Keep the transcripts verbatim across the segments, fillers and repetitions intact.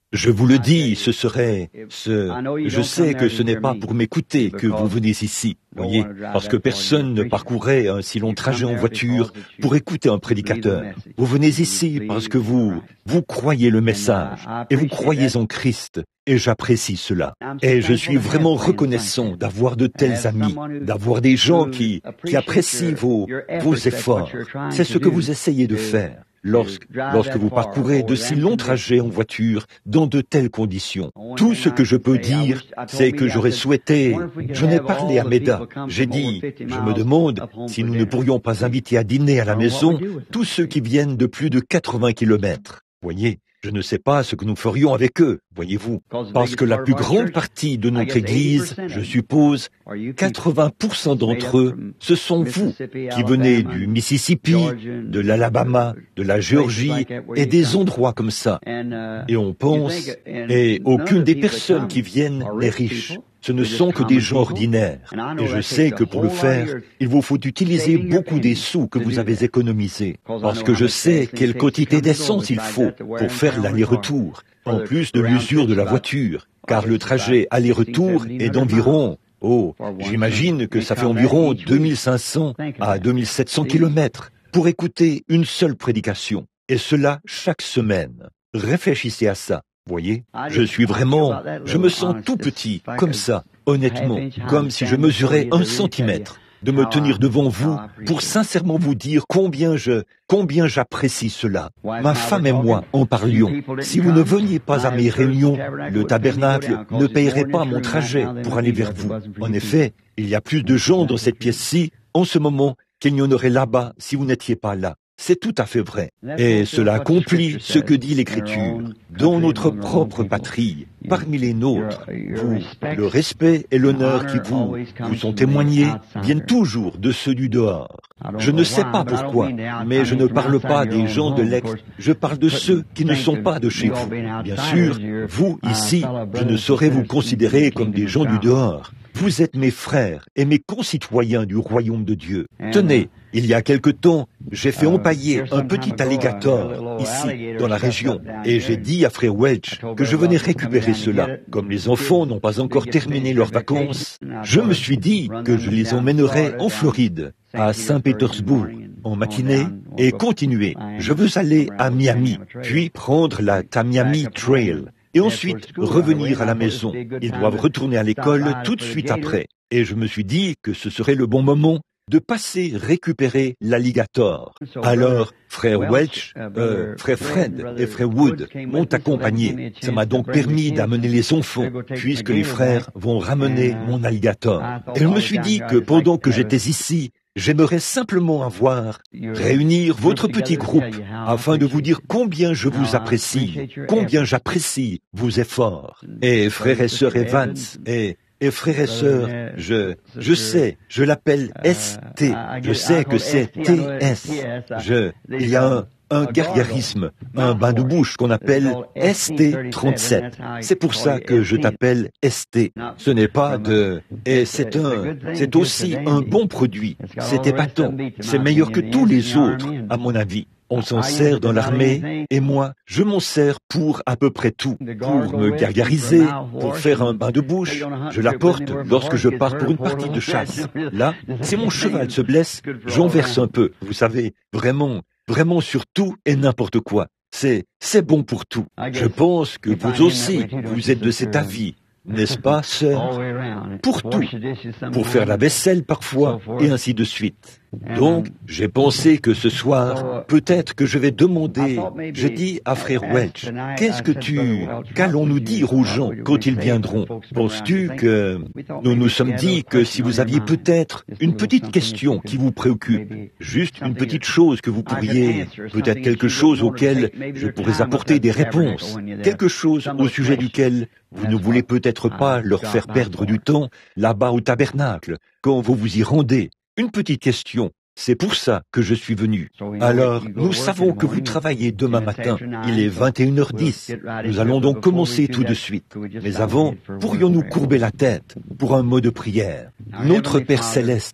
Je vous le dis, ce serait... ce. Je sais que ce n'est pas pour m'écouter que vous venez ici, voyez, parce que personne ne parcourrait un si long trajet en voiture pour écouter un prédicateur. Vous venez ici parce que vous, vous croyez le message, et vous croyez en Christ, et j'apprécie cela. Et je suis vraiment reconnaissant d'avoir de tels amis, d'avoir des gens qui, qui apprécient vos, vos efforts. C'est ce que vous essayez de faire. Lorsque, lorsque vous parcourez de si longs trajets en voiture, dans de telles conditions. Tout ce que je peux dire, c'est que j'aurais souhaité... Je n'ai parlé à Meda. J'ai dit, je me demande si nous ne pourrions pas inviter à dîner à la maison tous ceux qui viennent de plus de quatre-vingts kilomètres. Voyez, je ne sais pas ce que nous ferions avec eux, voyez-vous. Parce que la plus grande partie de notre Église, je suppose, quatre-vingts pour cent d'entre eux, ce sont vous qui venez du Mississippi, de l'Alabama, de la Géorgie et des endroits comme ça. Et on pense, et aucune des personnes qui viennent n'est riche. Ce ne sont que des gens ordinaires. Et je sais que pour le faire, il vous faut utiliser beaucoup des sous que vous avez économisés. Parce que je sais quelle quantité d'essence il faut pour faire l'aller-retour, en plus de l'usure de la voiture. Car le trajet aller-retour est d'environ... Oh, j'imagine que ça fait environ deux mille cinq cents à deux mille sept cents kilomètres pour écouter une seule prédication. Et cela chaque semaine. Réfléchissez à ça. Voyez, je suis vraiment, je me sens tout petit, comme ça, honnêtement, comme si je mesurais un centimètre, de me tenir devant vous pour sincèrement vous dire combien je, combien j'apprécie cela. Ma femme et moi en parlions. Si vous ne veniez pas à mes réunions, le tabernacle ne payerait pas mon trajet pour aller vers vous. En effet, il y a plus de gens dans cette pièce-ci, en ce moment, qu'il n'y en aurait là-bas si vous n'étiez pas là. C'est tout à fait vrai. Et cela accomplit ce que dit l'Écriture. Dans notre propre patrie, parmi les nôtres, vous, le respect et l'honneur qui vous, vous sont témoignés viennent toujours de ceux du dehors. Je ne sais pas pourquoi, mais je ne parle pas des gens de l'ex, je parle de ceux qui ne sont pas de chez vous. Bien sûr, vous, ici, je ne saurais vous considérer comme des gens du dehors. Vous êtes mes frères et mes concitoyens du royaume de Dieu. Tenez, il y a quelque temps, j'ai fait empailler un petit alligator ici, dans la région, et j'ai dit à frère Welch que je venais récupérer cela. Comme les enfants n'ont pas encore terminé leurs vacances, je me suis dit que je les emmènerais en Floride, à Saint-Pétersbourg, en matinée, et continuer. Je veux aller à Miami, puis prendre la Tamiami Trail. Et ensuite revenir à la maison. Ils doivent retourner à l'école tout de suite après. Et je me suis dit que ce serait le bon moment de passer récupérer l'alligator. Alors, frère Welch, euh, frère Fred et frère Wood m'ont accompagné. Ça m'a donc permis d'amener les enfants, puisque les frères vont ramener mon alligator. Et je me suis dit que pendant que j'étais ici, j'aimerais simplement avoir, réunir votre petit groupe afin de vous dire combien je vous apprécie, combien j'apprécie vos efforts. Et frères et sœurs Evans, et, et frères et sœurs, je, je sais, je l'appelle S T, je sais que c'est T S. Je, il y a un, un guerrierisme, un bain de bouche qu'on appelle S T trente-sept. C'est pour ça que je t'appelle S T. Ce n'est pas de... Et c'est un... C'est aussi un bon produit. C'est épatant. C'est meilleur que tous les autres, à mon avis. On s'en sert dans l'armée, et moi, je m'en sers pour à peu près tout. Pour me gargariser, pour faire un bain de bouche. Je l'apporte lorsque je pars pour une partie de chasse. Là, si mon cheval se blesse, j'en verse un peu. Vous savez, vraiment... Vraiment sur tout et n'importe quoi. C'est, c'est bon pour tout. Je pense que vous aussi, vous êtes de cet avis, n'est-ce pas, sœur? Pour tout. Pour faire la vaisselle parfois, et ainsi de suite. Donc, j'ai pensé que ce soir, peut-être que je vais demander, j'ai dit à frère Welch, qu'est-ce que tu, qu'allons-nous dire aux gens quand ils viendront? Penses-tu que nous nous sommes dit que si vous aviez peut-être une petite question qui vous préoccupe, juste une petite chose que vous pourriez, peut-être quelque chose auquel je pourrais apporter des réponses, quelque chose au sujet duquel vous ne voulez peut-être pas leur faire perdre du temps là-bas au tabernacle, quand vous vous y rendez. Une petite question, c'est pour ça que je suis venu. Alors, nous savons que vous travaillez demain matin, il est vingt et une heures dix. Nous allons donc commencer tout de suite. Mais avant, pourrions-nous courber la tête pour un mot de prière? Notre Père Céleste,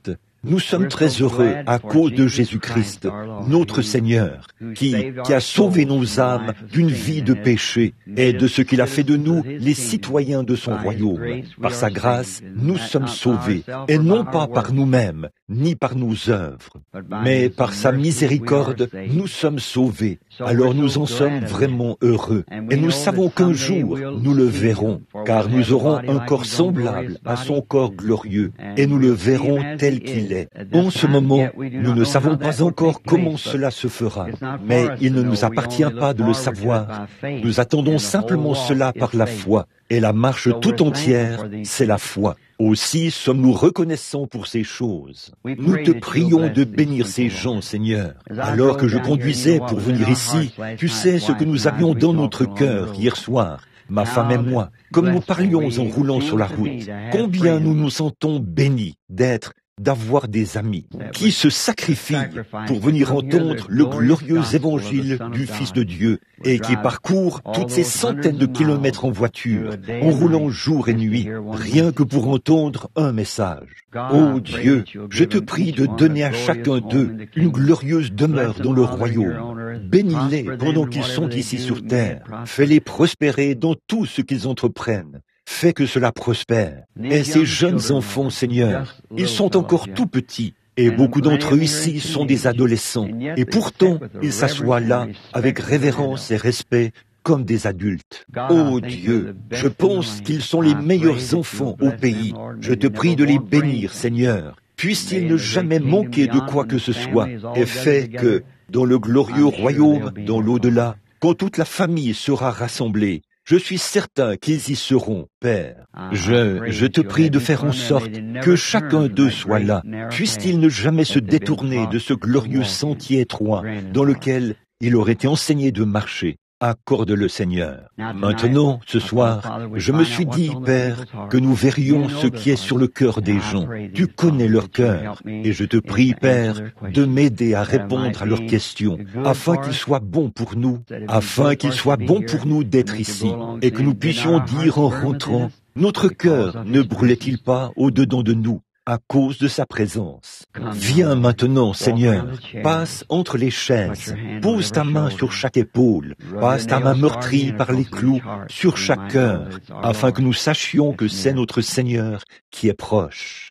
Nous sommes très heureux à cause de Jésus-Christ, notre Seigneur, qui, qui a sauvé nos âmes d'une vie de péché et de ce qu'il a fait de nous les citoyens de son royaume. Par sa grâce, nous sommes sauvés, et non pas par nous-mêmes, ni par nos œuvres, mais par sa miséricorde, nous sommes sauvés. Alors nous en sommes vraiment heureux, et nous savons qu'un jour, nous le verrons, car nous aurons un corps semblable à son corps glorieux, et nous le verrons tel qu'il est. En ce moment, nous ne savons pas encore comment cela se fera, mais il ne nous appartient pas de le savoir. Nous attendons simplement cela par la foi, et la marche tout entière, c'est la foi. Aussi sommes-nous reconnaissants pour ces choses. Nous te prions de bénir ces gens, Seigneur. Alors que je conduisais pour venir ici, tu sais ce que nous avions dans notre cœur hier soir, ma femme et moi, comme nous parlions en roulant sur la route. Combien nous nous sentons bénis d'être d'avoir des amis qui se sacrifient pour venir entendre le glorieux évangile du Fils de Dieu et qui parcourent toutes ces centaines de kilomètres en voiture, en roulant jour et nuit, rien que pour entendre un message. Ô Dieu, je te prie de donner à chacun d'eux une glorieuse demeure dans le royaume. Bénis-les pendant qu'ils sont ici sur terre. Fais-les prospérer dans tout ce qu'ils entreprennent. Fais que cela prospère. Et ces jeunes enfants, Seigneur, ils sont encore tout petits, et beaucoup d'entre eux ici sont des adolescents, et pourtant, ils s'assoient là avec révérence et respect, comme des adultes. Ô Dieu, je pense qu'ils sont les meilleurs enfants au pays. Je te prie de les bénir, Seigneur. Puisse-t-il ne jamais manquer de quoi que ce soit, et fais que, dans le glorieux royaume, dans l'au-delà, quand toute la famille sera rassemblée, je suis certain qu'ils y seront, Père. Je, je te prie de faire en sorte que chacun d'eux soit là. Puisse-t-il ne jamais se détourner de ce glorieux sentier étroit dans lequel il aurait été enseigné de marcher. Accorde-le, Seigneur. Maintenant, ce soir, je me suis dit, Père, que nous verrions ce qui est sur le cœur des gens. Tu connais leur cœur, et je te prie, Père, de m'aider à répondre à leurs questions, afin qu'il soit bon pour nous, afin qu'il soit bon pour nous d'être ici, et que nous puissions dire en rentrant, notre cœur ne brûlait-il pas au-dedans de nous à cause de sa présence. Viens maintenant, Seigneur, passe entre les chaises, pose ta main sur chaque épaule, passe ta main meurtrie par les clous sur chaque cœur, afin que nous sachions que c'est notre Seigneur qui est proche.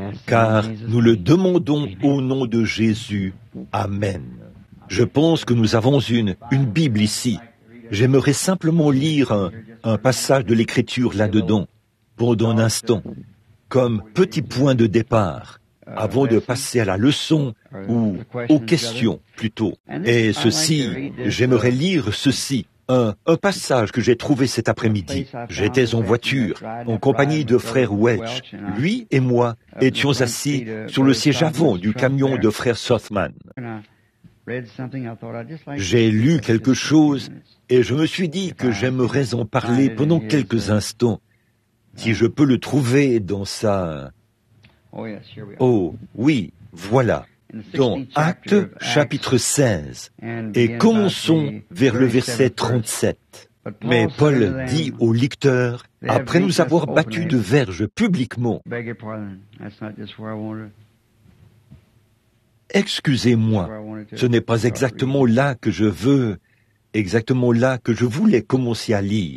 Car nous le demandons au nom de Jésus. Amen. Je pense que nous avons une, une Bible ici. J'aimerais simplement lire un, un passage de l'Écriture là-dedans, pendant un instant, comme petit point de départ, avant de passer à la leçon ou aux questions plutôt. Et ceci, j'aimerais lire ceci, un, un passage que j'ai trouvé cet après-midi. J'étais en voiture, en compagnie de frère Welch. Lui et moi étions assis sur le siège avant du camion de frère Sothman. J'ai lu quelque chose et je me suis dit que j'aimerais en parler pendant quelques instants. Si je peux le trouver dans sa... Oh, oui, voilà, dans Actes chapitre seize, et commençons vers le verset trente-sept. Mais Paul dit au lecteur, après nous avoir battus de verge publiquement, « Excusez-moi, ce n'est pas exactement là que je veux, exactement là que je voulais commencer à lire. »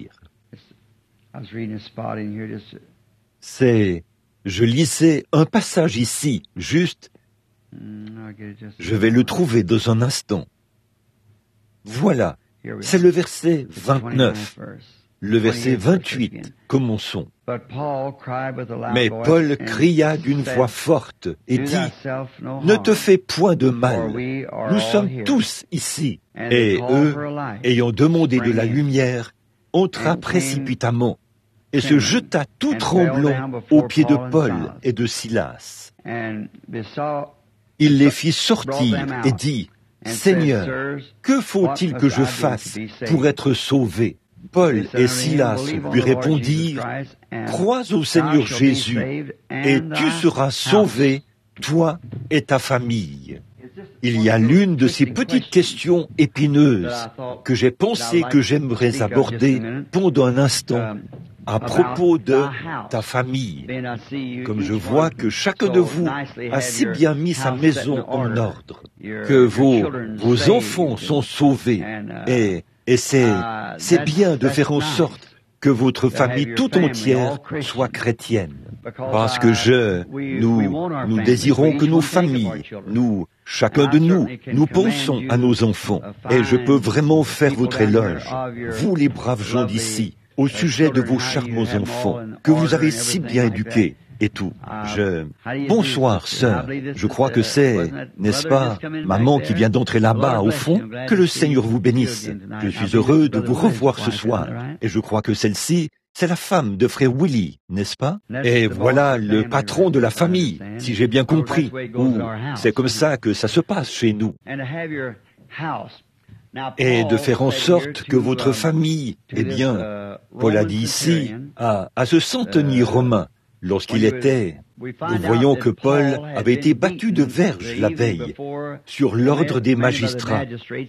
C'est, je lisais un passage ici, juste, je vais le trouver dans un instant. Voilà, c'est le verset vingt-neuf, le verset vingt-huit, commençons. Mais Paul cria d'une voix forte et dit, « Ne te fais point de mal, nous sommes tous ici. » Et eux, ayant demandé de la lumière, entra précipitamment et se jeta tout tremblant aux pieds de Paul et de Silas. Il les fit sortir et dit, « Seigneur, que faut-il que je fasse pour être sauvé ?» Paul et Silas lui répondirent, « Crois au Seigneur Jésus, et tu seras sauvé, toi et ta famille. » Il y a l'une de ces petites questions épineuses que j'ai pensé que j'aimerais aborder pendant un instant à propos de ta famille. Comme je vois que chacun de vous a si bien mis sa maison en ordre, que vos, vos enfants sont sauvés, et, et c'est, c'est bien de faire en sorte que votre famille tout entière soit chrétienne. Parce que je, nous, nous désirons que nos familles, nous, chacun de nous, nous pensons à nos enfants. Et je peux vraiment faire votre éloge, vous les braves gens d'ici, au sujet de vos charmants enfants, que vous avez si bien éduqués. Et tout. Je... Bonsoir, sœur. Je crois que c'est, n'est-ce pas, maman qui vient d'entrer là-bas, au fond. Que le Seigneur vous bénisse. Je suis heureux de vous revoir ce soir. Et je crois que celle-ci, c'est la femme de frère Willie, n'est-ce pas? Et voilà le patron de la famille, si j'ai bien compris. Ou c'est comme ça que ça se passe chez nous. Et de faire en sorte que votre famille, eh bien, Paul a dit ici, à, à ce centenier romain, lorsqu'il était, nous voyons que Paul avait été battu de verge la veille sur l'ordre des magistrats.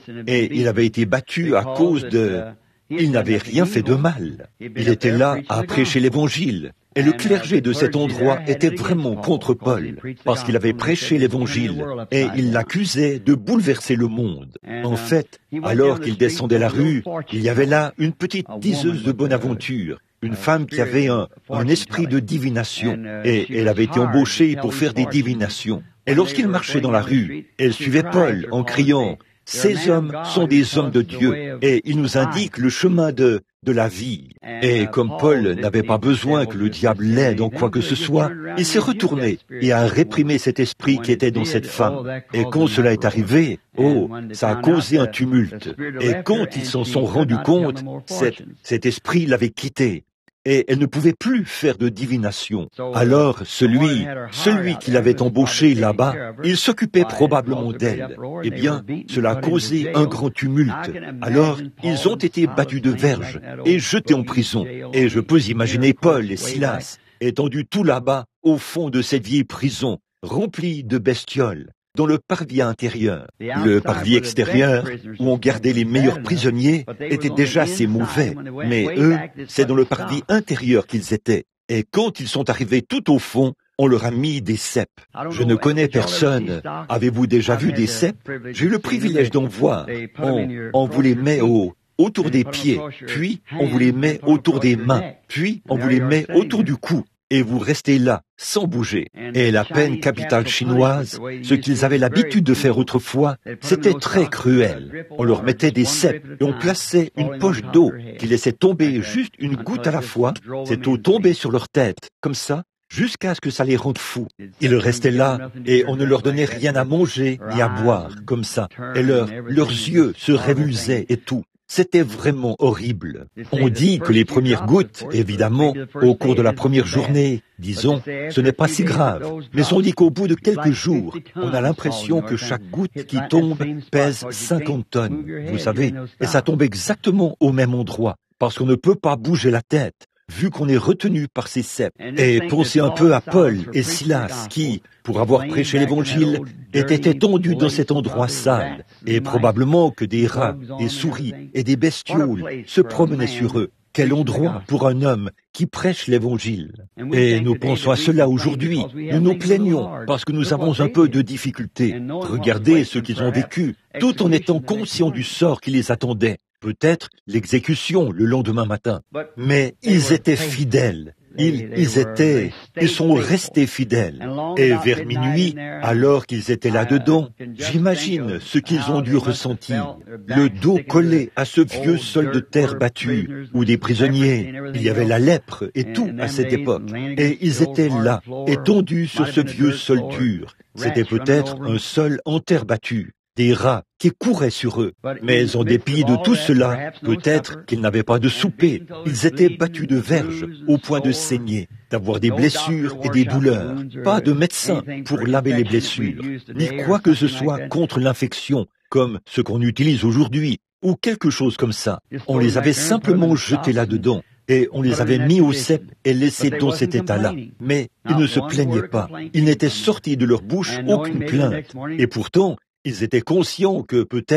Et il avait été battu à cause de... Il n'avait rien fait de mal. Il était là à prêcher l'Évangile. Et le clergé de cet endroit était vraiment contre Paul, parce qu'il avait prêché l'Évangile, et il l'accusait de bouleverser le monde. En fait, alors qu'il descendait la rue, il y avait là une petite diseuse de bonne aventure, une femme qui avait un, un esprit de divination, et elle avait été embauchée pour faire des divinations. Et lorsqu'il marchait dans la rue, elle suivait Paul en criant « Ces hommes sont des hommes de Dieu, et ils nous indiquent le chemin de, de la vie. » Et comme Paul n'avait pas besoin que le diable l'aide en quoi que ce soit, il s'est retourné et a réprimé cet esprit qui était dans cette femme. Et quand cela est arrivé, oh, ça a causé un tumulte. Et quand ils s'en sont rendus compte, cet, cet esprit l'avait quitté. Et elle ne pouvait plus faire de divination. Alors, celui, celui qui l'avait embauché là-bas, il s'occupait probablement d'elle. Eh bien, cela a causé un grand tumulte. Alors, ils ont été battus de verge et jetés en prison. Et je peux imaginer Paul et Silas étendus tout là-bas, au fond de cette vieille prison, remplie de bestioles, dans le parvis intérieur. Le parvis extérieur, où on gardait les meilleurs prisonniers, était déjà assez mauvais, mais eux, c'est dans le parvis intérieur qu'ils étaient. Et quand ils sont arrivés tout au fond, on leur a mis des cèpes. Je ne connais personne. Avez-vous déjà vu des cèpes? J'ai eu le privilège d'en voir. On, on vous les met au, autour des pieds, puis on vous les met autour des mains, puis on vous les met autour du cou. Et vous restez là, sans bouger. Et la peine capitale chinoise, ce qu'ils avaient l'habitude de faire autrefois, c'était très cruel. On leur mettait des cèpes et on plaçait une poche d'eau qui laissait tomber juste une goutte à la fois. Cette eau tombait sur leur tête, comme ça, jusqu'à ce que ça les rende fous. Ils restaient là et on ne leur donnait rien à manger ni à boire, comme ça. Et leur, leurs yeux se révulsaient et tout. C'était vraiment horrible. On dit que les premières gouttes, évidemment, au cours de la première journée, disons, ce n'est pas si grave. Mais on dit qu'au bout de quelques jours, on a l'impression que chaque goutte qui tombe pèse cinquante tonnes, vous savez, et ça tombe exactement au même endroit, parce qu'on ne peut pas bouger la tête, vu qu'on est retenu par ces cèpes. Et pensez un peu à Paul et Silas qui, pour avoir prêché l'Évangile, étaient étendus dans cet endroit sale, et probablement que des rats, des souris et des bestioles se promenaient sur eux. Quel endroit pour un homme qui prêche l'Évangile. Et nous pensons à cela aujourd'hui. Nous nous plaignons parce que nous avons un peu de difficultés. Regardez ce qu'ils ont vécu, tout en étant conscients du sort qui les attendait. Peut-être l'exécution le lendemain matin. Mais ils étaient fidèles. Ils, ils étaient, ils sont restés fidèles. Et vers minuit, alors qu'ils étaient là-dedans, j'imagine ce qu'ils ont dû ressentir. Le dos collé à ce vieux sol de terre battu, où des prisonniers, il y avait la lèpre et tout à cette époque. Et ils étaient là, étendus sur ce vieux sol dur. C'était peut-être un sol en terre battue. Des rats qui couraient sur eux. Mais en dépit de tout cela, peut-être qu'ils n'avaient pas de souper. Ils étaient battus de verge, au point de saigner, d'avoir des blessures et des douleurs. Pas de médecin pour laver les blessures, ni quoi que ce soit contre l'infection, comme ce qu'on utilise aujourd'hui, ou quelque chose comme ça. On les avait simplement jetés là-dedans. Et on les avait mis au cep et laissés dans cet état-là. Mais ils ne se plaignaient pas. Il n'était sorti de leur bouche aucune plainte. Et pourtant, ils étaient conscients que peut-être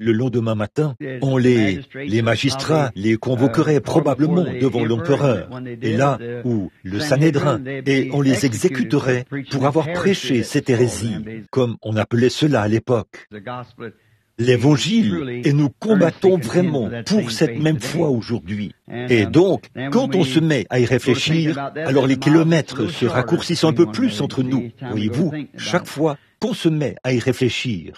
le lendemain matin, on les, les magistrats les convoqueraient probablement devant l'empereur, et là où le Sanhédrin, et on les exécuterait pour avoir prêché cette hérésie, comme on appelait cela à l'époque. L'Évangile, et nous combattons vraiment pour cette même foi aujourd'hui. Et donc, quand on se met à y réfléchir, alors les kilomètres se raccourcissent un peu plus entre nous, voyez-vous, chaque fois qu'on se met à y réfléchir.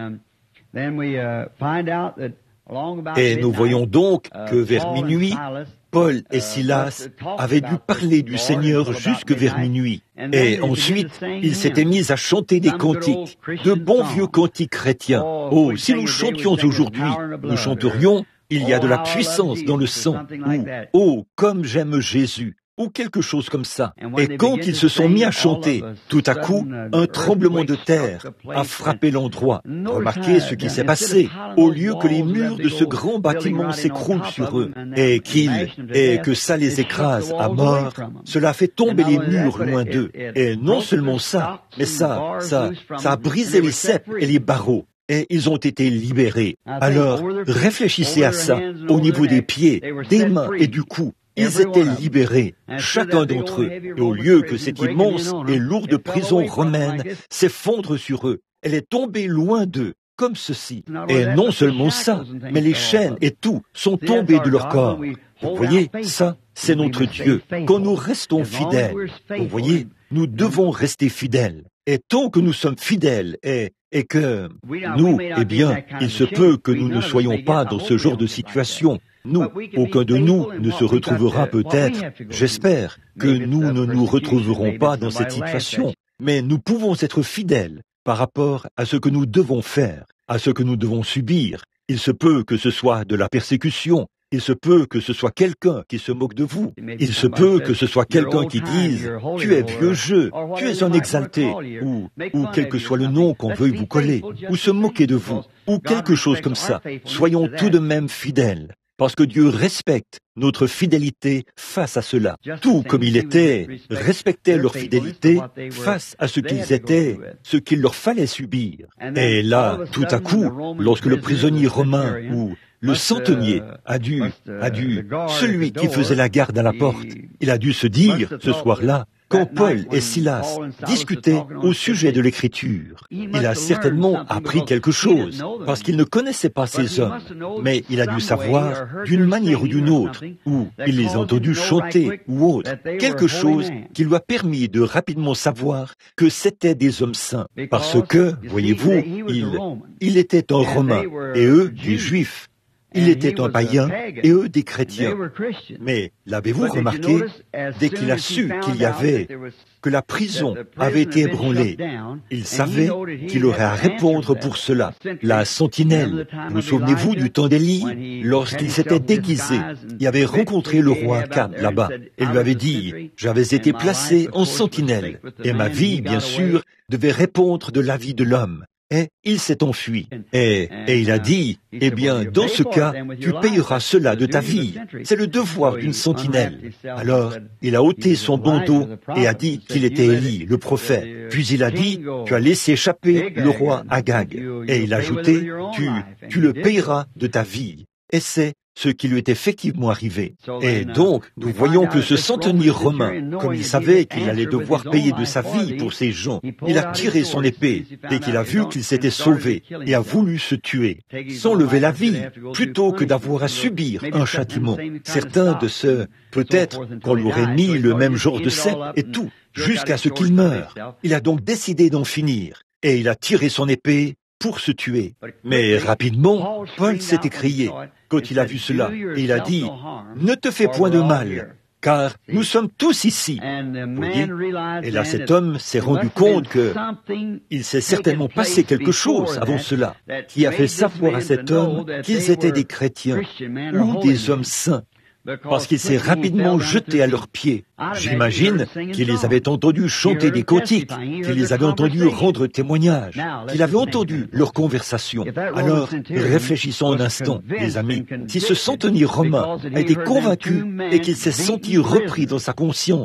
Et nous voyons donc que vers minuit, Paul et Silas avaient dû parler du Seigneur jusque vers minuit. Et ensuite, ils s'étaient mis à chanter des cantiques, de bons vieux cantiques chrétiens. Oh, si nous chantions aujourd'hui, nous chanterions « Il y a de la puissance dans le sang » ou « Oh, comme j'aime Jésus » ou quelque chose comme ça. Et quand ils se sont mis à chanter, tout à coup, un tremblement de terre a frappé l'endroit. Remarquez ce qui s'est passé. Au lieu que les murs de ce grand bâtiment s'écroulent sur eux et qu'ils, et que ça les écrase à mort, cela a fait tomber les murs loin d'eux. Et non seulement ça, mais ça, ça, ça a brisé les ceps et les barreaux. Et ils ont été libérés. Alors, réfléchissez à ça, au niveau des pieds, des mains et du cou. Ils étaient libérés, chacun d'entre eux, et au lieu que cette immense et lourde prison romaine s'effondre sur eux, elle est tombée loin d'eux, comme ceci. Et non seulement ça, mais les chaînes et tout sont tombés de leur corps. Vous voyez, ça, c'est notre Dieu, quand nous restons fidèles. Vous voyez, nous devons rester fidèles. Et tant que nous sommes fidèles et, et que nous, eh bien, il se peut que nous ne soyons pas dans ce genre de situation. Nous, aucun de nous ne se retrouvera peut-être, j'espère, que nous ne nous retrouverons pas dans cette situation, mais nous pouvons être fidèles par rapport à ce que nous devons faire, à ce que nous devons subir. Il se peut que ce soit de la persécution, il se peut que ce soit quelqu'un qui se moque de vous, il se peut que ce soit quelqu'un qui dise « Tu es vieux jeu, tu es un exalté » ou, ou quel que soit le nom qu'on veuille vous coller, ou se moquer de vous, ou quelque chose comme ça. Soyons tout de même fidèles. Parce que Dieu respecte notre fidélité face à cela. Tout comme il était, respectait leur fidélité face à ce qu'ils étaient, ce qu'il leur fallait subir. Et là, tout à coup, lorsque le prisonnier romain ou le centenier a dû, a dû, celui qui faisait la garde à la porte, il a dû se dire, ce soir-là, quand Paul et Silas discutaient au sujet de l'Écriture, il a certainement appris quelque chose, parce qu'il ne connaissait pas ces hommes, mais il a dû savoir, d'une manière ou d'une autre, ou il les a entendus chanter ou autre, quelque chose qui lui a permis de rapidement savoir que c'étaient des hommes saints, parce que, voyez-vous, il, il était un Romain, et eux, des Juifs. Il était un païen et eux des chrétiens. Mais l'avez-vous remarqué, dès qu'il a su qu'il y avait, que la prison avait été ébranlée, il savait qu'il aurait à répondre pour cela. La sentinelle, vous souvenez-vous du temps d'Élie, lorsqu'il s'était déguisé, il avait rencontré le roi Akab là-bas et lui avait dit, j'avais été placé en sentinelle et ma vie, bien sûr, devait répondre de la vie de l'homme. Et il s'est enfui. Et, et il a dit, eh bien, dans ce cas, tu payeras cela de ta vie. C'est le devoir d'une sentinelle. Alors, il a ôté son bandeau et a dit qu'il était Élie, le prophète. Puis il a dit, tu as laissé échapper le roi Agag. Et il a ajouté, tu, tu le payeras de ta vie. Et c'est ce qui lui est effectivement arrivé. Et donc, nous voyons que ce centenier romain, comme il savait qu'il allait devoir payer de sa vie pour ces gens, il a tiré son épée dès qu'il a vu qu'il s'était sauvé et a voulu se tuer, sans lever la vie, plutôt que d'avoir à subir un châtiment. Certains de ceux, peut-être qu'on lui aurait mis le même genre de cep et tout, jusqu'à ce qu'il meure. Il a donc décidé d'en finir, et il a tiré son épée pour se tuer. Mais rapidement, Paul s'est écrié quand il a vu cela, et il a dit, « Ne te fais point de mal, car nous sommes tous ici. » Vous voyez? Et là, cet homme s'est rendu compte que il s'est certainement passé quelque chose avant cela, qui a fait savoir à cet homme qu'ils étaient des chrétiens ou des hommes saints, parce qu'il s'est rapidement jeté à leurs pieds. J'imagine qu'il les avait entendus chanter des cantiques, qu'il les avait entendus rendre témoignage, qu'il avait entendu leur conversation. Alors, réfléchissons un instant, les amis. Si ce centenier romain a été convaincu et qu'il s'est senti repris dans sa conscience,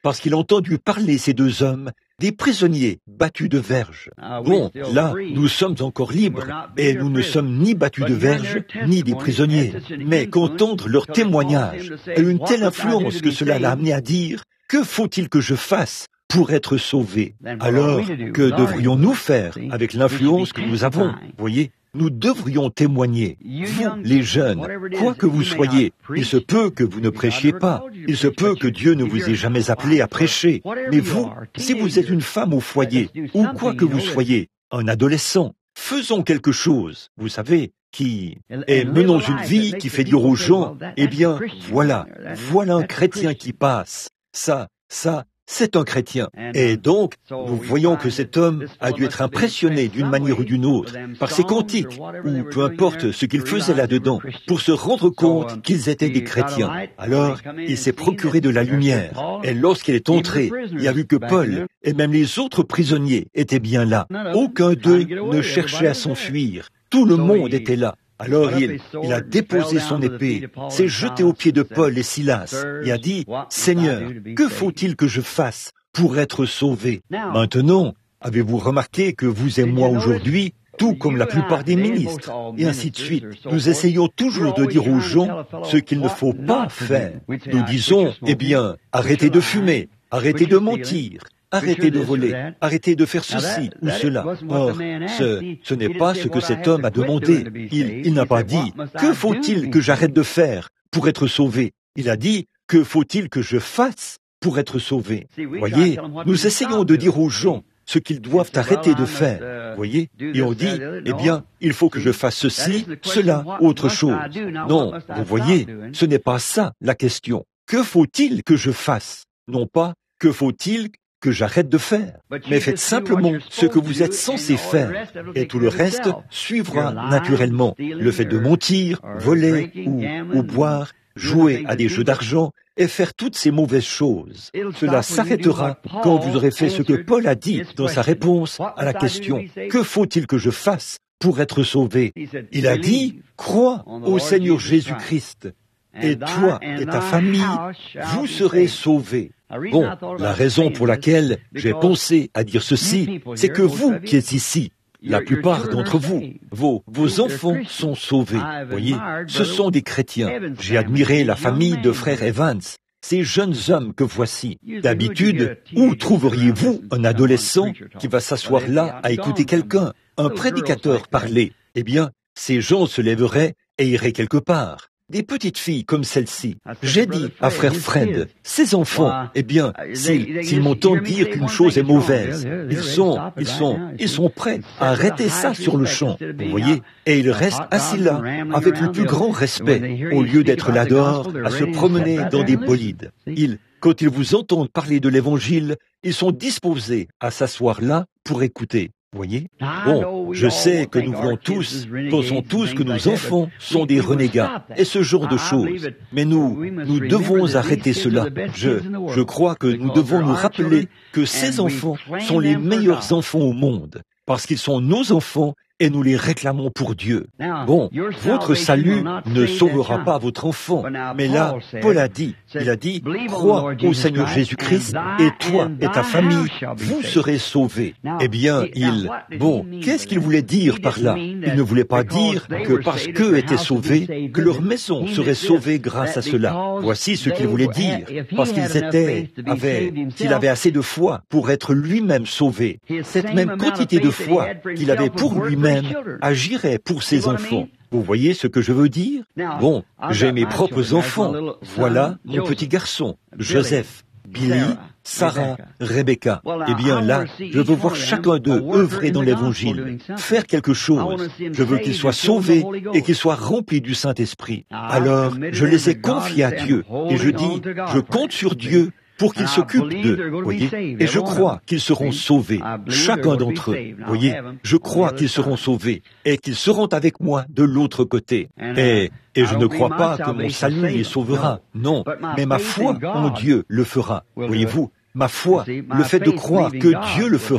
parce qu'il a entendu parler ces deux hommes, des prisonniers battus de verge. Bon, là, nous sommes encore libres, et nous ne sommes ni battus de verge, ni des prisonniers. Mais qu'entendre leur témoignage a eu une telle influence que cela l'a amené à dire « Que faut-il que je fasse pour être sauvé ?» Alors, que devrions-nous faire avec l'influence que nous avons? Voyez, nous devrions témoigner. Vous, les jeunes, quoi que vous soyez, il se peut que vous ne prêchiez pas, il se peut que Dieu ne vous ait jamais appelé à prêcher, mais vous, si vous êtes une femme au foyer, ou quoi que vous soyez, un adolescent, faisons quelque chose, vous savez, qui... Et menons une vie qui fait dire aux gens, eh bien, voilà, voilà un chrétien qui passe. Ça, ça, c'est un chrétien. Et donc, nous voyons que cet homme a dû être impressionné d'une manière ou d'une autre par ces cantiques, ou peu importe ce qu'il faisait là-dedans, pour se rendre compte qu'ils étaient des chrétiens. Alors, il s'est procuré de la lumière, et lorsqu'il est entré, il a vu que Paul, et même les autres prisonniers, étaient bien là. Aucun d'eux ne cherchait à s'enfuir. Tout le monde était là. Alors il, il a déposé son épée, s'est jeté aux pieds de Paul et Silas et a dit « Seigneur, que faut-il que je fasse pour être sauvé ?» Maintenant, avez-vous remarqué que vous et moi aujourd'hui, tout comme la plupart des ministres, et ainsi de suite, nous essayons toujours de dire aux gens ce qu'il ne faut pas faire. Nous disons « Eh bien, arrêtez de fumer, arrêtez de mentir. » Arrêtez de voler, arrêtez de faire ceci ou cela. Or, ce, ce n'est pas ce que cet homme a demandé. Il, il n'a pas dit « Que faut-il que j'arrête de faire pour être sauvé ?» Il a dit « Que faut-il que je fasse pour être sauvé ?» Voyez, nous essayons de dire aux gens ce qu'ils doivent arrêter de faire. Voyez, et on dit « Eh bien, il faut que je fasse ceci, cela, autre chose. » Non, vous voyez, ce n'est pas ça la question. Que faut-il que je fasse? Non pas « Que faut-il que j'arrête de faire. » Mais faites simplement ce que vous êtes censé faire, et tout le reste suivra naturellement. Le fait de mentir, voler ou, ou boire, jouer à des jeux d'argent et faire toutes ces mauvaises choses. Cela s'arrêtera quand vous aurez fait ce que Paul a dit dans sa réponse à la question « Que faut-il que je fasse pour être sauvé ?» Il a dit « Crois au Seigneur Jésus-Christ, et toi et ta famille, vous serez sauvés. » Bon, la raison pour laquelle j'ai pensé à dire ceci, c'est que vous qui êtes ici, la plupart d'entre vous, vos, vos enfants sont sauvés. Voyez, ce sont des chrétiens. J'ai admiré la famille de frère Evans, ces jeunes hommes que voici. D'habitude, où trouveriez-vous un adolescent qui va s'asseoir là à écouter quelqu'un, un prédicateur parler? Eh bien, ces gens se lèveraient et iraient quelque part. Des petites filles comme celle-ci. J'ai dit à frère Fred, ces enfants, eh bien, s'ils, s'ils m'entendent dire qu'une chose est mauvaise, ils sont, ils sont, ils sont prêts à arrêter ça sur le champ, vous voyez, et ils restent assis là, avec le plus grand respect, au lieu d'être là dehors, à se promener dans des bolides. Ils, quand ils vous entendent parler de l'Évangile, ils sont disposés à s'asseoir là pour écouter. Voyez? Bon, je sais que nous voulons tous, pensons tous que nos enfants sont des renégats et ce genre de choses. Mais nous, nous devons arrêter cela. Je, je crois que nous devons nous rappeler que ces enfants sont les meilleurs enfants au monde, parce qu'ils sont nos enfants et nous les réclamons pour Dieu. Bon, votre salut ne sauvera pas votre enfant, mais là, Paul a dit, il a dit, crois au Seigneur Jésus-Christ et toi et ta famille, vous serez sauvés. Eh bien, il, bon, qu'est-ce qu'il voulait dire par là? Il ne voulait pas dire que parce qu'eux étaient sauvés, que leur maison serait sauvée grâce à cela. Voici ce qu'il voulait dire, parce qu'ils étaient, avaient, qu'il avait assez de foi pour être lui-même sauvé. Cette même quantité de foi qu'il avait pour lui-même agirait pour ses enfants. Vous voyez ce que je veux dire? Bon, j'ai mes propres enfants. Voilà mon petit garçon, Joseph, Billy, Sarah, Rebecca. Eh bien là, je veux voir chacun d'eux œuvrer dans l'Évangile, faire quelque chose. Je veux qu'ils soient sauvés et qu'ils soient remplis du Saint-Esprit. Alors, je les ai confiés à Dieu et je dis, je compte sur Dieu pour qu'ils s'occupent d'eux, voyez, et je crois qu'ils seront sauvés, chacun d'entre eux, voyez, je crois qu'ils seront sauvés, et qu'ils seront avec moi de l'autre côté. Et, et je ne crois pas que mon salut les sauvera, non, mais ma foi en Dieu le fera, voyez-vous, ma foi, le fait de croire que Dieu le fera.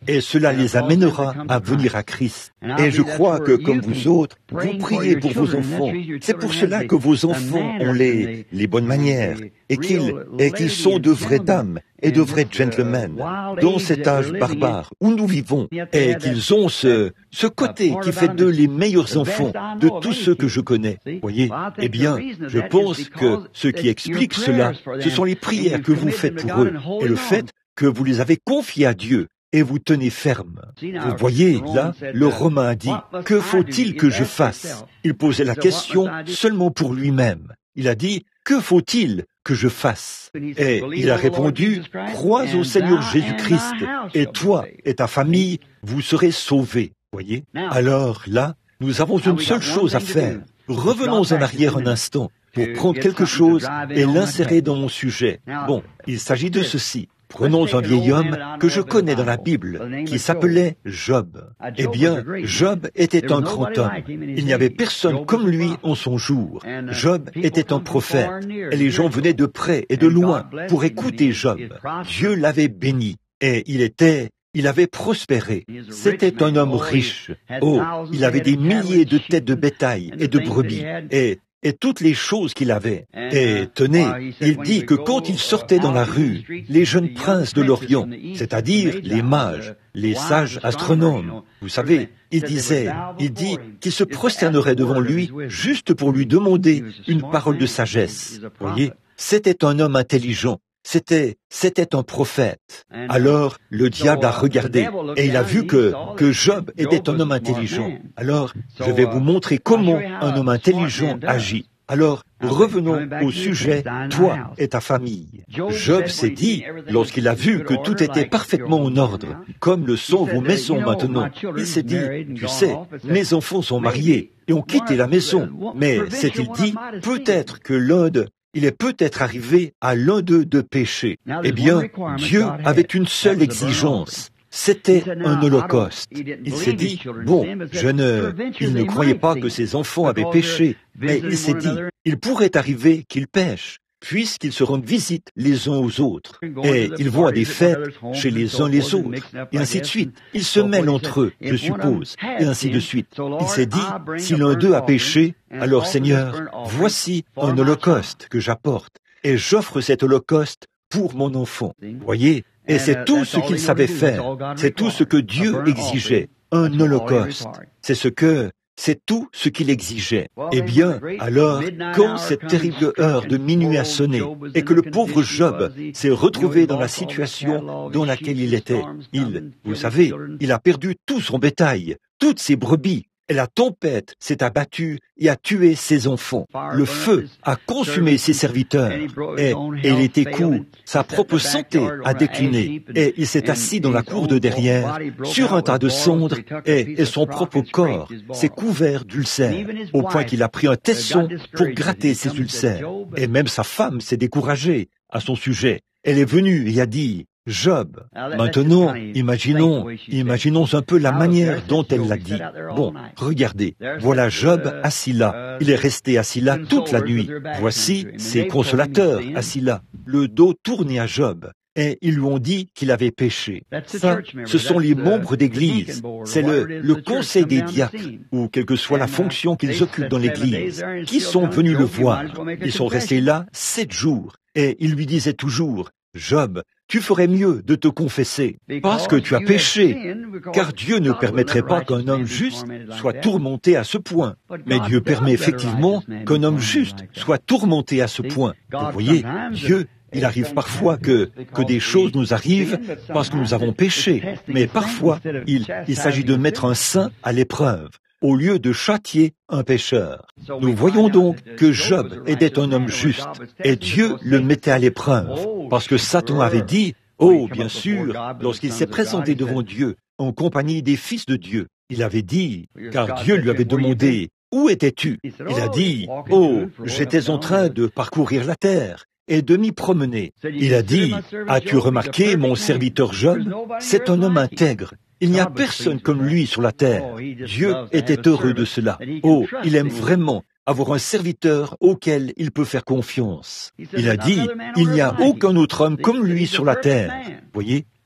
et cela les amènera à venir à Christ. Et je crois que, comme vous autres, vous priez pour vos enfants. C'est pour cela que vos enfants ont les, les bonnes manières, et qu'ils, et qu'ils sont de vraies dames et de vrais gentlemen dans cet âge barbare où nous vivons, et qu'ils ont ce, ce côté qui fait d'eux les meilleurs enfants de tous ceux que je connais. Voyez, eh bien, je pense que ce qui explique cela, ce sont les prières que vous faites pour eux, et le fait que vous les avez confiés à Dieu, et vous tenez ferme. Vous voyez, là, le Romain a dit, « Que faut-il que je fasse ?» Il posait la question seulement pour lui-même. Il a dit, « Que faut-il que je fasse ?» Et il a répondu, « Crois au Seigneur Jésus-Christ, et toi et ta famille, vous serez sauvés. » Voyez? Alors, là, nous avons une seule chose à faire. Revenons en arrière un instant pour prendre quelque chose et l'insérer dans mon sujet. Bon, il s'agit de ceci. Prenons un vieil homme que je connais dans la Bible, qui s'appelait Job. Eh bien, Job était un grand homme. Il n'y avait personne comme lui en son jour. Job était un prophète, et les gens venaient de près et de loin pour écouter Job. Dieu l'avait béni, et il était... Il avait prospéré. C'était un homme riche. Oh, il avait des milliers de têtes de bétail et de brebis, et... et toutes les choses qu'il avait. Et tenez, il dit que quand il sortait dans la rue, les jeunes princes de l'Orient, c'est-à-dire les mages, les sages astronomes, vous savez, il disait, il dit qu'il se prosternerait devant lui juste pour lui demander une parole de sagesse. Voyez, c'était un homme intelligent. C'était, c'était un prophète. Alors, le diable a regardé et il a vu que, que Job était un homme intelligent. Alors, je vais vous montrer comment un homme intelligent agit. Alors, revenons au sujet, toi et ta famille. Job s'est dit, lorsqu'il a vu que tout était parfaitement en ordre, comme le sont vos maisons maintenant, il s'est dit, tu sais, mes enfants sont mariés et ont quitté la maison. Mais s'est-il dit, peut-être que l'un de il est peut-être arrivé à l'un d'eux de pécher. Eh bien, Dieu avait une seule exigence. C'était un holocauste. Il s'est dit, bon, je ne, il ne croyait pas que ses enfants avaient péché, mais il s'est dit, il pourrait arriver qu'ils pêchent, puisqu'ils se rendent visite les uns aux autres, et ils vont à des fêtes chez les uns les autres, et ainsi de suite. Ils se mêlent entre eux, je suppose, et ainsi de suite. Il s'est dit, si l'un d'eux a péché, alors Seigneur, voici un holocauste que j'apporte, et j'offre cet holocauste pour mon enfant. Voyez, et c'est tout ce qu'il savait faire, c'est tout ce que Dieu exigeait, un holocauste. C'est ce que C'est tout ce qu'il exigeait. Eh bien, alors, quand cette terrible heure de minuit a sonné et que le pauvre Job s'est retrouvé dans la situation dans laquelle il était, il, vous savez, il a perdu tout son bétail, toutes ses brebis, et la tempête s'est abattue et a tué ses enfants. Le feu a consumé ses serviteurs, et, et il était court, sa propre santé a décliné, et il s'est assis dans la cour de derrière, sur un tas de cendres, et, et son propre corps s'est couvert d'ulcères, au point qu'il a pris un tesson pour gratter ses ulcères. Et même sa femme s'est découragée à son sujet. Elle est venue et a dit, Job, maintenant, imaginons, imaginons un peu la manière dont elle l'a dit. Bon, regardez, voilà Job assis là. Il est resté assis là toute la nuit. Voici ses consolateurs assis là, le dos tourné à Job. Et ils lui ont dit qu'il avait péché. Ça, ce sont les membres d'Église. C'est le, le conseil des diacres, ou quelle que soit la fonction qu'ils occupent dans l'Église, qui sont venus le voir. Ils sont restés là sept jours. Et ils lui disaient toujours, Job, tu ferais mieux de te confesser, parce que tu as péché, car Dieu ne permettrait pas qu'un homme juste soit tourmenté à ce point. Mais Dieu permet effectivement qu'un homme juste soit tourmenté à ce point. Vous voyez, Dieu, il arrive parfois que, que des choses nous arrivent parce que nous avons péché, mais parfois, il, il s'agit de mettre un saint à l'épreuve, au lieu de châtier un pécheur. Nous voyons donc que Job était un homme juste, et Dieu le mettait à l'épreuve, parce que Satan avait dit, oh, bien sûr, lorsqu'il s'est présenté devant Dieu, en compagnie des fils de Dieu, il avait dit, car Dieu lui avait demandé, où étais-tu? Il a dit, oh, j'étais en train de parcourir la terre et de m'y promener. Il a dit, as-tu remarqué mon serviteur Job? C'est un homme intègre. Il n'y a personne comme lui sur la terre. Dieu était heureux de cela. Oh, il aime vraiment avoir un serviteur auquel il peut faire confiance. Il a dit, il n'y a aucun autre homme comme lui sur la terre. Voyez,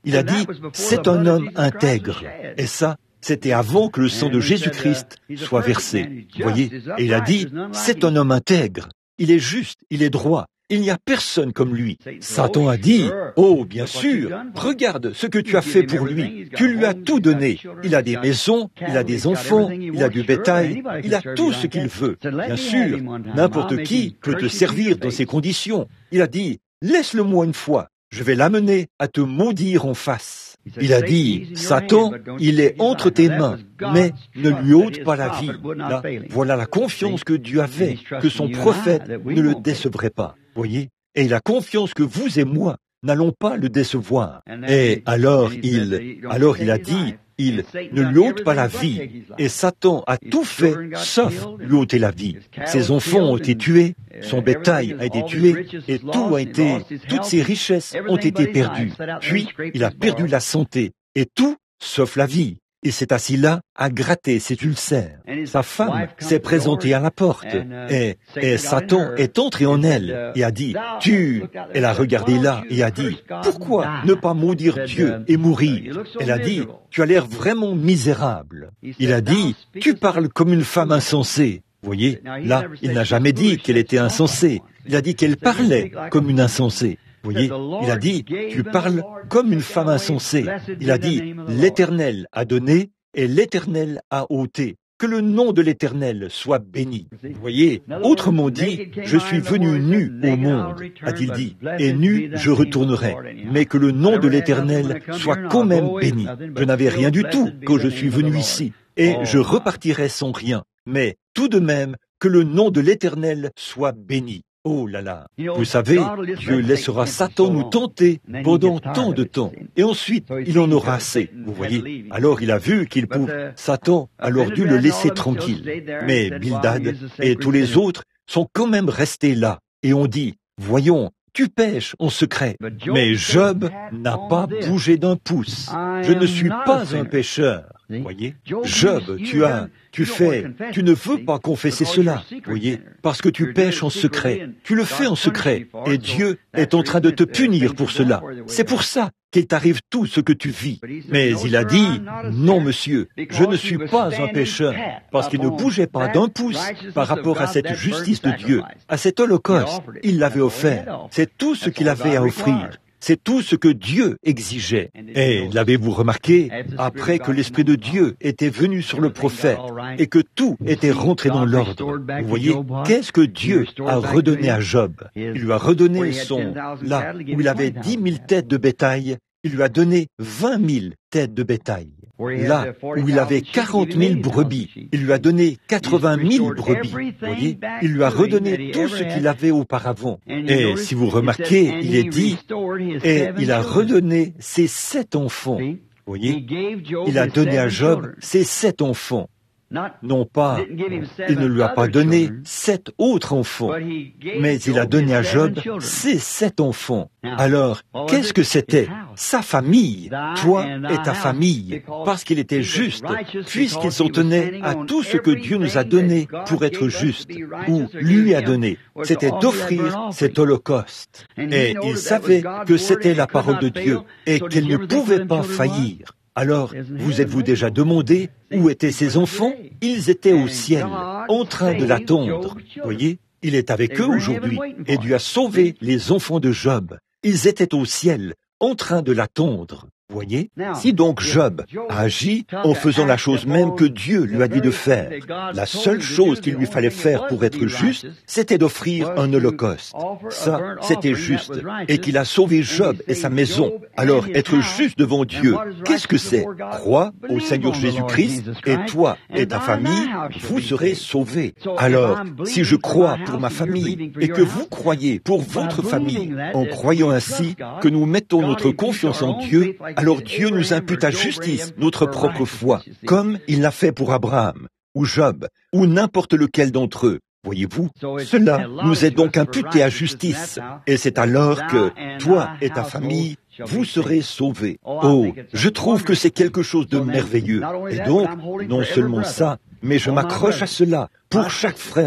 Il a dit, c'est un homme intègre. Et ça, c'était avant que le sang de Jésus-Christ soit versé. Vous voyez? Et il a dit, c'est un homme intègre. Il est juste, il est droit. Il n'y a personne comme lui. Satan a dit, oh, bien sûr, regarde ce que tu as fait pour lui. Tu lui as tout donné. Il a des maisons, il a des enfants, il a du bétail, il a tout ce qu'il veut. Bien sûr, n'importe qui peut te servir dans ces conditions. Il a dit, laisse-le-moi une fois. Je vais l'amener à te maudire en face. Il a dit, Satan, il est entre tes mains, mais ne lui ôte pas la vie. Là, voilà la confiance que Dieu avait, que son prophète ne le décevrait pas. Voyez? Et il a confiance que vous et moi n'allons pas le décevoir. Et alors il, alors il a dit, il ne lui ôte pas la vie. Et Satan a tout fait, sauf lui ôter la vie. Ses enfants ont été tués, son bétail a été tué, et tout a été, toutes ses richesses ont été perdues. Puis, il a perdu la santé, et tout, sauf la vie. Il s'est assis là à gratter ses ulcères. Sa femme s'est présentée à la porte et, et Satan est entré en elle et a dit, tu, elle a regardé là et a dit, pourquoi ne pas maudire Dieu et mourir? Elle a dit, tu as l'air vraiment misérable. Il a dit, tu parles comme une femme insensée. Vous voyez, là, il n'a jamais dit qu'elle était insensée. Il a dit qu'elle parlait comme une insensée. Vous voyez, il a dit, tu parles comme une femme insensée. Il a dit, l'Éternel a donné et l'Éternel a ôté. Que le nom de l'Éternel soit béni. Vous voyez, autrement dit, je suis venu nu au monde, a-t-il dit, et nu je retournerai. Mais que le nom de l'Éternel soit quand même béni. Je n'avais rien du tout quand je suis venu ici, et je repartirai sans rien. Mais tout de même, que le nom de l'Éternel soit béni. Oh là là, vous savez, Dieu laissera Satan nous tenter pendant tant de temps, et ensuite il en aura assez, vous voyez. Alors il a vu qu'il pouvait, Satan a alors dû le laisser tranquille. Mais Bildad et tous les autres sont quand même restés là, et ont dit, voyons, tu pêches en secret. Mais Job n'a pas bougé d'un pouce. Je ne suis pas un pécheur. Voyez, Job, tu as, tu fais, tu ne veux pas confesser cela, voyez, parce que tu pêches en secret. Tu le fais en secret, et Dieu est en train de te punir pour cela. C'est pour ça qu'il t'arrive tout ce que tu vis. Mais il a dit, non monsieur, je ne suis pas un pécheur, parce qu'il ne bougeait pas d'un pouce par rapport à cette justice de Dieu, à cet holocauste. Il l'avait offert. C'est tout ce qu'il avait à offrir. C'est tout ce que Dieu exigeait. Et l'avez-vous remarqué, après que l'Esprit de Dieu était venu sur le prophète et que tout était rentré dans l'ordre, vous voyez, qu'est-ce que Dieu a redonné à Job? Il lui a redonné son, là où il avait dix mille têtes de bétail, il lui a donné vingt mille têtes de bétail. Là où il avait quarante mille brebis, il lui a donné quatre-vingt mille brebis. Vous voyez, il lui a redonné tout ce qu'il avait auparavant. Et si vous remarquez, il est dit, et il a redonné ses sept enfants. Vous voyez, il a donné à Job ses sept enfants. Non pas, il ne lui a pas donné sept autres enfants, mais il a donné à Job ses sept enfants. Alors, qu'est-ce que c'était? Sa famille, toi et ta famille, parce qu'il était juste, puisqu'il s'en tenait à tout ce que Dieu nous a donné pour être juste, ou lui a donné. C'était d'offrir cet holocauste. Et il savait que c'était la parole de Dieu et qu'elle ne pouvait pas faillir. Alors, vous êtes-vous déjà demandé où étaient ses enfants? Ils étaient au ciel, en train de l'attendre. Voyez, il est avec eux aujourd'hui, et Dieu a sauvé les enfants de Job. Ils étaient au ciel, en train de l'attendre. Voyez, si donc Job a agi en faisant la chose même que Dieu lui a dit de faire, la seule chose qu'il lui fallait faire pour être juste, c'était d'offrir un holocauste. Ça, c'était juste, et qu'il a sauvé Job et sa maison. Alors, être juste devant Dieu, qu'est-ce que c'est? Crois au Seigneur Jésus-Christ, et toi et ta famille, vous serez sauvés. Alors, si je crois pour ma famille, et que vous croyez pour votre famille, en croyant ainsi que nous mettons notre confiance en Dieu, alors Dieu nous impute à justice notre propre foi, comme il l'a fait pour Abraham, ou Job, ou n'importe lequel d'entre eux. Voyez-vous, cela nous est donc imputé à justice, et c'est alors que toi et ta famille, vous serez sauvés. Oh, je trouve que c'est quelque chose de merveilleux. Et donc, non seulement ça, mais je m'accroche à cela pour chaque frère,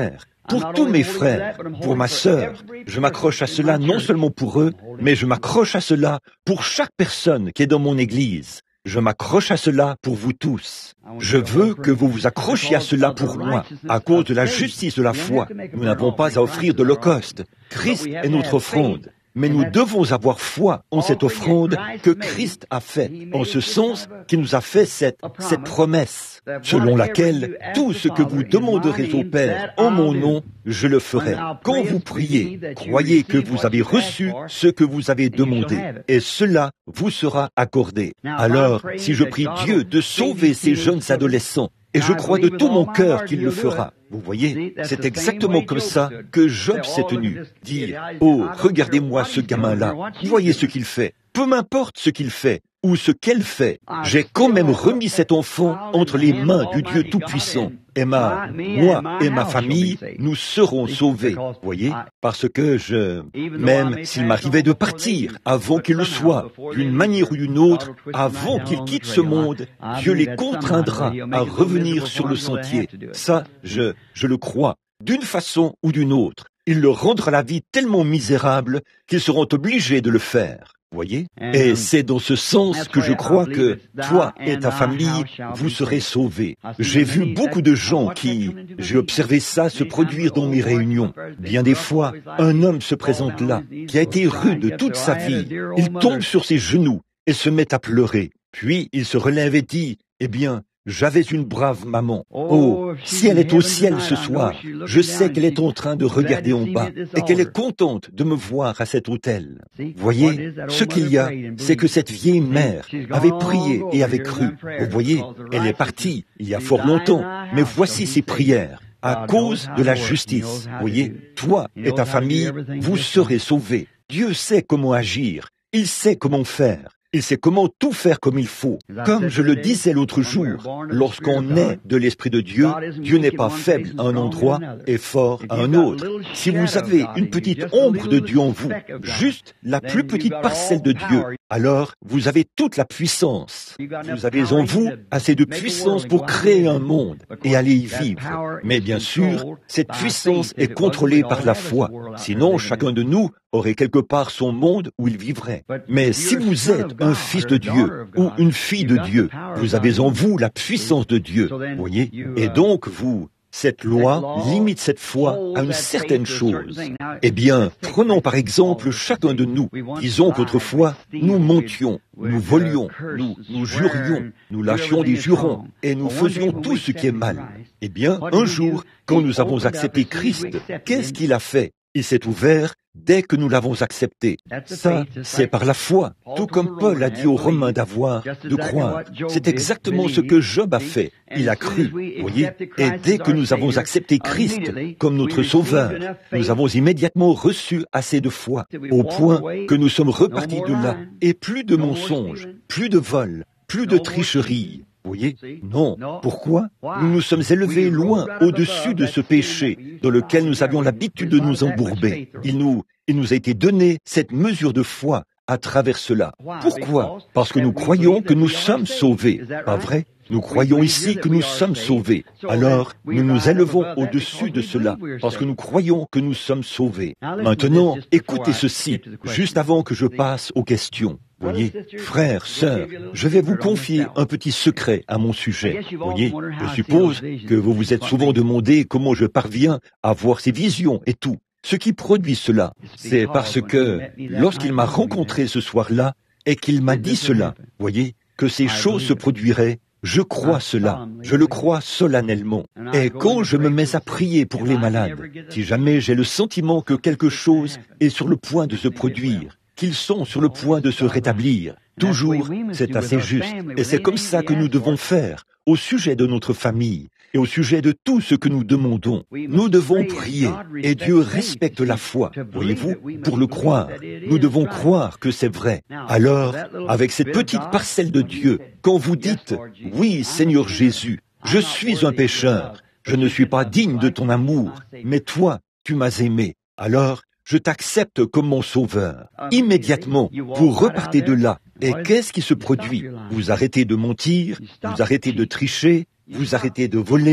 pour tous mes frères, pour ma sœur. Je m'accroche à cela non seulement pour eux, mais je m'accroche à cela pour chaque personne qui est dans mon Église. Je m'accroche à cela pour vous tous. Je veux que vous vous accrochiez à cela pour moi, à cause de la justice de la foi. Nous n'avons pas à offrir d'holocauste. Christ est notre offrande. Mais nous devons avoir foi en cette offrande que Christ a faite, en ce sens qu'il nous a fait cette, cette promesse, selon laquelle tout ce que vous demanderez au Père en mon nom, je le ferai. Quand vous priez, croyez que vous avez reçu ce que vous avez demandé, et cela vous sera accordé. Alors, si je prie Dieu de sauver ces jeunes adolescents, et je crois de tout mon cœur qu'il le fera. Vous voyez, c'est exactement comme ça que Job s'est tenu. Dire, oh, regardez-moi ce gamin-là, voyez ce qu'il fait. Peu m'importe ce qu'il fait, ou ce qu'elle fait, j'ai quand même remis cet enfant entre les mains du Dieu Tout-Puissant. Et ma, moi et ma famille, nous serons sauvés, voyez, parce que je, même s'il m'arrivait de partir avant qu'il le soit, d'une manière ou d'une autre, avant qu'il quitte ce monde, Dieu les contraindra à revenir sur le sentier. Ça, je, je le crois, d'une façon ou d'une autre. Il leur rendra la vie tellement misérable qu'ils seront obligés de le faire. Voyez? Et c'est dans ce sens que je crois que toi et ta famille, vous serez sauvés. J'ai vu beaucoup de gens qui, j'ai observé ça se produire dans mes réunions. Bien des fois, un homme se présente là, qui a été rude toute sa vie. Il tombe sur ses genoux et se met à pleurer. Puis il se relève et dit, eh bien, j'avais une brave maman. Oh, si elle est au ciel ce soir, je sais qu'elle est en train de regarder en bas et qu'elle est contente de me voir à cet autel. Voyez, ce qu'il y a, c'est que cette vieille mère avait prié et avait cru. Vous voyez, elle est partie il y a fort longtemps, mais voici ses prières. À cause de la justice, voyez, toi et ta famille, vous serez sauvés. Dieu sait comment agir, il sait comment faire. Il sait comment tout faire comme il faut. Comme je le disais l'autre jour, lorsqu'on naît de l'Esprit de Dieu, Dieu n'est pas faible à un endroit et fort à un autre. Si vous avez une petite ombre de Dieu en vous, juste la plus petite parcelle de Dieu, alors vous avez toute la puissance. Vous avez en vous assez de puissance pour créer un monde et aller y vivre. Mais bien sûr, cette puissance est contrôlée par la foi. Sinon, chacun de nous aurait quelque part son monde où il vivrait. Mais si vous êtes un fils de Dieu ou une fille de Dieu, vous avez en vous la puissance de Dieu, voyez? Et donc, vous, cette loi limite cette foi à une certaine chose. Eh bien, prenons par exemple chacun de nous. Disons qu'autrefois, nous montions, nous volions, nous, nous jurions, nous lâchions des jurons et nous faisions tout ce qui est mal. Eh bien, un jour, quand nous avons accepté Christ, qu'est-ce qu'il a fait? Il s'est ouvert dès que nous l'avons accepté. Ça, c'est par la foi. Tout comme Paul a dit aux Romains d'avoir, de croire. C'est exactement ce que Job a fait. Il a cru, voyez. Et dès que nous avons accepté Christ comme notre Sauveur, nous avons immédiatement reçu assez de foi, au point que nous sommes repartis de là. Et plus de mensonges, plus de vols, plus de tricheries. Vous voyez? Non. Pourquoi? Nous nous sommes élevés loin au-dessus de ce péché dans lequel nous avions l'habitude de nous embourber. Il nous, il nous a été donné cette mesure de foi à travers cela. Pourquoi? Parce que nous croyons que nous sommes sauvés. Pas vrai? Nous croyons ici que nous sommes sauvés. Alors, nous nous élevons au-dessus de cela, parce que nous croyons que nous sommes sauvés. Maintenant, écoutez ceci, juste avant que je passe aux questions. Voyez, frères, sœurs, je vais vous confier un petit secret à mon sujet. Voyez, je suppose que vous vous êtes souvent demandé comment je parviens à voir ces visions et tout. Ce qui produit cela, c'est parce que lorsqu'il m'a rencontré ce soir-là et qu'il m'a dit cela, voyez, que ces choses se produiraient, je crois cela, je le crois solennellement. Et quand je me mets à prier pour les malades, si jamais j'ai le sentiment que quelque chose est sur le point de se produire, qu'ils sont sur le point de se rétablir, toujours, c'est assez juste. Et c'est comme ça que nous devons faire au sujet de notre famille et au sujet de tout ce que nous demandons. Nous devons prier et Dieu respecte la foi, voyez-vous, pour le croire. Nous devons croire que c'est vrai. Alors, avec cette petite parcelle de Dieu, quand vous dites « Oui, Seigneur Jésus, je suis un pécheur, je ne suis pas digne de ton amour, mais toi, tu m'as aimé. » Alors, je t'accepte comme mon sauveur. Immédiatement, vous repartez de là. Et qu'est-ce qui se produit? Vous arrêtez de mentir, vous arrêtez de tricher, vous arrêtez de voler,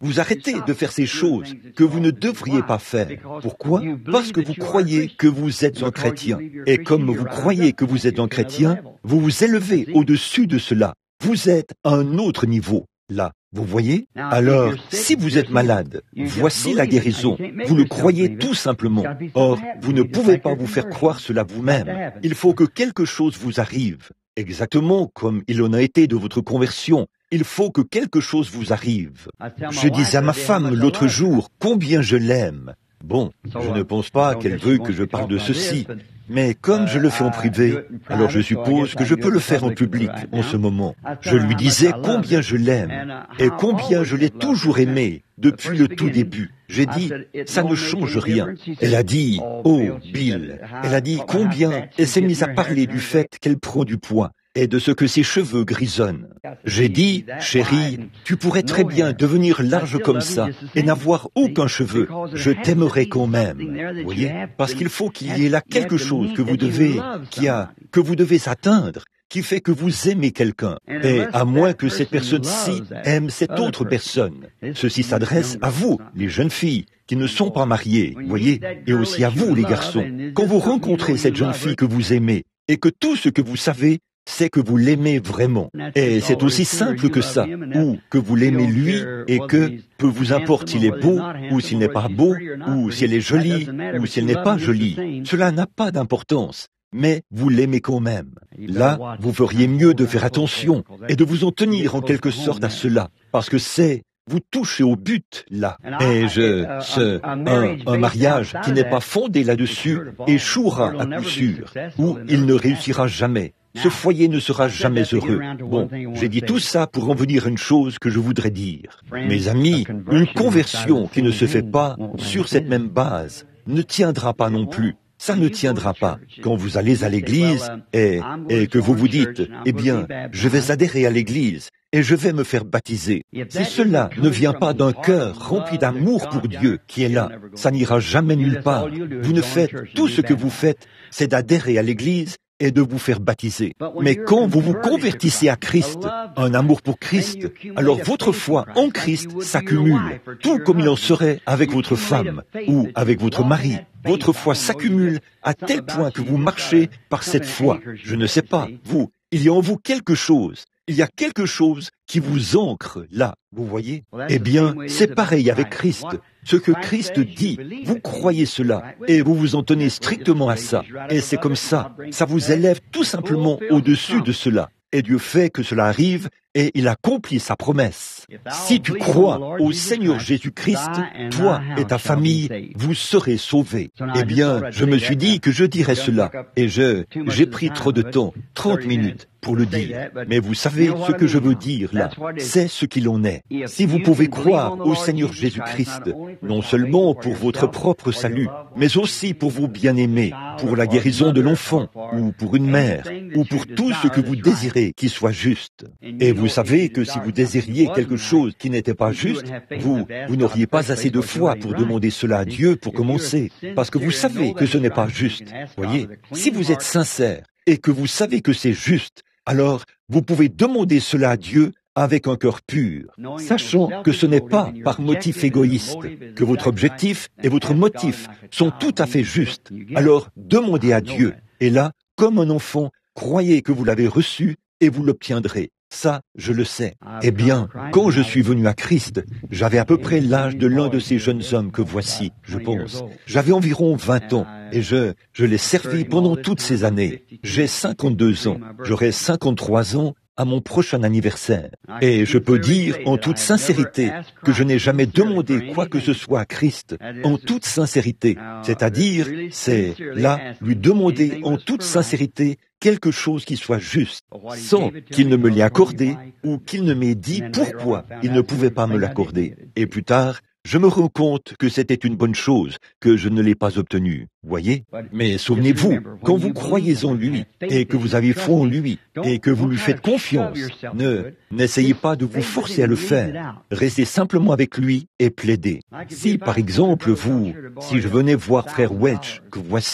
vous arrêtez de faire ces choses que vous ne devriez pas faire. Pourquoi? Parce que vous croyez que vous êtes un chrétien. Et comme vous croyez que vous êtes un chrétien, vous vous élevez au-dessus de cela. Vous êtes à un autre niveau, là. Vous voyez? Alors, si vous êtes malade, voici la guérison. Vous le croyez tout simplement. Or, vous ne pouvez pas vous faire croire cela vous-même. Il faut que quelque chose vous arrive. Exactement comme il en a été de votre conversion. Il faut que quelque chose vous arrive. Je disais à ma femme l'autre jour combien je l'aime. Bon, je ne pense pas qu'elle veut que je parle de ceci, mais comme je le fais en privé, alors je suppose que je peux le faire en public en ce moment. Je lui disais combien je l'aime et combien je l'ai toujours aimé depuis le tout début. J'ai dit, ça ne change rien. Elle a dit, oh Bill, elle a dit combien, et s'est mise à parler du fait qu'elle prend du poids et de ce que ses cheveux grisonnent. J'ai dit, chérie, tu pourrais très bien devenir large comme ça et n'avoir aucun cheveu. Je t'aimerais quand même. Vous voyez? Parce qu'il faut qu'il y ait là quelque chose que vous devez, qui a, que vous devez atteindre, qui fait que vous aimez quelqu'un. Et à moins que cette personne-ci aime cette autre personne. Ceci s'adresse à vous, les jeunes filles, qui ne sont pas mariées, vous voyez, et aussi à vous, les garçons. Quand vous rencontrez cette jeune fille que vous aimez, et que tout ce que vous savez, c'est que vous l'aimez vraiment. Et c'est aussi simple que ça, ou que vous l'aimez lui, et que, peu vous importe s'il est beau, ou s'il n'est pas beau, ou si elle est jolie, ou si elle n'est pas jolie. Cela n'a pas d'importance, mais vous l'aimez quand même. Là, vous feriez mieux de faire attention, et de vous en tenir en quelque sorte à cela, parce que c'est... Vous touchez au but, là. Et je, ce, un, un mariage qui n'est pas fondé là-dessus échouera à coup sûr, ou il ne réussira jamais. Ce foyer ne sera jamais heureux. Bon, j'ai dit tout ça pour en venir à une chose que je voudrais dire. Mes amis, une conversion qui ne se fait pas sur cette même base ne tiendra pas non plus. Ça ne tiendra pas. Quand vous allez à l'église et, et que vous vous dites, eh bien, je vais adhérer à l'église et je vais me faire baptiser. Si cela ne vient pas d'un cœur rempli d'amour pour Dieu qui est là, ça n'ira jamais nulle part. Vous ne faites, tout ce que vous faites, c'est d'adhérer à l'église et de vous faire baptiser. Mais quand vous vous convertissez à Christ, un amour pour Christ, alors votre foi en Christ s'accumule, tout comme il en serait avec votre femme ou avec votre mari. Votre foi s'accumule à tel point que vous marchez par cette foi. Je ne sais pas, vous, il y a en vous quelque chose. Il y a quelque chose qui vous ancre là, vous voyez? Eh bien, c'est pareil avec Christ. Ce que Christ dit, vous croyez cela et vous vous en tenez strictement à ça. Et c'est comme ça, ça vous élève tout simplement au-dessus de cela. Et Dieu fait que cela arrive et il accomplit sa promesse. Si tu crois au Seigneur Jésus-Christ, toi et ta famille, vous serez sauvés. Eh bien, je me suis dit que je dirais cela et je, j'ai pris trop de temps, trente minutes, pour le dire. Mais vous savez ce que je veux dire là, c'est ce qu'il en est. Si vous pouvez croire au Seigneur Jésus-Christ, non seulement pour votre propre salut, mais aussi pour vos bien-aimés, pour la guérison de l'enfant, ou pour une mère, ou pour tout ce que vous désirez qui soit juste. Et vous savez que si vous désiriez quelque chose qui n'était pas juste, vous, vous n'auriez pas assez de foi pour demander cela à Dieu pour commencer, parce que vous savez que ce n'est pas juste. Voyez, si vous êtes sincère et que vous savez que c'est juste, alors vous pouvez demander cela à Dieu avec un cœur pur, sachant que ce n'est pas par motif égoïste, que votre objectif et votre motif sont tout à fait justes. Alors demandez à Dieu, et là, comme un enfant, croyez que vous l'avez reçu et vous l'obtiendrez. Ça, je le sais. Eh bien, quand je suis venu à Christ, j'avais à peu près l'âge de l'un de ces jeunes hommes que voici, je pense. J'avais environ vingt ans, et je, je l'ai servi pendant toutes ces années. J'ai cinquante-deux ans, j'aurai cinquante-trois ans à mon prochain anniversaire. Et je peux dire en toute sincérité que je n'ai jamais demandé quoi que ce soit à Christ, en toute sincérité. C'est-à-dire, c'est là, lui demander en toute sincérité quelque chose qui soit juste, sans qu'il ne me l'ait accordé ou qu'il ne m'ait dit pourquoi il ne pouvait pas me l'accorder. Et plus tard, je me rends compte que c'était une bonne chose, que je ne l'ai pas obtenue, voyez? Mais souvenez-vous, quand vous croyez en lui, et que vous avez foi en lui, et que vous lui faites confiance, ne, n'essayez pas de vous forcer à le faire. Restez simplement avec lui et plaidez. Si, par exemple, vous, si je venais voir frère Welch, que voici,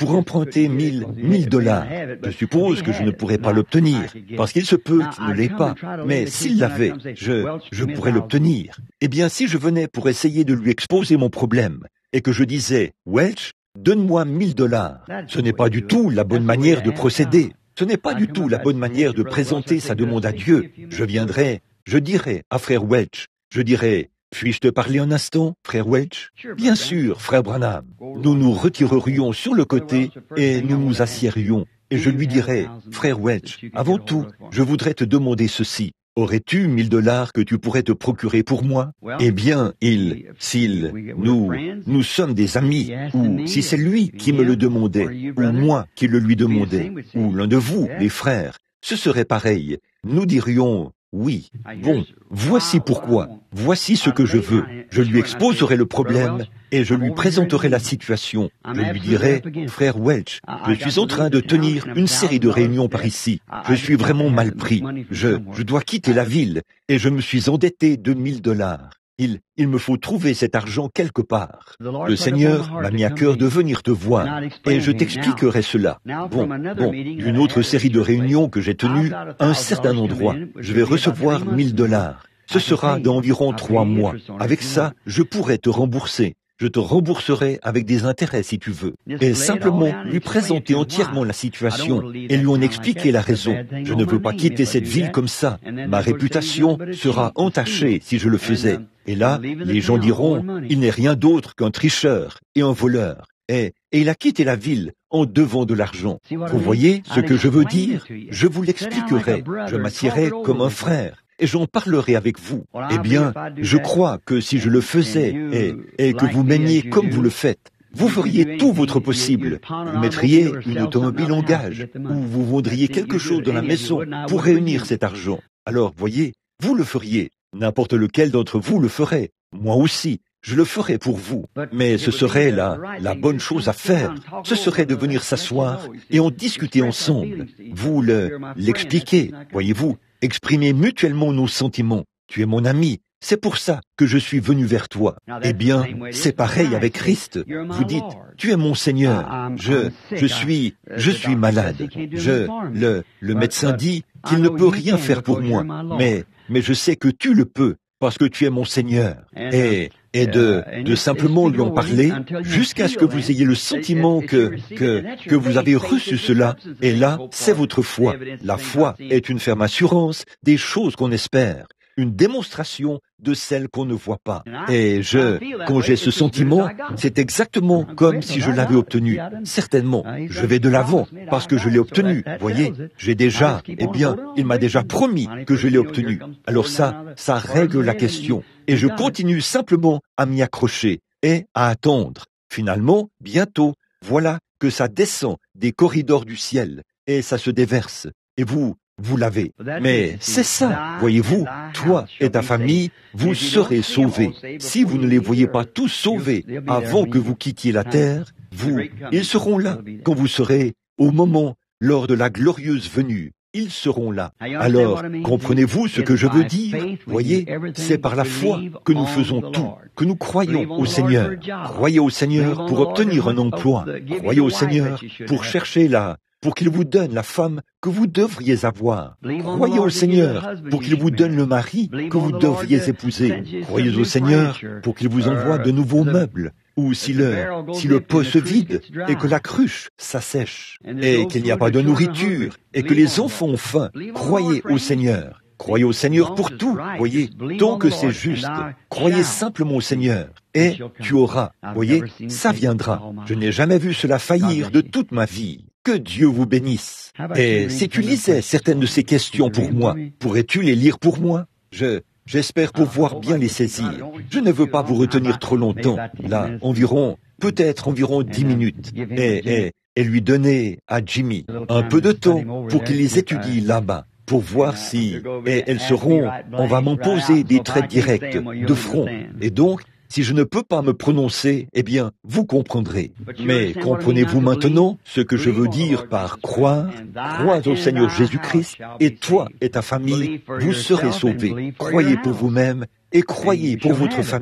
pour emprunter mille, mille dollars. Je suppose que je ne pourrais pas l'obtenir, parce qu'il se peut qu'il ne l'ait pas. Mais s'il l'avait, je, je pourrais l'obtenir. Eh bien, si je venais pour essayer de lui exposer mon problème, et que je disais, Welch, donne-moi mille dollars, ce n'est pas du tout la bonne manière de procéder. Ce n'est pas du tout la bonne manière de présenter sa demande à Dieu. Je viendrai, je dirai à frère Welch, je dirai, puis-je te parler un instant, frère Welch? Bien sûr, frère Branham. Nous nous retirerions sur le côté et nous nous assiérions. Et je lui dirais, frère Welch, avant tout, je voudrais te demander ceci. Aurais-tu mille dollars que tu pourrais te procurer pour moi? Eh bien, il, s'il, nous, nous sommes des amis, ou si c'est lui qui me le demandait, ou moi qui le lui demandais, ou l'un de vous, les frères, ce serait pareil. Nous dirions, oui, bon, voici pourquoi, voici ce que je veux. Je lui exposerai le problème et je lui présenterai la situation. Je lui dirai, frère Welch, je suis en train de tenir une série de réunions par ici. Je suis vraiment mal pris. Je, je dois quitter la ville et je me suis endetté de mille dollars. Il, il me faut trouver cet argent quelque part. Le Seigneur m'a mis à cœur de venir te voir, et je t'expliquerai cela. Bon, bon, d'une autre série de réunions que j'ai tenues à un certain endroit, je vais recevoir mille dollars. Ce sera dans environ trois mois. Avec ça, je pourrai te rembourser. Je te rembourserai avec des intérêts si tu veux. Et simplement lui présenter entièrement la situation et lui en expliquer la raison. Je ne veux pas quitter cette ville comme ça. Ma réputation sera entachée si je le faisais. Et là, les gens diront, il n'est rien d'autre qu'un tricheur et un voleur. Et, et il a quitté la ville en devant de l'argent. Vous voyez ce que je veux dire? Je vous l'expliquerai. Je m'assierai comme un frère. Et j'en parlerai avec vous. Eh bien, je crois que si je le faisais et, et que vous m'aimiez comme vous le faites, vous feriez tout votre possible. Vous mettriez une automobile en gage ou vous vendriez quelque chose dans la maison pour réunir cet argent. Alors, voyez, vous le feriez. N'importe lequel d'entre vous le ferait. Moi aussi, je le ferais pour vous. Mais ce serait la, la bonne chose à faire. Ce serait de venir s'asseoir et en discuter ensemble. Vous le, l'expliquer, voyez-vous. Exprimer mutuellement nos sentiments. Tu es mon ami, c'est pour ça que je suis venu vers toi. Eh bien, c'est pareil avec Christ. Vous dites, tu es mon Seigneur. Je, je suis, je suis malade. Je, le, le médecin dit qu'il ne peut rien faire pour moi. Mais, mais je sais que tu le peux, parce que tu es mon Seigneur. Et, et de, de simplement lui en parler jusqu'à ce que vous ayez le sentiment que, que, que vous avez reçu cela. Et là, c'est votre foi. La foi est une ferme assurance des choses qu'on espère, une démonstration de celles qu'on ne voit pas. Et je, quand j'ai ce sentiment, c'est exactement comme si je l'avais obtenu. Certainement, je vais de l'avant parce que je l'ai obtenu. Voyez, j'ai déjà, eh bien, il m'a déjà promis que je l'ai obtenu. Alors ça, ça règle la question. Et je continue simplement à m'y accrocher et à attendre. Finalement, bientôt, voilà que ça descend des corridors du ciel et ça se déverse. Et vous, vous l'avez. Mais c'est ça, voyez-vous, toi et ta famille, vous serez sauvés. Si vous ne les voyez pas tous sauvés avant que vous quittiez la terre, vous, ils seront là quand vous serez au moment, lors de la glorieuse venue. Ils seront là. Alors, comprenez-vous ce que je veux dire? Voyez, c'est par la foi que nous faisons tout, que nous croyons au Seigneur. Croyez au Seigneur pour obtenir un emploi. Croyez au Seigneur pour chercher la, pour qu'il vous donne la femme que vous devriez avoir. Croyez au Seigneur pour qu'il vous donne le mari que vous devriez épouser. Croyez au Seigneur pour qu'il vous envoie de nouveaux meubles. Ou si le, si le pot se vide et que la cruche s'assèche et qu'il n'y a pas de nourriture et que les enfants ont faim, croyez au Seigneur. Croyez au Seigneur pour tout, voyez, tant que c'est juste. Croyez simplement au Seigneur et tu auras, voyez, ça viendra. Je n'ai jamais vu cela faillir de toute ma vie. Que Dieu vous bénisse. Et si tu lisais certaines de ces questions pour moi, pourrais-tu les lire pour moi? Je... J'espère pouvoir bien les saisir. Je ne veux pas vous retenir trop longtemps. Là, environ, peut-être environ dix minutes. Et, et, et lui donner à Jimmy un peu de temps pour qu'il les étudie là-bas, pour voir si, et elles seront, on va m'en poser des traits directs, de front. Et donc, si je ne peux pas me prononcer, eh bien, vous comprendrez. Mais comprenez-vous maintenant ce que je veux dire par croire? Crois au Seigneur Jésus-Christ, et toi et ta famille, vous serez sauvés. Croyez pour vous-même et croyez pour votre famille.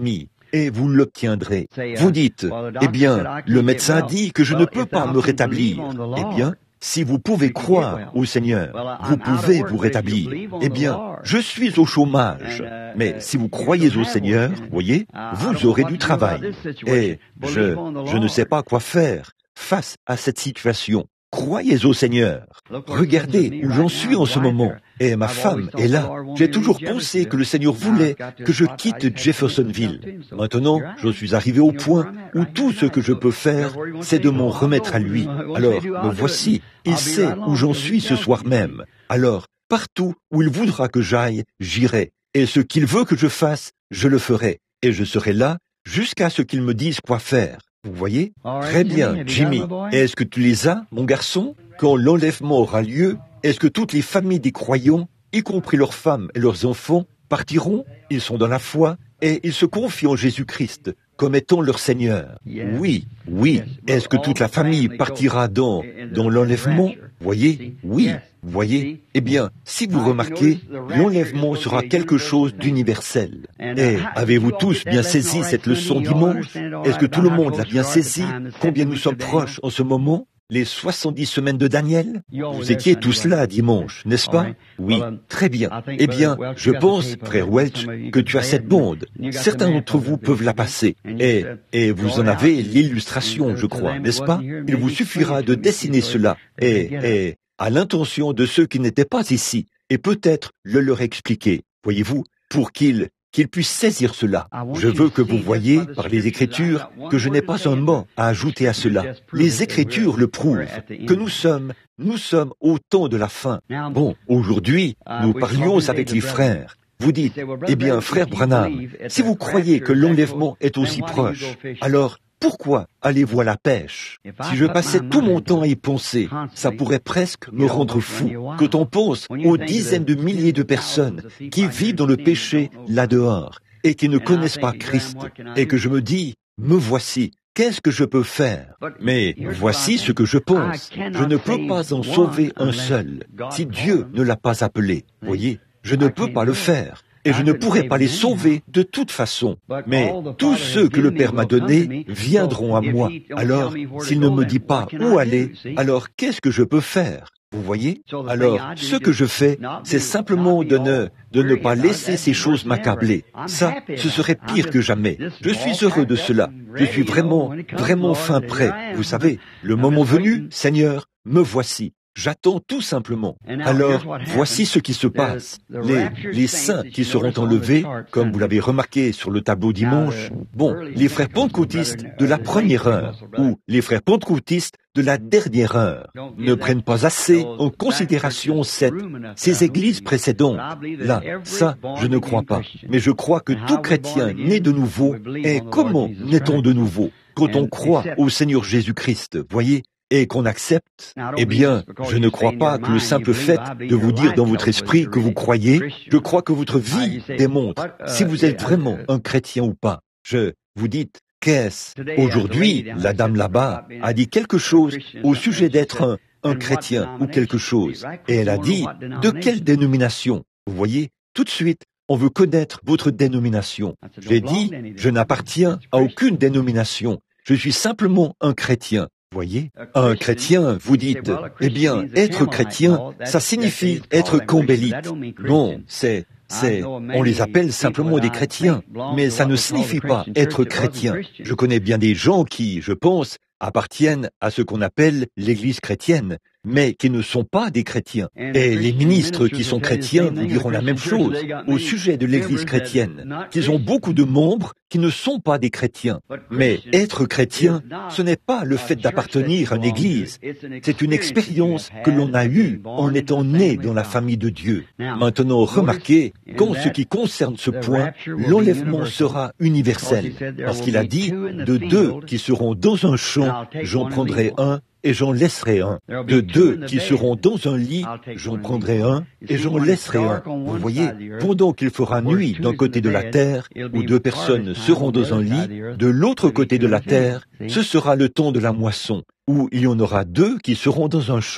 et vous l'obtiendrez. Vous dites, eh bien, le médecin a dit que je ne peux pas me rétablir. Eh bien, si vous pouvez croire au Seigneur, vous pouvez vous rétablir. Eh bien, je suis au chômage. Mais si vous croyez au Seigneur, voyez, vous aurez du travail. Et je, je ne sais pas quoi faire face à cette situation. Croyez au Seigneur. Regardez où j'en suis en ce moment. Et ma femme est là. J'ai toujours pensé que le Seigneur voulait que je quitte Jeffersonville. Maintenant, je suis arrivé au point où tout ce que je peux faire, c'est de m'en remettre à lui. Alors, me voici. Il sait où j'en suis ce soir même. Alors, partout où il voudra que j'aille, j'irai. Et ce qu'il veut que je fasse, je le ferai. Et je serai là jusqu'à ce qu'il me dise quoi faire. Vous voyez? Très bien, Jimmy. Est-ce que tu les as, mon garçon? Quand l'enlèvement aura lieu, est-ce que toutes les familles des croyants, y compris leurs femmes et leurs enfants, partiront? Ils sont dans la foi et ils se confient en Jésus-Christ comme étant leur Seigneur. Oui, oui. Est-ce que toute la famille partira dans, dans l'enlèvement? Voyez? Oui. Voyez? Eh bien, si vous remarquez, l'enlèvement sera quelque chose d'universel. Et avez-vous tous bien saisi cette leçon dimanche? Est-ce que tout le monde l'a bien saisi? Combien nous sommes proches en ce moment? Les soixante-dix semaines de Daniel? Vous étiez tous là dimanche, n'est-ce pas? Oui, très bien. Eh bien, je pense, frère Welch, que tu as cette bande. Certains d'entre vous peuvent la passer. Et, et vous en avez l'illustration, je crois, n'est-ce pas? Il vous suffira de dessiner cela. Et, et, à l'intention de ceux qui n'étaient pas ici, et peut-être le leur expliquer, voyez-vous, pour qu'ils qu'ils puissent saisir cela. Je veux que vous voyiez, par les Écritures, que je n'ai pas un mot à ajouter à cela. Les Écritures le prouvent, que nous sommes, nous sommes au temps de la fin. Bon, aujourd'hui, nous parlions avec les frères. Vous dites, eh bien, frère Branham, si vous croyez que l'enlèvement est aussi proche, alors pourquoi allez-vous à la pêche? Si je passais tout mon temps à y penser, ça pourrait presque me rendre fou. Quand on pense aux dizaines de milliers de personnes qui vivent dans le péché là-dehors et qui ne connaissent pas Christ, et que je me dis, me voici, qu'est-ce que je peux faire? Mais voici ce que je pense. Je ne peux pas en sauver un seul, si Dieu ne l'a pas appelé. Voyez, je ne peux pas le faire. Et je ne pourrai pas les sauver de toute façon. Mais tous ceux que le Père m'a donnés viendront à moi. Alors, s'il ne me dit pas où aller, alors qu'est-ce que je peux faire? Vous voyez? Alors, ce que je fais, c'est simplement de ne, de ne pas laisser ces choses m'accabler. Ça, ce serait pire que jamais. Je suis heureux de cela. Je suis vraiment, vraiment fin prêt. Vous savez, le moment venu, Seigneur, me voici. J'attends tout simplement. Alors, voici ce qui se passe. Les, les saints qui seront enlevés, comme vous l'avez remarqué sur le tableau dimanche, bon, les frères pentecôtistes de la première heure, ou les frères pentecôtistes de la dernière heure, ne prennent pas assez en considération cette, ces églises précédentes. Là, ça, je ne crois pas. Mais je crois que tout chrétien né de nouveau est comment naît-on de nouveau? Quand on croit au Seigneur Jésus-Christ, voyez? Et qu'on accepte, eh bien, je ne crois pas que le simple fait de vous dire dans votre esprit que vous croyez, je crois que votre vie démontre si vous êtes vraiment un chrétien ou pas. Je, vous dites, qu'est-ce? Aujourd'hui, la dame là-bas a dit quelque chose au sujet d'être un, un chrétien ou quelque chose. Et elle a dit, de quelle dénomination? Vous voyez, tout de suite, on veut connaître votre dénomination. J'ai dit, je n'appartiens à aucune dénomination. Je suis simplement un chrétien. Voyez, un chrétien, vous dites, eh bien, être chrétien, ça signifie être combélite. Non, c'est, c'est, on les appelle simplement des chrétiens, mais ça ne signifie pas être chrétien. Je connais bien des gens qui, je pense, appartiennent à ce qu'on appelle l'Église chrétienne, mais qui ne sont pas des chrétiens. Et les ministres qui sont chrétiens vous diront la même chose au sujet de l'Église chrétienne, qu'ils ont beaucoup de membres qui ne sont pas des chrétiens. Mais être chrétien, ce n'est pas le fait d'appartenir à une Église, c'est une expérience que l'on a eue en étant né dans la famille de Dieu. Maintenant, remarquez qu'en ce qui concerne ce point, l'enlèvement sera universel, parce qu'il a dit, de deux qui seront dans un champ, j'en prendrai un, et j'en laisserai un. De deux qui seront dans un lit, j'en prendrai un, et j'en laisserai un. Vous voyez, pendant qu'il fera nuit d'un côté de la terre, où deux personnes seront dans un lit, de l'autre côté de la terre, ce sera le temps de la moisson, où il y en aura deux qui seront dans un champ.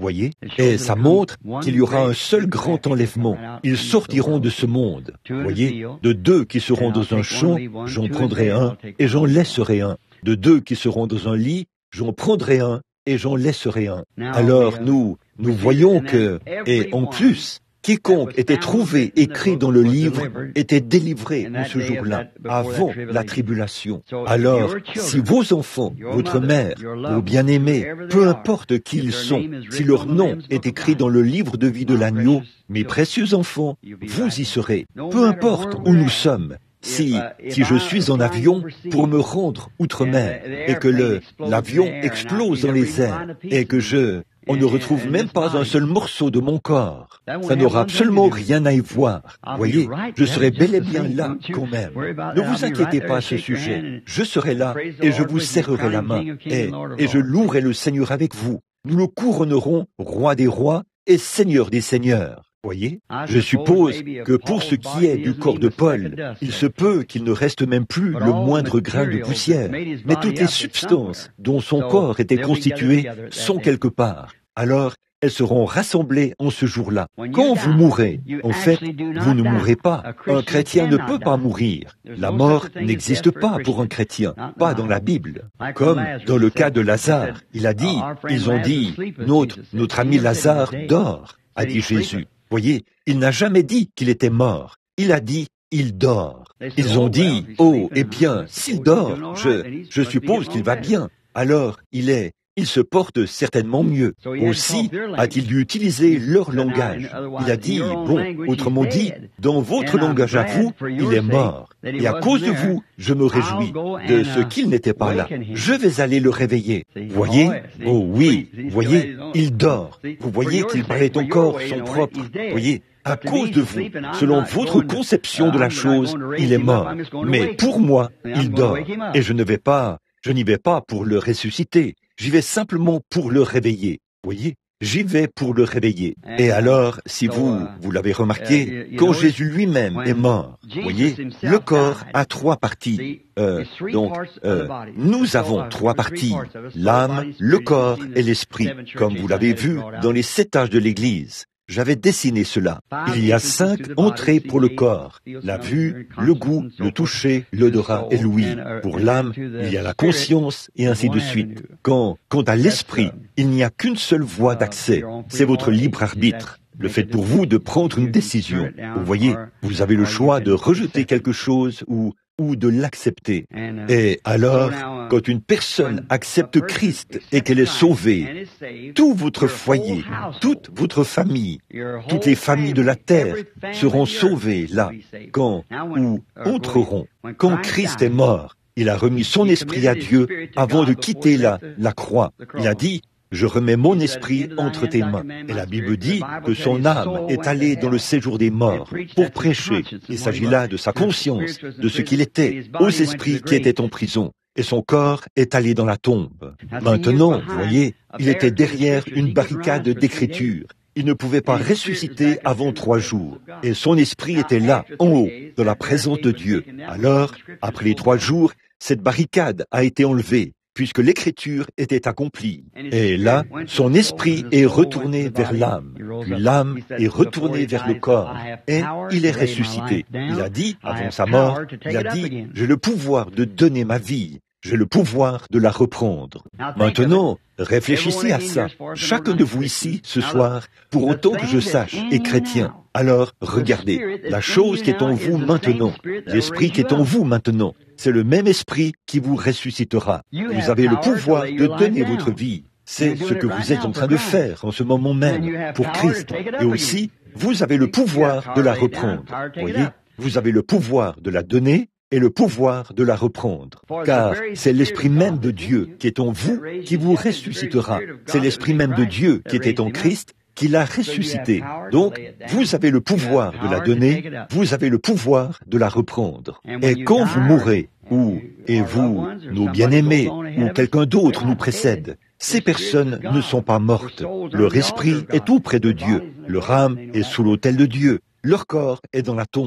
voyez, et ça montre qu'il y aura un seul grand enlèvement. Ils sortiront de ce monde, voyez, de deux qui seront dans un champ, j'en prendrai un et j'en laisserai un. De deux qui seront dans un lit, j'en prendrai un et j'en laisserai un. Alors nous, nous voyons que, et en plus, quiconque était trouvé écrit dans le livre était délivré en ce jour-là, avant la tribulation. Alors, si vos enfants, votre mère, vos bien-aimés, peu importe qui ils sont, si leur nom est écrit dans le livre de vie de l'agneau, mes précieux enfants, vous y serez. Peu importe où nous sommes. Si, si je suis en avion pour me rendre outre-mer et que le, l'avion explose dans les airs et que je, on ne retrouve même pas un seul morceau de mon corps, ça n'aura absolument rien à y voir. Voyez, je serai bel et bien là quand même. Ne vous inquiétez pas à ce sujet. Je serai là et je vous serrerai la main et, et je louerai le Seigneur avec vous. Nous le couronnerons roi des rois et seigneur des seigneurs. Voyez, je suppose que pour ce qui est du corps de Paul, il se peut qu'il ne reste même plus le moindre grain de poussière, mais toutes les substances dont son corps était constitué sont quelque part. Alors, elles seront rassemblées en ce jour-là. Quand vous mourrez, en fait, vous ne mourrez pas. Un chrétien ne peut pas mourir. La mort n'existe pas pour un chrétien, pas dans la Bible. Comme dans le cas de Lazare, il a dit, ils ont dit, notre, notre ami Lazare dort, a dit Jésus. Voyez, il n'a jamais dit qu'il était mort. Il a dit, il dort. Ils ont dit, oh, eh bien, s'il dort, je, je suppose qu'il va bien. Alors, il est, il se porte certainement mieux. Aussi, a-t-il dû utiliser leur langage. Il a dit, bon, autrement dit, dans votre langage à vous, il est mort. Et à cause de vous, je me réjouis de ce qu'il n'était pas là. Je vais aller le réveiller. Voyez? Oh oui, voyez, il dort. Vous voyez qu'il paraît encore son propre. Voyez? À cause de vous, selon votre conception de la chose, il est mort. Mais pour moi, il dort. Et je ne vais pas, je n'y vais pas pour le ressusciter. J'y vais simplement pour le réveiller. Voyez? J'y vais pour le réveiller. Et alors, si vous, vous l'avez remarqué, quand Jésus lui-même est mort, voyez, le corps a trois parties. Euh, donc, euh, nous avons trois parties, l'âme, le corps et l'esprit, comme vous l'avez vu dans les sept âges de l'Église. J'avais dessiné cela. Il y a cinq entrées pour le corps. La vue, le goût, le toucher, l'odorat et l'ouïe. Pour l'âme, il y a la conscience et ainsi de suite. Quant, quant à l'esprit, il n'y a qu'une seule voie d'accès. C'est votre libre arbitre. Le fait pour vous de prendre une décision. Vous voyez, vous avez le choix de rejeter quelque chose ou ou de l'accepter. Et alors, quand une personne accepte Christ et qu'elle est sauvée, tout votre foyer, toute votre famille, toutes les familles de la terre seront sauvées là, quand ou entreront. Quand Christ est mort, il a remis son esprit à Dieu avant de quitter la, la croix. Il a dit, je remets mon esprit entre tes mains. Et la Bible dit que son âme est allée dans le séjour des morts pour prêcher. Il s'agit là de sa conscience, de ce qu'il était, aux esprits qui étaient en prison. Et son corps est allé dans la tombe. Maintenant, vous voyez, il était derrière une barricade d'écriture. Il ne pouvait pas ressusciter avant trois jours. Et son esprit était là, en haut, dans la présence de Dieu. Alors, après les trois jours, cette barricade a été enlevée, puisque l'écriture était accomplie. Et là, son esprit est retourné vers l'âme, puis l'âme est retournée vers le corps, et il est ressuscité. Il a dit, avant sa mort, il a dit, j'ai le pouvoir de donner ma vie, j'ai le pouvoir de la reprendre. Maintenant, réfléchissez à ça. Chacun de vous ici, ce soir, pour autant que je sache, est chrétien. Alors, regardez, la chose qui est en vous maintenant, l'esprit qui est en vous maintenant, c'est le même esprit qui vous ressuscitera. Vous avez le pouvoir de donner votre vie. C'est ce que vous êtes en train de faire en ce moment même pour Christ. Et aussi, vous avez le pouvoir de la reprendre. Voyez, vous avez le pouvoir de la donner et le pouvoir de la reprendre. Car c'est l'esprit même de Dieu qui est en vous qui vous ressuscitera. C'est l'esprit même de Dieu qui était en Christ qui l'a ressuscité. Donc, vous avez le pouvoir de la donner, vous avez le pouvoir de la reprendre. Et quand vous mourrez, ou, et vous, nos bien-aimés, ou quelqu'un d'autre nous précède, ces personnes ne sont pas mortes. Leur esprit est tout près de Dieu. Leur âme est sous l'autel de Dieu. Leur corps est dans la tombe.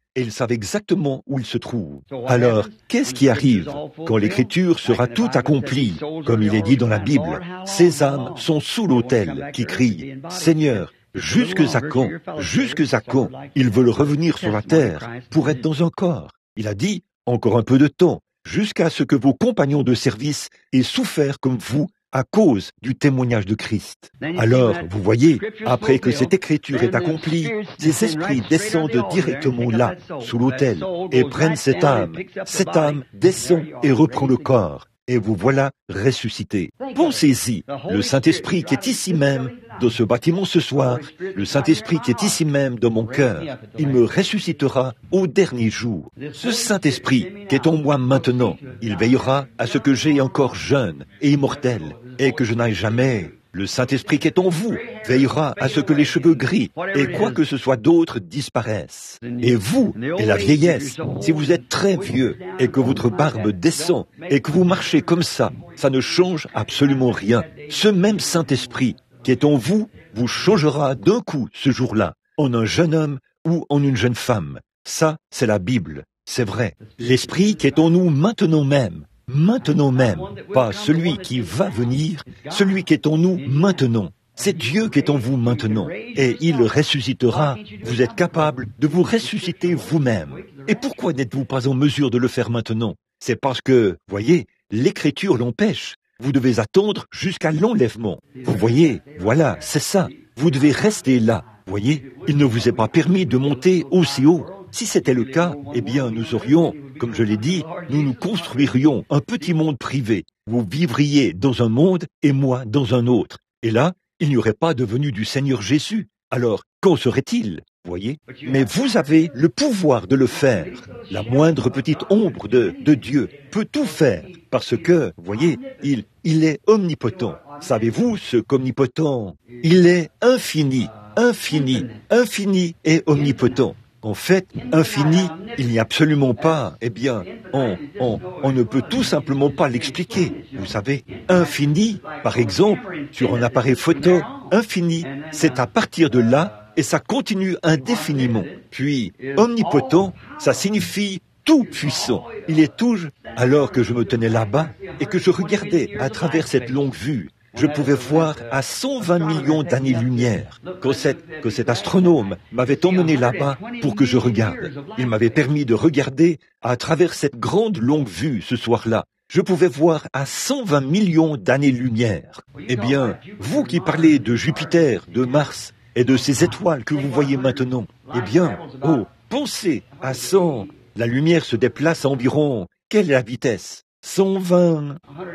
et ils savent exactement où ils se trouvent. Alors, qu'est-ce qui arrive quand l'Écriture sera tout accomplie, comme il est dit dans la Bible? Ces âmes sont sous l'autel qui crient « Seigneur, jusque à quand, jusque à quand ils veulent revenir sur la terre pour être dans un corps ?» Il a dit « Encore un peu de temps, jusqu'à ce que vos compagnons de service aient souffert comme vous à cause du témoignage de Christ. » Alors, vous voyez, après que cette écriture est accomplie, ces esprits descendent directement là, sous l'autel, et prennent cette âme. Cette âme descend et reprend le corps. Et vous voilà ressuscité. Pensez-y, le Saint-Esprit qui est ici même, dans ce bâtiment ce soir, le Saint-Esprit qui est ici même dans mon cœur, il me ressuscitera au dernier jour. Ce Saint-Esprit qui est en moi maintenant, il veillera à ce que j'ai encore jeune et immortel, et que je n'aille jamais. Le Saint-Esprit qui est en vous veillera à ce que les cheveux gris et quoi que ce soit d'autre disparaissent. Et vous, et la vieillesse, si vous êtes très vieux et que votre barbe descend et que vous marchez comme ça, ça ne change absolument rien. Ce même Saint-Esprit qui est en vous vous changera d'un coup ce jour-là en un jeune homme ou en une jeune femme. Ça, c'est la Bible, c'est vrai. L'Esprit qui est en nous maintenant même, maintenant même, pas celui qui va venir, celui qui est en nous maintenant. C'est Dieu qui est en vous maintenant, et il ressuscitera. Vous êtes capable de vous ressusciter vous-même. Et pourquoi n'êtes-vous pas en mesure de le faire maintenant? C'est parce que, voyez, l'Écriture l'empêche. Vous devez attendre jusqu'à l'enlèvement. Vous voyez, voilà, c'est ça. Vous devez rester là. Voyez, il ne vous est pas permis de monter aussi haut. Si c'était le cas, eh bien, nous aurions, comme je l'ai dit, nous nous construirions un petit monde privé. Vous vivriez dans un monde et moi dans un autre. Et là, il n'y aurait pas de venue du Seigneur Jésus. Alors, qu'en serait-il? Voyez? Mais vous avez le pouvoir de le faire. La moindre petite ombre de, de Dieu peut tout faire. Parce que, voyez, il, il est omnipotent. Savez-vous ce qu'omnipotent? Il est infini, infini, infini et omnipotent. En fait, infini, il n'y a absolument pas, eh bien, on, on, on ne peut tout simplement pas l'expliquer. Vous savez, infini, par exemple, sur un appareil photo, infini, c'est à partir de là, et ça continue indéfiniment. Puis, omnipotent, ça signifie tout puissant. Il est toujours, alors que je me tenais là-bas, et que je regardais à travers cette longue vue, je pouvais voir à cent vingt millions d'années-lumière que, cette, que cet astronome m'avait emmené là-bas pour que je regarde. Il m'avait permis de regarder à travers cette grande longue vue ce soir-là. Je pouvais voir à cent vingt millions d'années-lumière. Eh bien, vous qui parlez de Jupiter, de Mars et de ces étoiles que vous voyez maintenant, eh bien, oh, pensez à cent. La lumière se déplace à environ, quelle est la vitesse? cent vingt,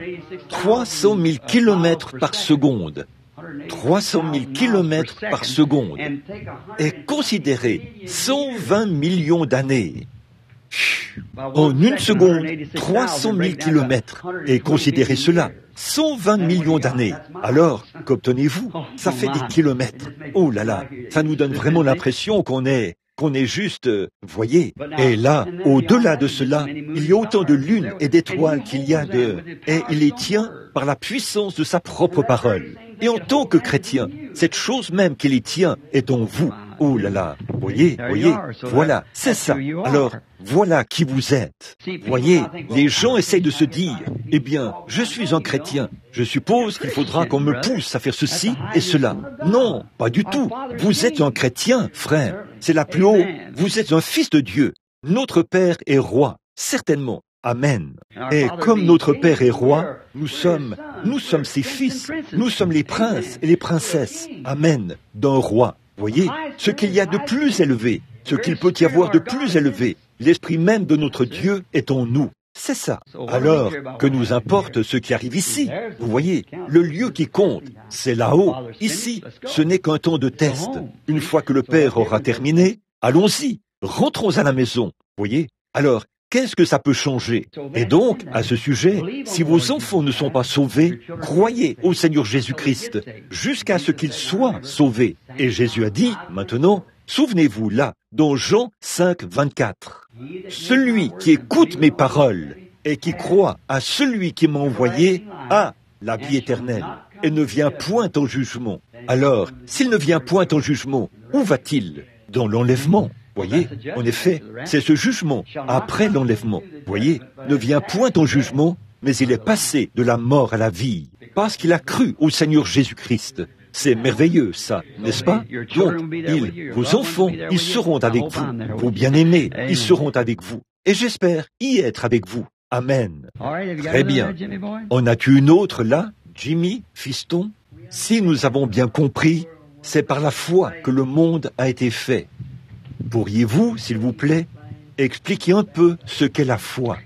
trois cent mille kilomètres par seconde. trois cent mille kilomètres par seconde. Et considérez cent vingt millions d'années. En une seconde, trois cent mille kilomètres. Et considérez cela, cent vingt millions d'années. Alors, qu'obtenez-vous? Ça fait des kilomètres. Oh là là, ça nous donne vraiment l'impression qu'on est... qu'on est juste, voyez, et là, au-delà de cela, il y a autant de lunes et d'étoiles qu'il y a de... Et il les tient par la puissance de sa propre parole. Et en tant que chrétien, cette chose même qui les tient est en vous. Oh là là, voyez, voyez, voilà, c'est ça. Alors, voilà qui vous êtes. Voyez, les gens essayent de se dire, eh bien, je suis un chrétien, je suppose qu'il faudra qu'on me pousse à faire ceci et cela. Non, pas du tout. Vous êtes un chrétien, frère. C'est la plus haut. Vous êtes un fils de Dieu. Notre Père est roi, certainement. Amen. Et comme notre Père est roi, nous sommes, nous sommes ses fils. Nous sommes les princes et les princesses. Amen. D'un roi. Voyez, ce qu'il y a de plus élevé, ce qu'il peut y avoir de plus élevé, l'esprit même de notre Dieu est en nous. C'est ça. Alors, que nous importe ce qui arrive ici? Vous voyez, le lieu qui compte, c'est là-haut. Ici, ce n'est qu'un temps de test. Une fois que le Père aura terminé, allons-y, rentrons à la maison. Voyez? Alors, qu'est-ce que ça peut changer? Et donc, à ce sujet, si vos enfants ne sont pas sauvés, croyez au Seigneur Jésus-Christ jusqu'à ce qu'ils soient sauvés. Et Jésus a dit, maintenant, souvenez-vous là, dans Jean cinq, vingt-quatre, « Celui qui écoute mes paroles et qui croit à celui qui m'a envoyé a la vie éternelle et ne vient point en jugement. » Alors, s'il ne vient point en jugement, où va-t-il? Dans l'enlèvement. Voyez, en effet, c'est ce jugement après l'enlèvement. Voyez, ne vient point en jugement, mais il est passé de la mort à la vie, parce qu'il a cru au Seigneur Jésus-Christ. C'est merveilleux, ça, n'est-ce pas? Donc, ils, vos enfants, ils seront avec vous. Vos bien-aimés, ils seront avec vous. Et j'espère y être avec vous. Amen. Très bien. En as-tu une autre là, Jimmy, fiston? Si nous avons bien compris, c'est par la foi que le monde a été fait. Pourriez-vous, s'il vous plaît, expliquer un peu ce qu'est la foi?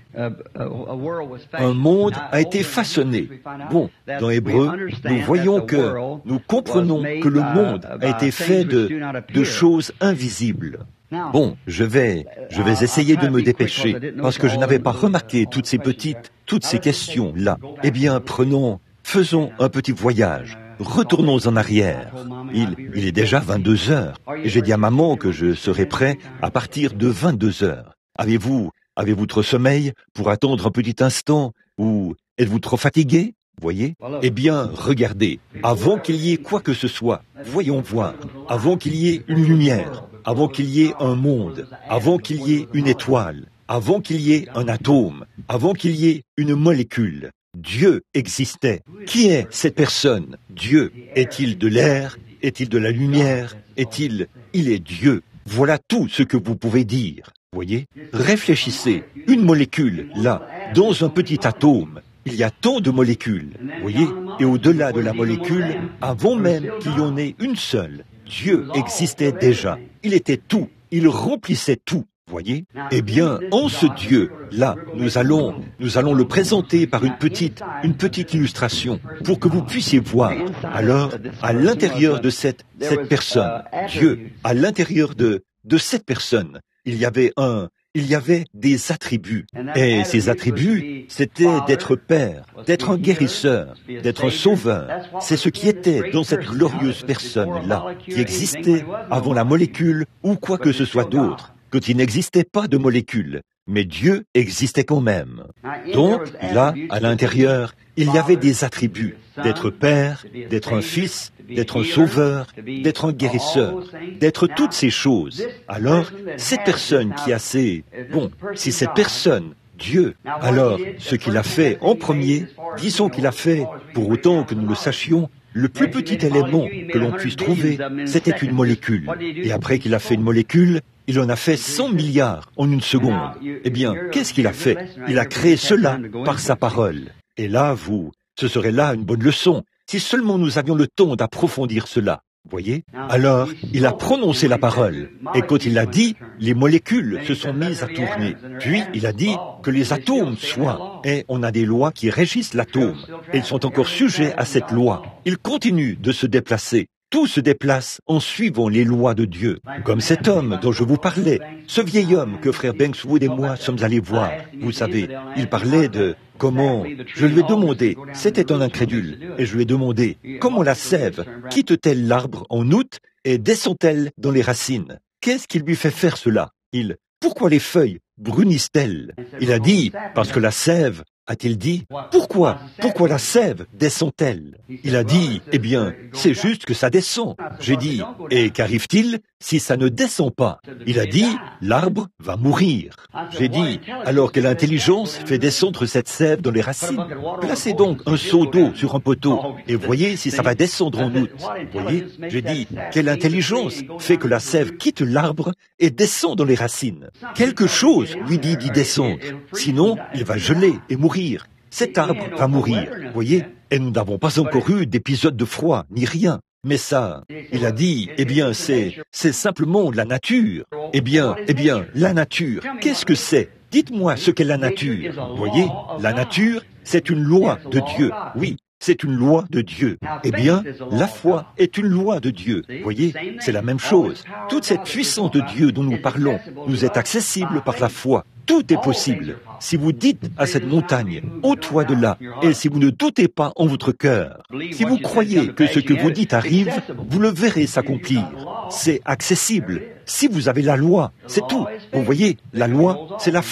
Un monde a été façonné. Bon, dans Hébreu, nous voyons que, nous comprenons que le monde a été fait de, de choses invisibles. Bon, je vais, je vais essayer de me dépêcher, parce que je n'avais pas remarqué toutes ces petites, toutes ces questions-là. Eh bien, prenons, faisons un petit voyage. Retournons en arrière. Il, il est déjà vingt-deux heures, et j'ai dit à maman que je serai prêt à partir de vingt-deux heures. Avez-vous, avez-vous trop sommeil pour attendre un petit instant, ou êtes-vous trop fatigué? Voyez? Eh bien, regardez, avant qu'il y ait quoi que ce soit, voyons voir, avant qu'il y ait une lumière, avant qu'il y ait un monde, avant qu'il y ait une étoile, avant qu'il y ait un atome, avant qu'il y ait une molécule, Dieu existait. Qui est cette personne? Dieu. Est-il de l'air? Est-il de la lumière? Est-il... Il est Dieu. Voilà tout ce que vous pouvez dire. Voyez? Réfléchissez. Une molécule, là, dans un petit atome. Il y a tant de molécules, voyez, et au-delà de la molécule, avant même qu'il y en ait une seule, Dieu existait déjà. Il était tout, il remplissait tout, voyez. Eh bien, en ce Dieu, là, nous allons, nous allons le présenter par une petite, une petite illustration, pour que vous puissiez voir. Alors, à l'intérieur de cette, cette personne, Dieu, à l'intérieur de, de cette personne, il y avait un... Il y avait des attributs, et ces attributs, c'était d'être père, d'être un guérisseur, d'être un sauveur. C'est ce qui était dans cette glorieuse personne-là, qui existait avant la molécule ou quoi que ce soit d'autre, quand il n'existait pas de molécule, mais Dieu existait quand même. Donc, là, à l'intérieur, il y avait des attributs, d'être père, d'être un fils, d'être un sauveur, d'être un guérisseur, d'être toutes ces choses. Alors, cette personne qui a ces... Bon, si cette personne, Dieu, alors, ce qu'il a fait en premier, disons qu'il a fait, pour autant que nous le sachions, le plus petit élément que l'on puisse trouver, c'était une molécule. Et après qu'il a fait une molécule, il en a fait cent milliards en une seconde. Eh bien, qu'est-ce qu'il a fait? Il a créé cela par sa parole. Et là, vous, ce serait là une bonne leçon, si seulement nous avions le temps d'approfondir cela. Voyez? Alors, il a prononcé la parole, et quand il l'a dit, les molécules se sont mises à tourner. Puis, il a dit que les atomes soient, et on a des lois qui régissent l'atome, et ils sont encore sujets à cette loi. Ils continuent de se déplacer. Tout se déplace en suivant les lois de Dieu. Comme cet homme dont je vous parlais, ce vieil homme que frère Bankswood et moi sommes allés voir. Vous savez, il parlait de comment... Je lui ai demandé, c'était un incrédule, et je lui ai demandé, comment la sève quitte-t-elle l'arbre en août et descend-elle dans les racines? Qu'est-ce qui lui fait faire cela? Il, pourquoi les feuilles brunissent-elles? Il a dit, parce que la sève, a-t-il dit, pourquoi, pourquoi la sève descend-elle? Il a dit, eh bien, c'est juste que ça descend. J'ai dit, et qu'arrive-t-il si ça ne descend pas? Il a dit, l'arbre va mourir. J'ai dit, alors quelle intelligence fait descendre cette sève dans les racines? Placez donc un seau d'eau sur un poteau et voyez si ça va descendre en août. Voyez, j'ai dit, quelle intelligence fait que la sève quitte l'arbre et descend dans les racines? Quelque chose lui dit d'y descendre, sinon il va geler et mourir. Cet arbre va mourir, voyez, et nous n'avons pas encore eu d'épisode de froid, ni rien. Mais ça, il a dit, eh bien, c'est, c'est simplement la nature. Eh bien, eh bien, la nature, qu'est-ce que c'est? Dites-moi ce qu'est la nature. Voyez, la nature, c'est une loi de Dieu, oui. C'est une loi de Dieu. Eh bien, la foi est une loi de Dieu. Voyez, c'est la même chose. Toute cette puissance de Dieu dont nous parlons nous est accessible par la foi. Tout est possible. Si vous dites à cette montagne, ôte-toi de là, et si vous ne doutez pas en votre cœur, si vous croyez que ce que vous dites arrive, vous le verrez s'accomplir. C'est accessible. Si vous avez la loi, c'est tout. Vous voyez, la loi, c'est la foi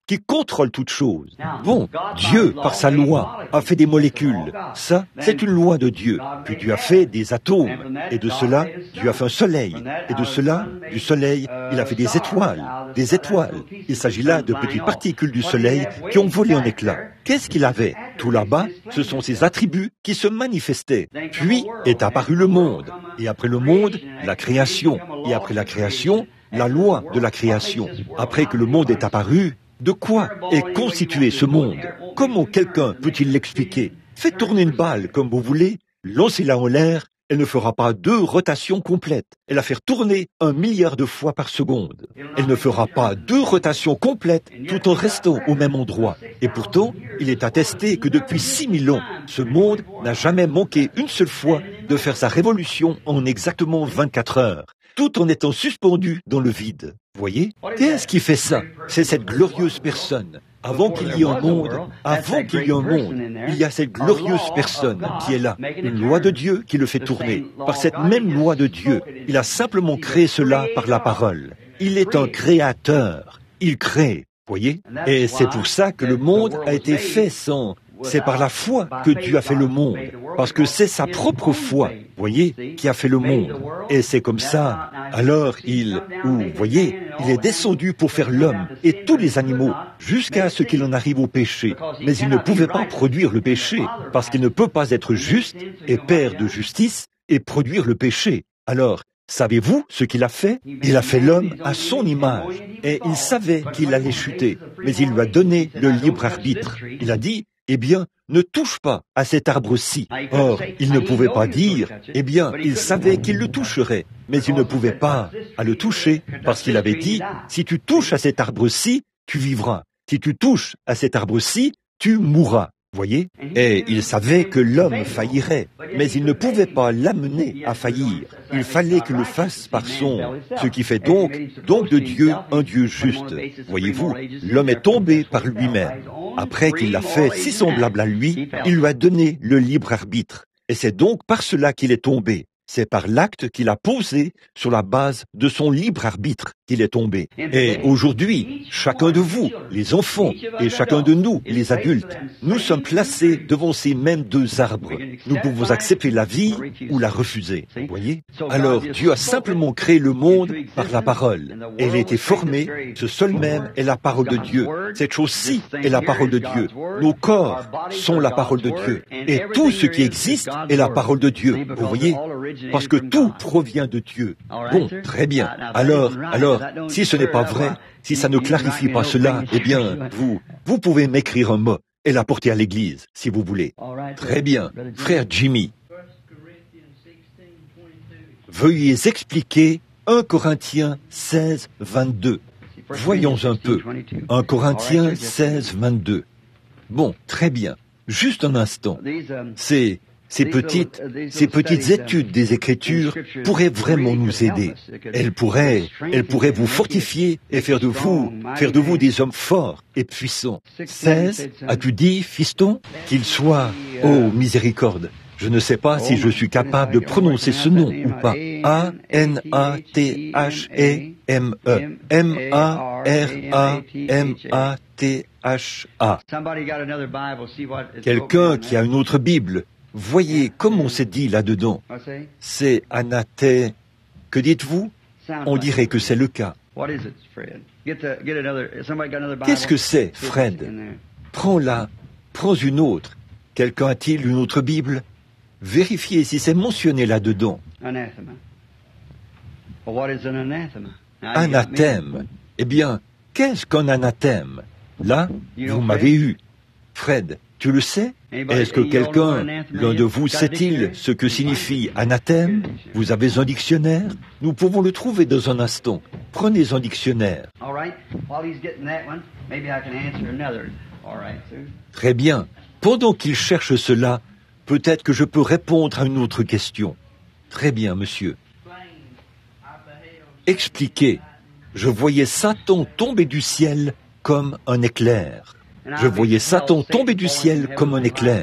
qui contrôle toute chose. Bon, Dieu, par sa loi, a fait des molécules. Ça, c'est une loi de Dieu. Puis Dieu a fait des atomes. Et de cela, Dieu a fait un soleil. Et de cela, du soleil, il a fait des étoiles. Des étoiles. Il s'agit là de petites particules du soleil qui ont volé en éclats. Qu'est-ce qu'il avait? Tout là-bas, ce sont ses attributs qui se manifestaient. Puis est apparu le monde. Et après le monde, la création. Et après la création, la loi de la création. Après que le monde est apparu, de quoi est constitué ce monde? Comment quelqu'un peut-il l'expliquer? Faites tourner une balle comme vous voulez, lancez-la en l'air, elle ne fera pas deux rotations complètes. Elle va faire tourner un milliard de fois par seconde. Elle ne fera pas deux rotations complètes tout en restant au même endroit. Et pourtant, il est attesté que depuis six mille ans, ce monde n'a jamais manqué une seule fois de faire sa révolution en exactement vingt-quatre heures, tout en étant suspendu dans le vide. Voyez? Qu'est-ce qui fait ça? C'est cette glorieuse personne. Avant qu'il y ait un monde, avant qu'il y ait un monde, il y a cette glorieuse personne qui est là, une loi de Dieu qui le fait tourner. Par cette même loi de Dieu, il a simplement créé cela par la parole. Il est un créateur. Il crée, voyez? Et c'est pour ça que le monde a été fait sans... C'est par la foi que Dieu a fait le monde, parce que c'est sa propre foi, voyez, qui a fait le monde. Et c'est comme ça. Alors il, ou voyez, il est descendu pour faire l'homme et tous les animaux, jusqu'à ce qu'il en arrive au péché. Mais il ne pouvait pas produire le péché, parce qu'il ne peut pas être juste et père de justice et produire le péché. Alors, savez-vous ce qu'il a fait? Il a fait l'homme à son image, et il savait qu'il allait chuter, mais il lui a donné le libre arbitre. Il a dit, eh bien, ne touche pas à cet arbre-ci. Or, il ne pouvait pas dire, eh bien, il savait qu'il le toucherait, mais il ne pouvait pas à le toucher, parce qu'il avait dit, si tu touches à cet arbre-ci, tu vivras. Si tu touches à cet arbre-ci, tu mourras. Voyez? Et il savait que l'homme faillirait, mais il ne pouvait pas l'amener à faillir. Il fallait qu'il le fasse par son, ce qui fait donc, donc de Dieu un Dieu juste. Voyez-vous, l'homme est tombé par lui-même. Après qu'il l'a fait si semblable à lui, il lui a donné le libre arbitre. Et c'est donc par cela qu'il est tombé. C'est par l'acte qu'il a posé sur la base de son libre arbitre qu'il est tombé. Et aujourd'hui, chacun de vous, les enfants, et chacun de nous, les adultes, nous sommes placés devant ces mêmes deux arbres. Nous pouvons accepter la vie ou la refuser. Voyez? Alors, Dieu a simplement créé le monde par la parole. Elle a été formée, ce seul même est la parole de Dieu. Cette chose-ci est la parole de Dieu. Nos corps sont la parole de Dieu. Et tout ce qui existe est la parole de Dieu. Vous voyez? Parce que tout provient de Dieu. Bon, très bien. Alors, alors, si ce n'est pas vrai, si ça ne clarifie pas cela, eh bien, vous, vous pouvez m'écrire un mot et l'apporter à l'église, si vous voulez. Très bien. Frère Jimmy, veuillez expliquer un Corinthiens seize, vingt-deux. Voyons un peu. un Corinthiens seize, vingt-deux. Bon, très bien. Juste un instant. C'est... Ces petites, ces petites études des Écritures pourraient vraiment nous aider. Elles pourraient, elles pourraient vous fortifier et faire de vous, faire de vous des hommes forts et puissants. seize, as-tu dit, fiston, qu'il soit, oh miséricorde, je ne sais pas si je suis capable de prononcer ce nom ou pas. A N A T H E M E. M A R A M A T H A. Quelqu'un qui a une autre Bible. Voyez comme on s'est dit là-dedans. C'est anathé. Que dites-vous? On dirait que c'est le cas. Qu'est-ce que c'est, Fred? Prends-la, prends une autre. Quelqu'un a-t-il une autre Bible? Vérifiez si c'est mentionné là-dedans. Anathème. Eh bien, qu'est-ce qu'un anathème? Là, vous m'avez eu. Fred, tu le sais? Est-ce que quelqu'un, l'un de vous, sait-il ce que signifie anathème? Vous avez un dictionnaire? Nous pouvons le trouver dans un instant. Prenez un dictionnaire. Très bien. Pendant qu'il cherche cela, peut-être que je peux répondre à une autre question. Très bien, monsieur. Expliquez. Je voyais Satan tomber du ciel comme un éclair. Je voyais Satan tomber du ciel comme un éclair.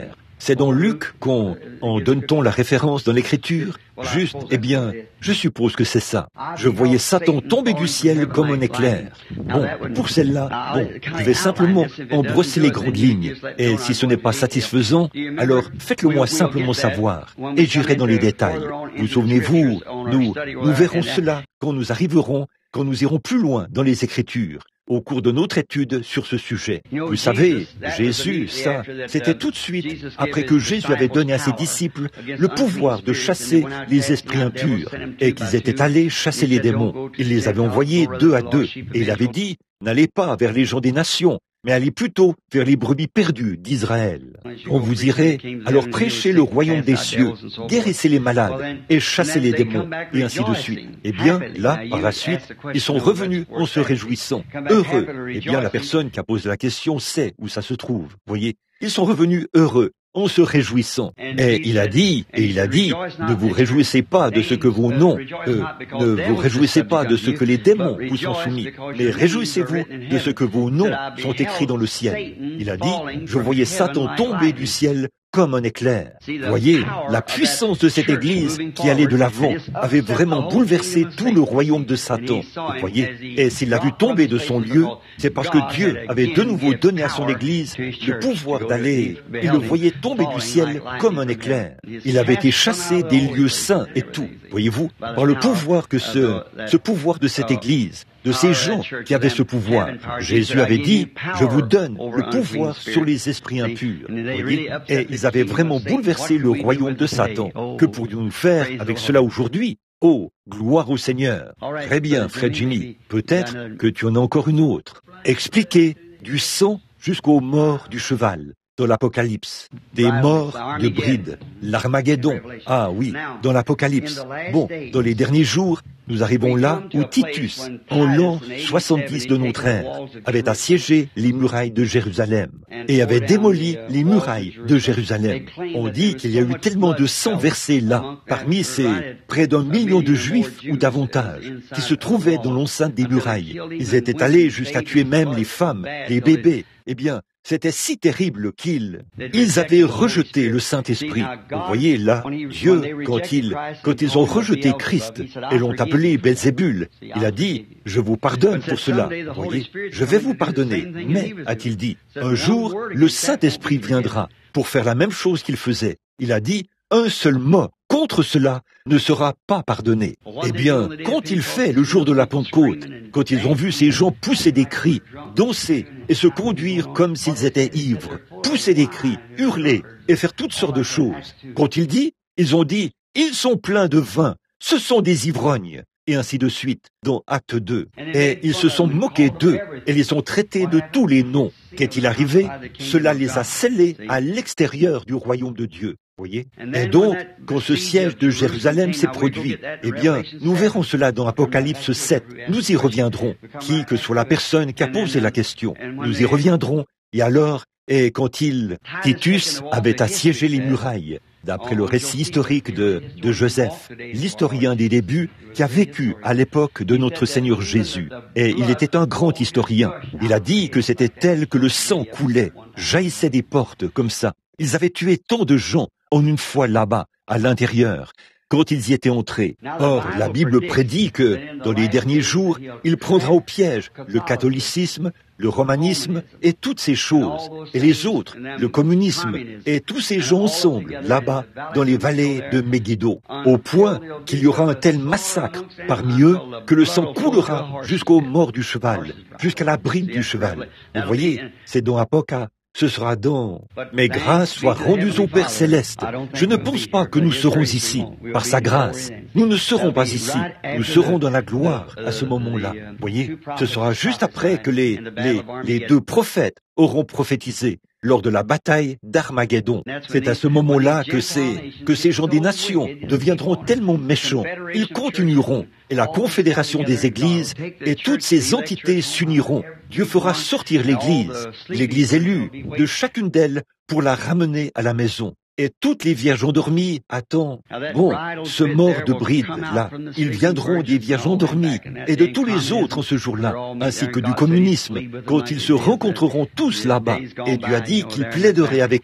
c'est dans Luc qu'on en donne-t-on la référence dans l'Écriture? Juste, eh bien, je suppose que c'est ça. Je voyais Satan tomber du ciel comme un éclair. Bon, pour celle-là, bon, je vais simplement en brosser les grandes lignes. Et si ce n'est pas satisfaisant, alors faites-le moi simplement savoir. Et j'irai dans les détails. Vous souvenez-vous, nous, nous verrons cela quand nous arriverons, quand nous irons plus loin dans les Écritures, au cours de notre étude sur ce sujet. Vous savez, Jésus, ça, c'était tout de suite après que Jésus avait donné à ses disciples le pouvoir de chasser les esprits impurs et qu'ils étaient allés chasser les démons. Il les avait envoyés deux à deux et il avait dit, n'allez pas vers les gens des nations, mais allez plutôt vers les brebis perdues d'Israël. Quand vous irez, alors prêchez le royaume des cieux, guérissez les malades et chassez les démons, et ainsi de suite. Eh bien, là, par la suite, ils sont revenus en se réjouissant, heureux. Eh bien, la personne qui a posé la question sait où ça se trouve, voyez. Ils sont revenus heureux, en se réjouissant. Et il a dit, et il a dit, ne vous réjouissez pas de ce que vos noms, euh, ne vous réjouissez pas de ce que les démons vous sont soumis, mais réjouissez-vous de ce que vos noms sont écrits dans le ciel. Il a dit, je voyais Satan tomber du ciel comme un éclair. Voyez, la puissance de cette Église qui allait de l'avant avait vraiment bouleversé tout le royaume de Satan. Vous voyez, et s'il l'a vu tomber de son lieu, c'est parce que Dieu avait de nouveau donné à son Église le pouvoir d'aller. Il le voyait tomber du ciel comme un éclair. Il avait été chassé des lieux saints et tout. Voyez-vous, par le pouvoir que ce, ce pouvoir de cette Église, de ces gens qui avaient ce pouvoir. Jésus avait dit, je vous donne le pouvoir sur les esprits impurs. Voyez, et ils avaient vraiment bouleversé le royaume de Satan. Que pourrions-nous faire avec cela aujourd'hui? Oh, gloire au Seigneur. Très bien, Fred Jimmy. Peut-être que tu en as encore une autre. Expliquez du sang jusqu'aux morts du cheval. Dans l'Apocalypse, des morts de bride, l'Armageddon. Ah oui, dans l'Apocalypse. Bon, dans les derniers jours, nous arrivons là où Titus, en l'an soixante-dix de notre ère, avait assiégé les murailles de Jérusalem et avait démoli les murailles de Jérusalem. On dit qu'il y a eu tellement de sang versé là, parmi ces près d'un million de Juifs ou davantage, qui se trouvaient dans l'enceinte des murailles. Ils étaient allés jusqu'à tuer même les femmes, les bébés. Eh bien, c'était si terrible qu'ils ils avaient rejeté le Saint-Esprit. Vous voyez là, Dieu, quand ils, quand ils ont rejeté Christ et l'ont appelé Belzébul, il a dit, je vous pardonne pour cela. Vous voyez, je vais vous pardonner. Mais, a-t-il dit, un jour, le Saint-Esprit viendra pour faire la même chose qu'il faisait. Il a dit, un seul mot contre cela ne sera pas pardonné. Eh bien, quand il fait le jour de la Pentecôte, quand ils ont vu ces gens pousser des cris, danser et se conduire comme s'ils étaient ivres, pousser des cris, hurler et faire toutes sortes de choses, quand il dit, ils ont dit, ils sont pleins de vin, ce sont des ivrognes, et ainsi de suite, dans Acte deux. Et ils se sont moqués d'eux et les ont traités de tous les noms. Qu'est-il arrivé? Cela les a scellés à l'extérieur du royaume de Dieu. Voyez? Et donc, quand ce siège de Jérusalem s'est produit, eh bien, nous verrons cela dans Apocalypse sept. Nous y reviendrons, qui que soit la personne qui a posé la question. Nous y reviendrons. Et alors, et quand il, Titus, avait assiégé les murailles, d'après le récit historique de, de Joseph, l'historien des débuts qui a vécu à l'époque de notre Seigneur Jésus. Et il était un grand historien. Il a dit que c'était tel que le sang coulait, jaillissait des portes comme ça. Ils avaient tué tant de gens en une fois là-bas, à l'intérieur, quand ils y étaient entrés. Or, la Bible prédit que, dans les derniers jours, il prendra au piège le catholicisme, le romanisme et toutes ces choses, et les autres, le communisme, et tous ces gens ensemble, là-bas, dans les vallées de Megiddo, au point qu'il y aura un tel massacre parmi eux que le sang coulera jusqu'aux morts du cheval, jusqu'à la bride du cheval. Vous voyez, c'est dans Apocalypse. Ce sera dans... Mais grâce soit rendue au Père Céleste. Je ne pense pas que nous serons ici, par sa grâce. Nous ne serons pas ici. Nous serons dans la gloire à ce moment-là. Voyez, ce sera juste après que les, les, les deux prophètes auront prophétisé lors de la bataille d'Armageddon. C'est à ce moment-là que ces, que ces gens des nations deviendront tellement méchants. Ils continueront, et la confédération des églises et toutes ces entités s'uniront. Dieu fera sortir l'église, l'église élue, de chacune d'elles pour la ramener à la maison. Et toutes les vierges endormies, attends, bon, ce mort de bride, là, ils viendront des vierges endormies et de tous les autres en ce jour-là, ainsi que du communisme, quand ils se rencontreront tous là-bas. Et Dieu a dit qu'il plaiderait avec eux,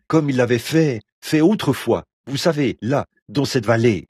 comme il l'avait fait, fait autrefois, vous savez, là, dans cette vallée.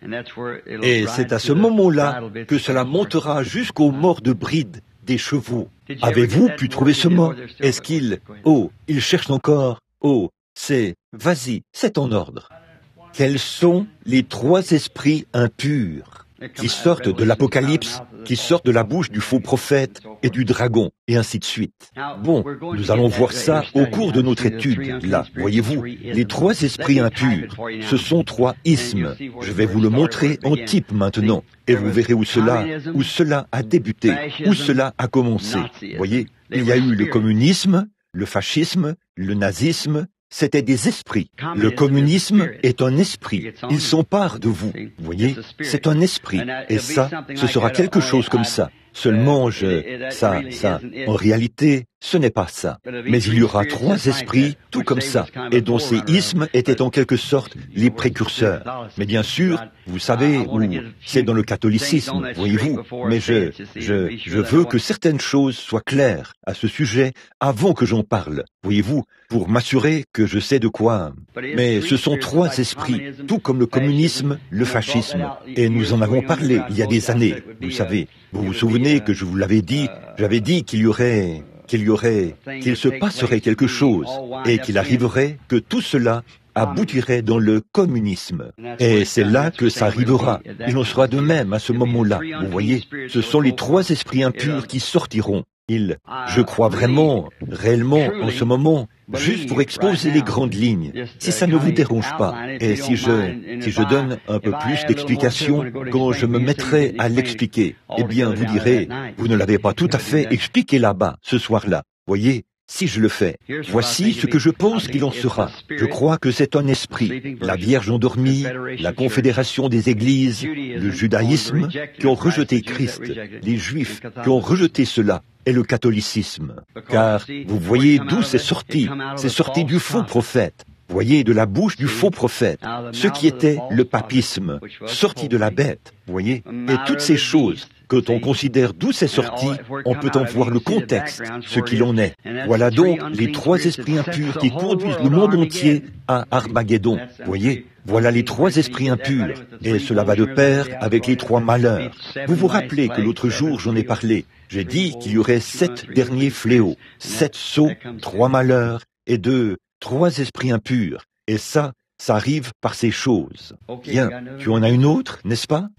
Et c'est à ce moment-là que cela montera jusqu'aux morts de bride des chevaux. Avez-vous pu trouver ce mot? Est-ce qu'il... Oh, il cherche encore. Oh, c'est... Vas-y, c'est en ordre. Quels sont les trois esprits impurs qui sortent de l'Apocalypse, qui sortent de la bouche du faux prophète et du dragon, et ainsi de suite. Bon, nous allons voir ça au cours de notre étude. Là, voyez-vous, les trois esprits impurs, ce sont trois ismes. Je vais vous le montrer en type maintenant, et vous verrez où cela, où cela a débuté, où cela a commencé. Voyez, il y a eu le communisme, le fascisme, le nazisme. C'était des esprits. Le communisme est un esprit. Il s'empare de vous. Vous voyez, c'est un esprit. Et ça, ce sera quelque chose comme ça. Seulement, je... Ça, ça... En réalité, ce n'est pas ça. Mais il y aura trois esprits, tout comme ça, et dont ces ismes étaient en quelque sorte les précurseurs. Mais bien sûr, vous savez, où c'est dans le catholicisme, voyez-vous. Mais je, je, je veux que certaines choses soient claires à ce sujet avant que j'en parle, voyez-vous, pour m'assurer que je sais de quoi. Mais ce sont trois esprits, tout comme le communisme, le fascisme. Et nous en avons parlé il y a des années, vous savez. Vous vous souvenez que je vous l'avais dit, j'avais dit qu'il y aurait, qu'il y aurait, qu'il se passerait quelque chose et qu'il arriverait que tout cela aboutirait dans le communisme. Et c'est là que ça arrivera. Il en sera de même à ce moment-là. Vous voyez, ce sont les trois esprits impurs qui sortiront. Ils, je crois vraiment, réellement, en ce moment, juste pour exposer les grandes lignes, si ça ne vous dérange pas, et si je, si je donne un peu plus d'explications quand je me mettrai à l'expliquer, eh bien, vous direz, vous ne l'avez pas tout à fait expliqué là-bas, ce soir-là. Voyez, si je le fais, voici ce que je pense qu'il en sera. Je crois que c'est un esprit, la Vierge endormie, la confédération des églises, le judaïsme, qui ont rejeté Christ, les Juifs qui ont rejeté cela, et le catholicisme. Car vous voyez d'où c'est sorti. C'est sorti du faux prophète. Voyez, de la bouche du faux prophète, ce qui était le papisme, sorti de la bête, voyez, et toutes ces choses, quand on considère d'où c'est sorti, on peut en voir le contexte, ce qu'il en est. Voilà donc les trois esprits impurs qui conduisent le monde entier à Armageddon, voyez. Voilà les trois esprits impurs, et cela va de pair avec les trois malheurs. Vous vous rappelez que l'autre jour j'en ai parlé, j'ai dit qu'il y aurait sept derniers fléaux, sept sceaux, trois malheurs et deux Trois esprits impurs, et ça, ça arrive par ces choses. Bien, tu en as une autre, n'est-ce pas?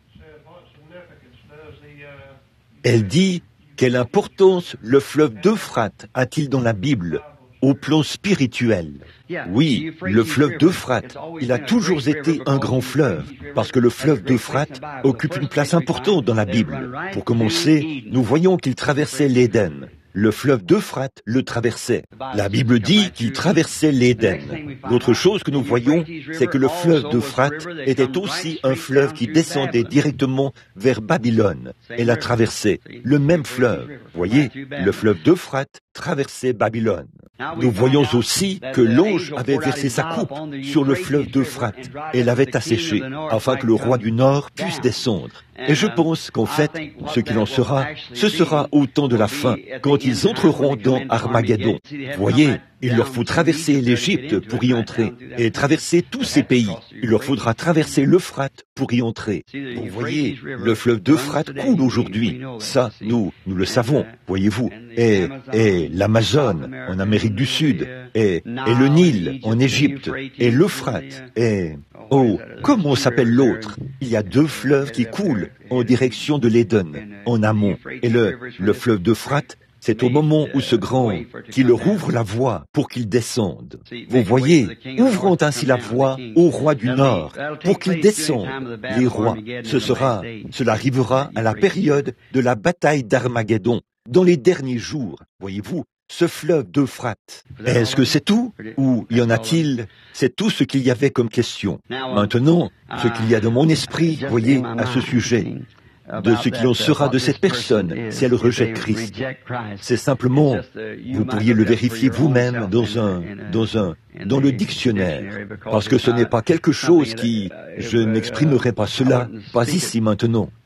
Elle dit, quelle importance le fleuve d'Euphrate a-t-il dans la Bible, au plan spirituel? Oui, le fleuve d'Euphrate, il a toujours été un grand fleuve, parce que le fleuve d'Euphrate occupe une place importante dans la Bible. Pour commencer, nous voyons qu'il traversait l'Éden. Le fleuve d'Euphrate le traversait. La Bible dit qu'il traversait l'Éden. L'autre chose que nous voyons, c'est que le fleuve d'Euphrate était aussi un fleuve qui descendait directement vers Babylone et la traversait. Le même fleuve. Voyez, le fleuve d'Euphrate traversait Babylone. Nous voyons aussi que l'ange avait versé sa coupe sur le fleuve d'Euphrate et l'avait asséché, afin que le roi du Nord puisse descendre. Et je pense qu'en fait, ce qu'il en sera, ce sera au temps de la fin, quand ils entreront dans Armageddon. Voyez, il leur faut traverser l'Égypte pour y entrer, et traverser tous ces pays. Il leur faudra traverser l'Euphrate pour y entrer. Vous voyez, le fleuve d'Euphrate coule aujourd'hui. Ça, nous, nous le savons, voyez-vous. Et, et l'Amazone en Amérique du Sud, et, et le Nil en Égypte, et l'Euphrate, et... Oh, comment s'appelle l'autre? Il y a deux fleuves qui coulent en direction de l'Éden, en amont. Et le, le fleuve d'Euphrate, c'est au moment où ce grand, qui leur ouvre la voie pour qu'ils descendent. Vous voyez, ouvrant ainsi la voie au roi du Nord, pour qu'ils descendent, les rois. Ce sera, cela arrivera à la période de la bataille d'Armageddon, dans les derniers jours, voyez-vous. Ce fleuve d'Euphrate. Est-ce que c'est tout? Ou y en a-t-il? C'est tout ce qu'il y avait comme question. Maintenant, ce qu'il y a dans mon esprit, voyez, à ce sujet, de ce qu'il en sera de cette personne si elle rejette Christ. C'est simplement, vous pourriez le vérifier vous-même dans un, dans un, dans le dictionnaire, parce que ce n'est pas quelque chose qui, je n'exprimerai pas cela, pas ici maintenant.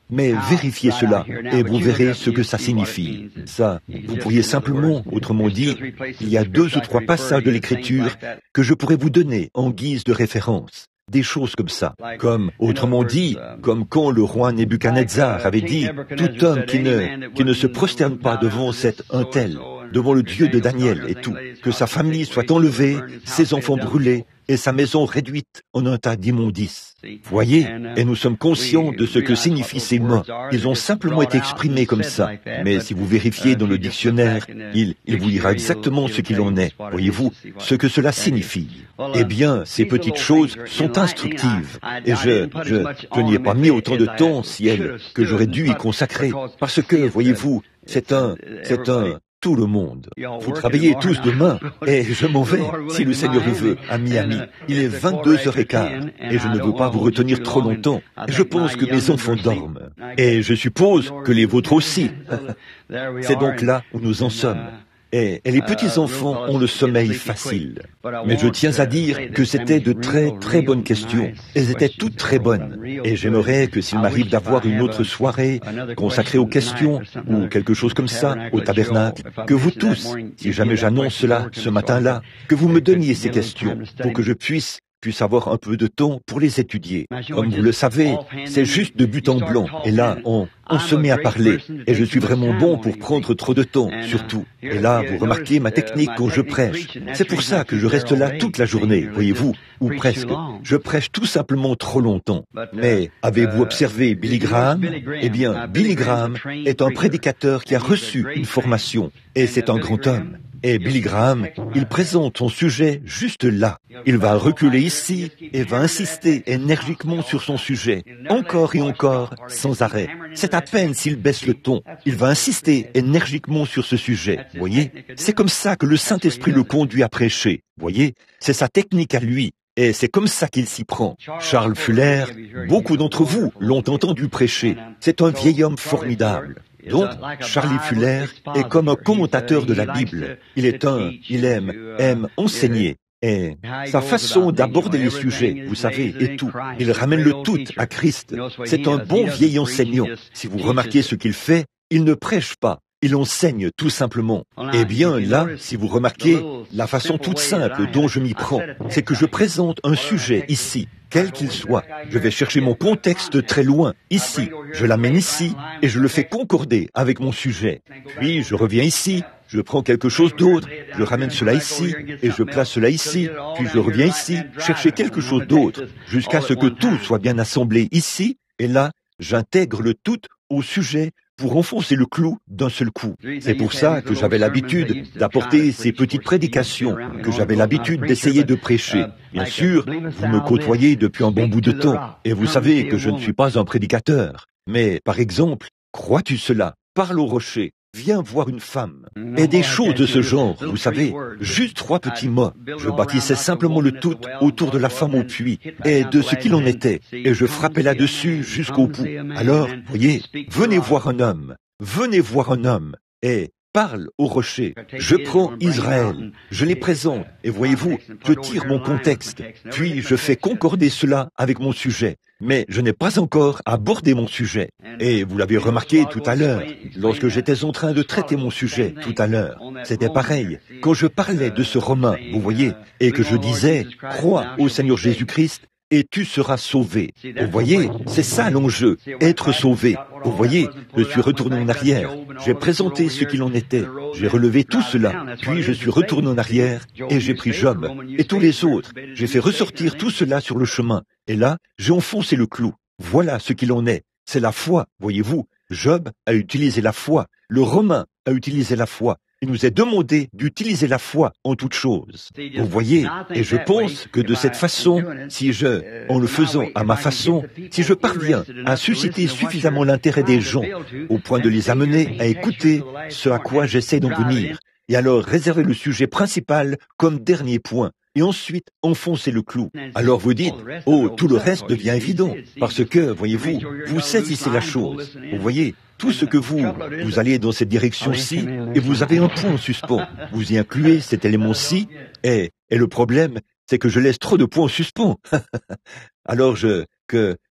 Mais vérifiez cela et vous verrez ce que ça signifie. Ça, vous pourriez simplement, autrement dit, il y a deux ou trois passages de l'Écriture que je pourrais vous donner en guise de référence. Des choses comme ça, comme, autrement dit, comme quand le roi Nebuchadnezzar avait dit, tout homme qui ne, qui ne se prosterne pas devant cet un tel, devant le Dieu de Daniel et tout, que sa famille soit enlevée, ses enfants brûlés, et sa maison réduite en un tas d'immondices. Voyez, et nous sommes conscients de ce que signifient ces mots. Ils ont simplement été exprimés comme ça. Mais si vous vérifiez dans le dictionnaire, il, il vous dira exactement ce qu'il en est. Voyez-vous, ce que cela signifie. Eh bien, ces petites choses sont instructives. Et je, je, je n'y ai pas mis autant de temps, ciel, que j'aurais dû y consacrer. Parce que, voyez-vous, c'est un, c'est un, tout le monde. Vous travaillez tous demain, et je m'en vais, si le Seigneur le veut, à Miami. Il est vingt-deux heures quinze, et je ne veux pas vous retenir trop longtemps. Je pense que mes enfants dorment, et je suppose que les vôtres aussi. C'est donc là où nous en sommes. Et, et les petits-enfants ont le sommeil facile. Mais je tiens à dire que c'était de très très bonnes questions. Elles étaient toutes très bonnes. Et j'aimerais que s'il m'arrive d'avoir une autre soirée consacrée aux questions, ou quelque chose comme ça, au tabernacle, que vous tous, si jamais j'annonce cela ce matin-là, que vous me donniez ces questions pour que je puisse puisse avoir un peu de temps pour les étudier. Comme vous le savez, c'est juste de but en blanc. Et là, on, on se met à parler. Et je suis vraiment bon pour prendre trop de temps, surtout. Et là, vous remarquez ma technique quand je prêche. C'est pour ça que je reste là toute la journée, voyez-vous, ou presque. Je prêche tout simplement trop longtemps. Mais avez-vous observé Billy Graham? Eh bien, Billy Graham est un prédicateur qui a reçu une formation. Et c'est un grand homme. Et Billy Graham, il présente son sujet juste là. Il va reculer ici et va insister énergiquement sur son sujet, encore et encore, sans arrêt. C'est à peine s'il baisse le ton. Il va insister énergiquement sur ce sujet. Voyez, c'est comme ça que le Saint-Esprit le conduit à prêcher. Voyez, c'est sa technique à lui. Et c'est comme ça qu'il s'y prend. Charles Fuller, beaucoup d'entre vous l'ont entendu prêcher. C'est un vieil homme formidable. Donc, Charlie Fuller est comme un commentateur de la Bible. Il est un, il aime, aime enseigner. Et sa façon d'aborder les sujets, vous savez, et tout, il ramène le tout à Christ. C'est un bon vieil enseignant. Si vous remarquez ce qu'il fait, il ne prêche pas. Il enseigne tout simplement. Eh bien, là, si vous remarquez, la façon toute simple dont je m'y prends, c'est que je présente un sujet ici, quel qu'il soit. Je vais chercher mon contexte très loin, ici. Je l'amène ici et je le fais concorder avec mon sujet. Puis, je reviens ici, je prends quelque chose d'autre, je ramène cela ici et je place cela ici. Puis, je reviens ici, chercher quelque chose d'autre, jusqu'à ce que tout soit bien assemblé ici. Et là, j'intègre le tout au sujet pour enfoncer le clou d'un seul coup. C'est pour ça que j'avais l'habitude d'apporter ces petites prédications, que j'avais l'habitude d'essayer de prêcher. Bien sûr, vous me côtoyez depuis un bon bout de temps, et vous savez que je ne suis pas un prédicateur. Mais, par exemple, crois-tu cela? Parle au rocher. Viens voir une femme. Et des choses de ce genre, vous savez, juste trois petits mots. Je bâtissais simplement le tout autour de la femme au puits et de ce qu'il en était. Et je frappais là-dessus jusqu'au bout. Alors, voyez, venez voir un homme. Venez voir un homme. Et parle au rocher. Je prends Israël, je les présente, et voyez-vous, je tire mon contexte, puis je fais concorder cela avec mon sujet. Mais je n'ai pas encore abordé mon sujet. Et vous l'avez remarqué tout à l'heure, lorsque j'étais en train de traiter mon sujet tout à l'heure. C'était pareil. Quand je parlais de ce Romain, vous voyez, et que je disais, crois au Seigneur Jésus-Christ, et tu seras sauvé. Vous voyez, c'est ça l'enjeu, être sauvé. Vous voyez, je suis retourné en arrière, j'ai présenté ce qu'il en était, j'ai relevé tout cela, puis je suis retourné en arrière et j'ai pris Job et tous les autres. J'ai fait ressortir tout cela sur le chemin. Et là, j'ai enfoncé le clou. Voilà ce qu'il en est. C'est la foi, voyez-vous. Job a utilisé la foi. Le Romain a utilisé la foi. Il nous est demandé d'utiliser la foi en toutes choses. Vous voyez, et je pense que de cette façon, si je, en le faisant à ma façon, si je parviens à susciter suffisamment l'intérêt des gens au point de les amener à écouter ce à quoi j'essaie d'en venir, et alors réserver le sujet principal comme dernier point, et ensuite enfoncer le clou. Alors vous dites, oh, tout le reste devient évident, parce que, voyez-vous, vous saisissez la chose. Vous voyez, tout ce que vous, vous allez dans cette direction-ci, et vous avez un point en suspens. Vous y incluez cet élément-ci, et, et le problème, c'est que je laisse trop de points en suspens. Alors je, que,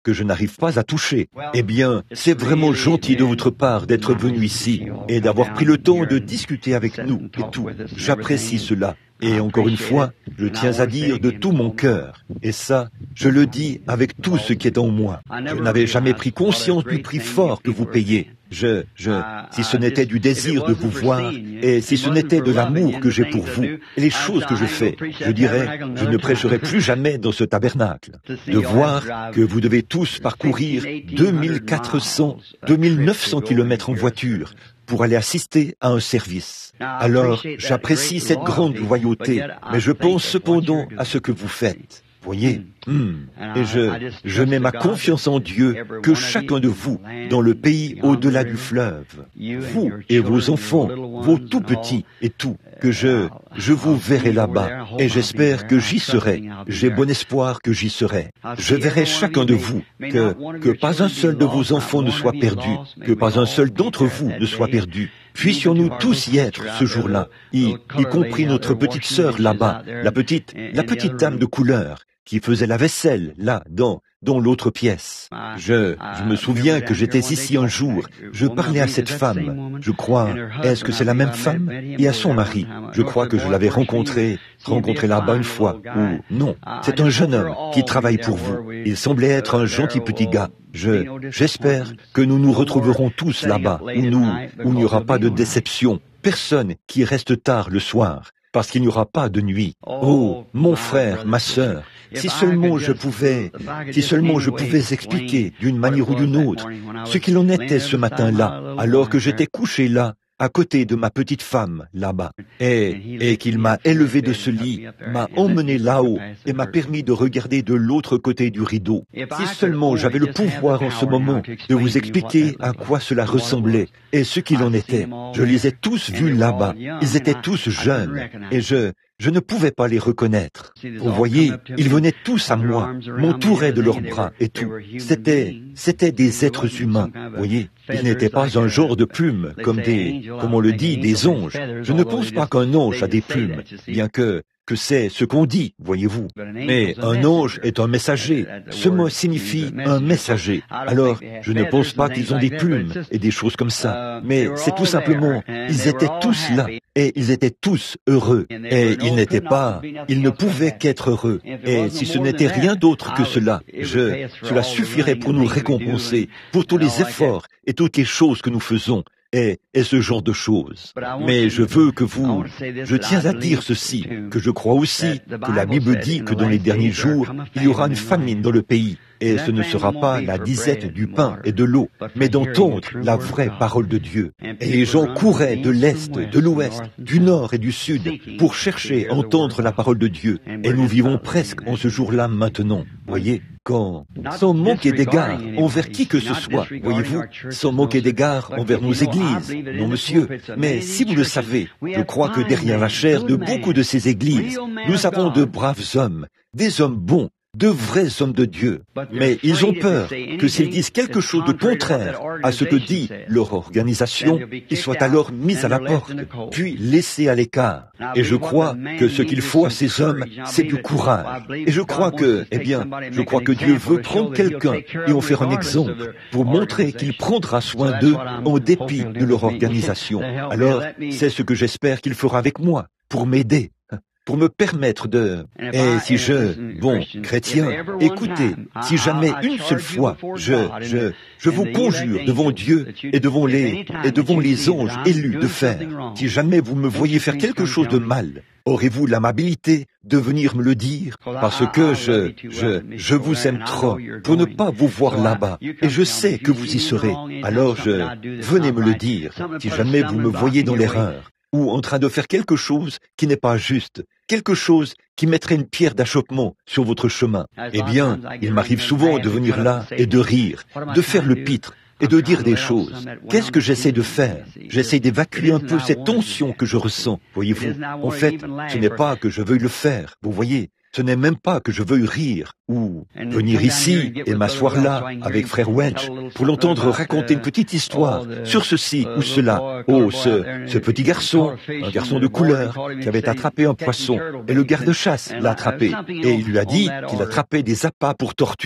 que je n'arrive pas à toucher. Eh bien, c'est vraiment gentil de votre part d'être venu ici et d'avoir pris le temps de discuter avec nous et tout. J'apprécie cela. Et encore une fois, je tiens à dire de tout mon cœur, et ça, je le dis avec tout ce qui est en moi. Je n'avais jamais pris conscience du prix fort que vous payez. Je, je, si ce n'était du désir de vous voir, et si ce n'était de l'amour que j'ai pour vous, et les choses que je fais, je dirais, je ne prêcherai plus jamais dans ce tabernacle. De voir que vous devez tous parcourir deux mille quatre cents, deux mille neuf cents kilomètres en voiture, pour aller assister à un service. Alors, j'apprécie cette grande loyauté, mais je pense cependant à ce que vous faites. Voyez, hmm. et je, je mets ma confiance en Dieu que chacun de vous, dans le pays au-delà du fleuve, vous et vos enfants, vos tout petits et tout, que je, je vous verrai là-bas, et j'espère que j'y serai. J'ai bon espoir que j'y serai. Je verrai chacun de vous, que, que pas un seul de vos enfants ne soit perdu, que pas un seul d'entre vous ne soit perdu. Puissions-nous tous y être ce jour-là, y, y compris notre petite sœur là-bas, la petite, la petite dame de couleur, qui faisait la vaisselle, là, dans, dans l'autre pièce. Je, je me souviens que j'étais ici un jour, je parlais à cette femme, je crois, est-ce que c'est la même femme? Et à son mari, je crois que je l'avais rencontré, rencontré là-bas une fois, ou non, c'est un jeune homme qui travaille pour vous. Il semblait être un gentil petit gars. Je, j'espère que nous nous retrouverons tous là-bas, où nous, où il n'y aura pas de déception, personne qui reste tard le soir, parce qu'il n'y aura pas de nuit. Oh, mon frère, ma sœur, si seulement je pouvais, si seulement je pouvais expliquer d'une manière ou d'une autre ce qu'il en était ce matin-là, alors que j'étais couché là, à côté de ma petite femme, là-bas, et, et qu'il m'a élevé de ce lit, m'a emmené là-haut, et m'a permis de regarder de l'autre côté du rideau. Si seulement j'avais le pouvoir en ce moment de vous expliquer à quoi cela ressemblait, et ce qu'il en était. Je les ai tous vus là-bas, ils étaient tous jeunes, et je... Je ne pouvais pas les reconnaître. Vous voyez, ils venaient tous à moi, m'entouraient de leurs bras et tout. C'était, c'était des êtres humains, voyez. Ils n'étaient pas un genre de plumes, comme des, comme on le dit, des anges. Je ne pense pas qu'un ange a des plumes, bien que, que c'est ce qu'on dit, voyez-vous. Mais un ange est un messager. Ce mot signifie un messager. Alors, je ne pense pas qu'ils ont des plumes et des choses comme ça. Mais c'est tout simplement, ils étaient tous là. Et ils étaient tous heureux. Et ils n'étaient pas, ils ne pouvaient qu'être heureux. Et si ce n'était rien d'autre que cela, je, cela suffirait pour nous récompenser, pour tous les efforts et toutes les choses que nous faisons. Et, et ce genre de choses. Mais je veux que vous, je tiens à dire ceci, que je crois aussi que la Bible dit que dans les derniers jours, il y aura une famine dans le pays. Et ce ne sera pas la disette du pain et de l'eau, mais d'entendre la vraie parole de Dieu. Et les gens couraient de l'Est, de l'Ouest, du Nord et du Sud pour chercher à entendre la parole de Dieu. Et nous vivons presque en ce jour-là maintenant. Voyez, quand, sans manquer d'égard envers qui que ce soit, voyez-vous, sans manquer d'égard envers nos églises, non monsieur, mais si vous le savez, je crois que derrière la chair de beaucoup de ces églises, nous avons de braves hommes, des hommes bons, de vrais hommes de Dieu, mais ils ont peur que s'ils disent quelque chose de contraire à ce que dit leur organisation, ils soient alors mis à la porte, puis laissés à l'écart. Et je crois que ce qu'il faut à ces hommes, c'est du courage. Et je crois que, eh bien, je crois que Dieu veut prendre quelqu'un et en faire un exemple pour montrer qu'il prendra soin d'eux en dépit de leur organisation. Alors, c'est ce que j'espère qu'il fera avec moi, pour m'aider. Pour me permettre de... Et si je, bon, chrétien, écoutez, si jamais une seule fois, je, je, je vous conjure devant Dieu et devant les, et devant les anges élus de faire, si jamais vous me voyez faire quelque chose de mal, aurez-vous l'amabilité de venir me le dire? Parce que je, je, je vous aime trop pour ne pas vous voir là-bas, et je sais que vous y serez. Alors je, venez me le dire, si jamais vous me voyez dans l'erreur, ou en train de faire quelque chose qui n'est pas juste, quelque chose qui mettrait une pierre d'achoppement sur votre chemin. Eh bien, il m'arrive souvent de venir là et de rire, de faire le pitre et de dire des choses. Qu'est-ce que j'essaie de faire? J'essaie d'évacuer un peu cette tension que je ressens, voyez-vous. En fait, ce n'est pas que je veuille le faire, vous voyez. Ce n'est même pas que je veuille rire ou venir ici et m'asseoir là avec frère Welch pour l'entendre raconter une petite histoire sur ceci ou cela. Oh, ce, ce petit garçon, un garçon de couleur qui avait attrapé un poisson et le garde-chasse l'a attrapé et il lui a dit qu'il attrapait des appâts pour tortue.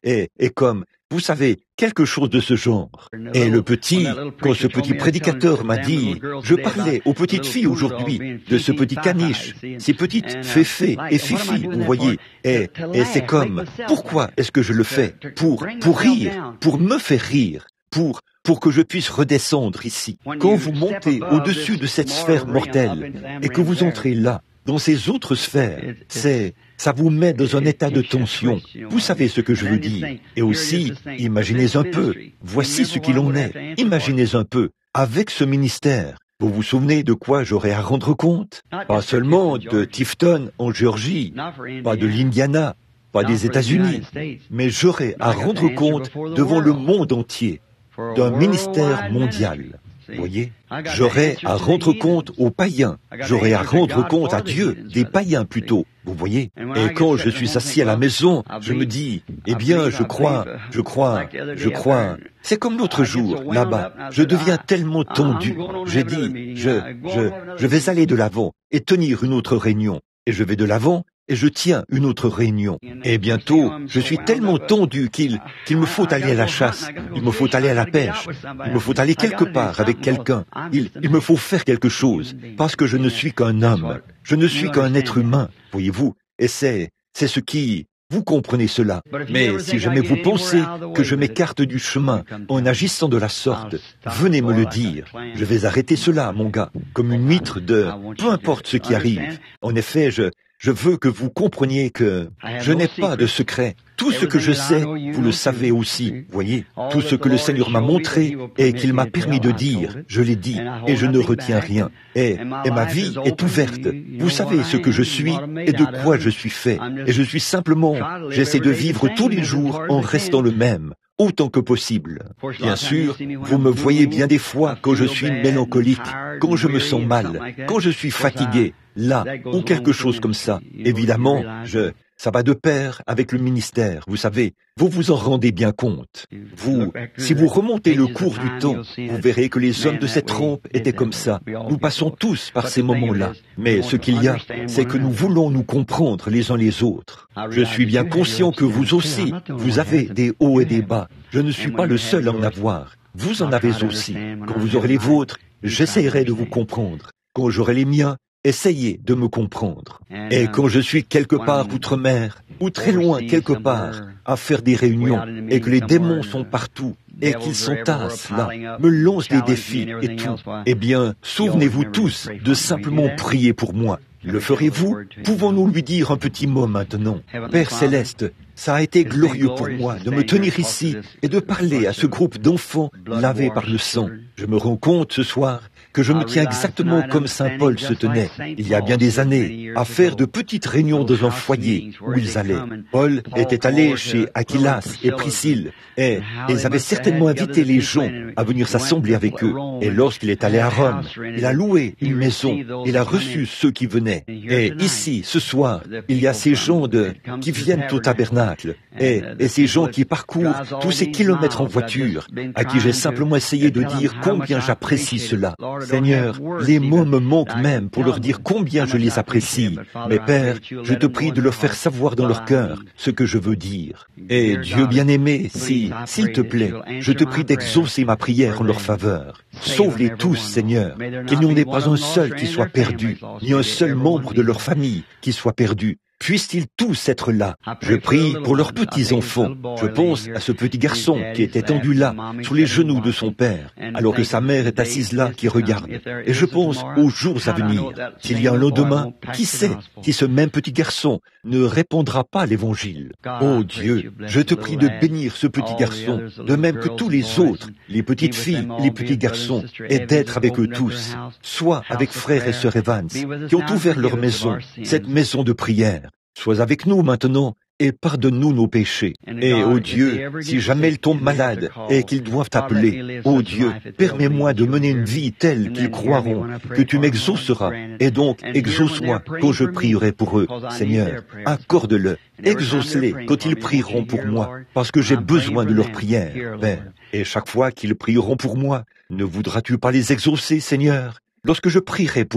est, est comme, vous savez, quelque chose de ce genre. Et le petit, quand ce petit prédicateur m'a dit, je parlais aux petites filles aujourd'hui de ce petit caniche, ces petites féfés et fifi, vous voyez, et, et c'est comme, pourquoi est-ce que je le fais? Pour, pour rire, pour me faire rire, pour, pour que je puisse redescendre ici. Quand vous montez au-dessus de cette sphère mortelle et que vous entrez là, dans ces autres sphères, c'est, ça vous met dans un état de tension. Vous savez ce que je veux dire. Et aussi, imaginez un peu, voici ce qu'il en est. Imaginez un peu, avec ce ministère, vous vous souvenez de quoi j'aurai à rendre compte? Pas seulement de Tifton en Géorgie, pas de l'Indiana, pas des États-Unis, mais j'aurai à rendre compte devant le monde entier d'un ministère mondial. Vous voyez, j'aurai à rendre compte aux païens, j'aurai à rendre compte à Dieu, des païens plutôt, vous voyez. Et quand je suis assis à la maison, je me dis, eh bien, je crois, je crois, je crois, c'est comme l'autre jour, là-bas, je deviens tellement tendu, j'ai dit, je, je, je vais aller de l'avant et tenir une autre réunion, et je vais de l'avant, et je tiens une autre réunion. Et bientôt, je suis tellement tendu qu'il qu'il me faut aller à la chasse, il me faut aller à la pêche, il me faut aller quelque part avec quelqu'un, il, il me faut faire quelque chose, parce que je ne suis qu'un homme, je ne suis qu'un être humain, voyez-vous, et c'est, c'est ce qui... Vous comprenez cela. Mais si jamais vous pensez que je m'écarte du chemin en agissant de la sorte, venez me le dire. Je vais arrêter cela, mon gars, comme une mitre de... Peu importe ce qui arrive. En effet, je... Je veux que vous compreniez que je n'ai pas de secret. Tout ce que je sais, vous le savez aussi, voyez. Tout ce que le Seigneur m'a montré et qu'il m'a permis de dire, je l'ai dit, et je ne retiens rien. Et, et ma vie est ouverte. Vous savez ce que je suis et de quoi je suis fait. Et je suis simplement, j'essaie de vivre tous les jours en restant le même, autant que possible. Bien sûr, vous me voyez bien des fois quand je suis mélancolique, quand je me sens mal, quand je suis fatigué, là, ou quelque chose comme ça. Évidemment, je, ça va de pair avec le ministère, vous savez, vous vous en rendez bien compte. Vous, si vous remontez le cours du temps, vous verrez que les hommes de cette trempe étaient comme ça. Nous passons tous par ces moments-là. Mais ce qu'il y a, c'est que nous voulons nous comprendre les uns les autres. Je suis bien conscient que vous aussi, vous avez des hauts et des bas. Je ne suis pas le seul à en avoir. Vous en avez aussi. Quand vous aurez les vôtres, j'essaierai de vous comprendre. Quand j'aurai les miens, essayez de me comprendre. Et quand je suis quelque part outre-mer, ou très loin quelque part, à faire des réunions, et que les démons sont partout, et qu'ils s'entassent là, me lancent des défis et tout, eh bien, souvenez-vous tous de simplement prier pour moi. Le ferez-vous? Pouvons-nous lui dire un petit mot maintenant? Père Céleste, ça a été glorieux pour moi de me tenir ici et de parler à ce groupe d'enfants lavés par le sang. Je me rends compte ce soir que je me tiens exactement comme Saint Paul se tenait, il y a bien des années, à faire de petites réunions dans un foyer où ils allaient. Paul était allé chez Aquilas et Priscille, et ils avaient certainement invité les gens à venir s'assembler avec eux. Et lorsqu'il est allé à Rome, il a loué une maison, il a reçu ceux qui venaient. Et ici, ce soir, il y a ces gens de, qui viennent au tabernacle, et, et ces gens qui parcourent tous ces kilomètres en voiture, à qui j'ai simplement essayé de dire combien j'apprécie cela. Seigneur, les mots me manquent même pour leur dire combien je les apprécie. Mais Père, je te prie de leur faire savoir dans leur cœur ce que je veux dire. Et Dieu bien-aimé, si, s'il te plaît, je te prie d'exaucer ma prière en leur faveur. Sauve-les tous, Seigneur, qu'il n'y en ait pas un seul qui soit perdu, ni un seul membre de leur famille qui soit perdu. Puissent-ils tous être là? Je prie pour leurs petits-enfants. Je pense à ce petit garçon qui est étendu là, sous les genoux de son père, alors que sa mère est assise là qui regarde. Et je pense aux jours à venir. S'il y a un lendemain, qui sait si ce même petit garçon ne répondra pas à l'Évangile? Oh Dieu, je te prie de bénir ce petit garçon, de même que tous les autres, les petites filles, les petits garçons, et d'être avec eux tous. Sois avec frère et sœur Evans, qui ont ouvert leur maison, cette maison de prière. Sois avec nous maintenant et pardonne-nous nos péchés. Et, ô Dieu, si jamais ils tombent malades et qu'ils doivent t'appeler, ô Dieu, permets-moi de mener une vie telle qu'ils croiront que tu m'exauceras. Et donc, exauce-moi quand je prierai pour eux, Seigneur. Accorde-le, exauce-les quand ils prieront pour moi, parce que j'ai besoin de leur prière, Père. Et chaque fois qu'ils prieront pour moi, ne voudras-tu pas les exaucer, Seigneur? Lorsque je prierai pour eux,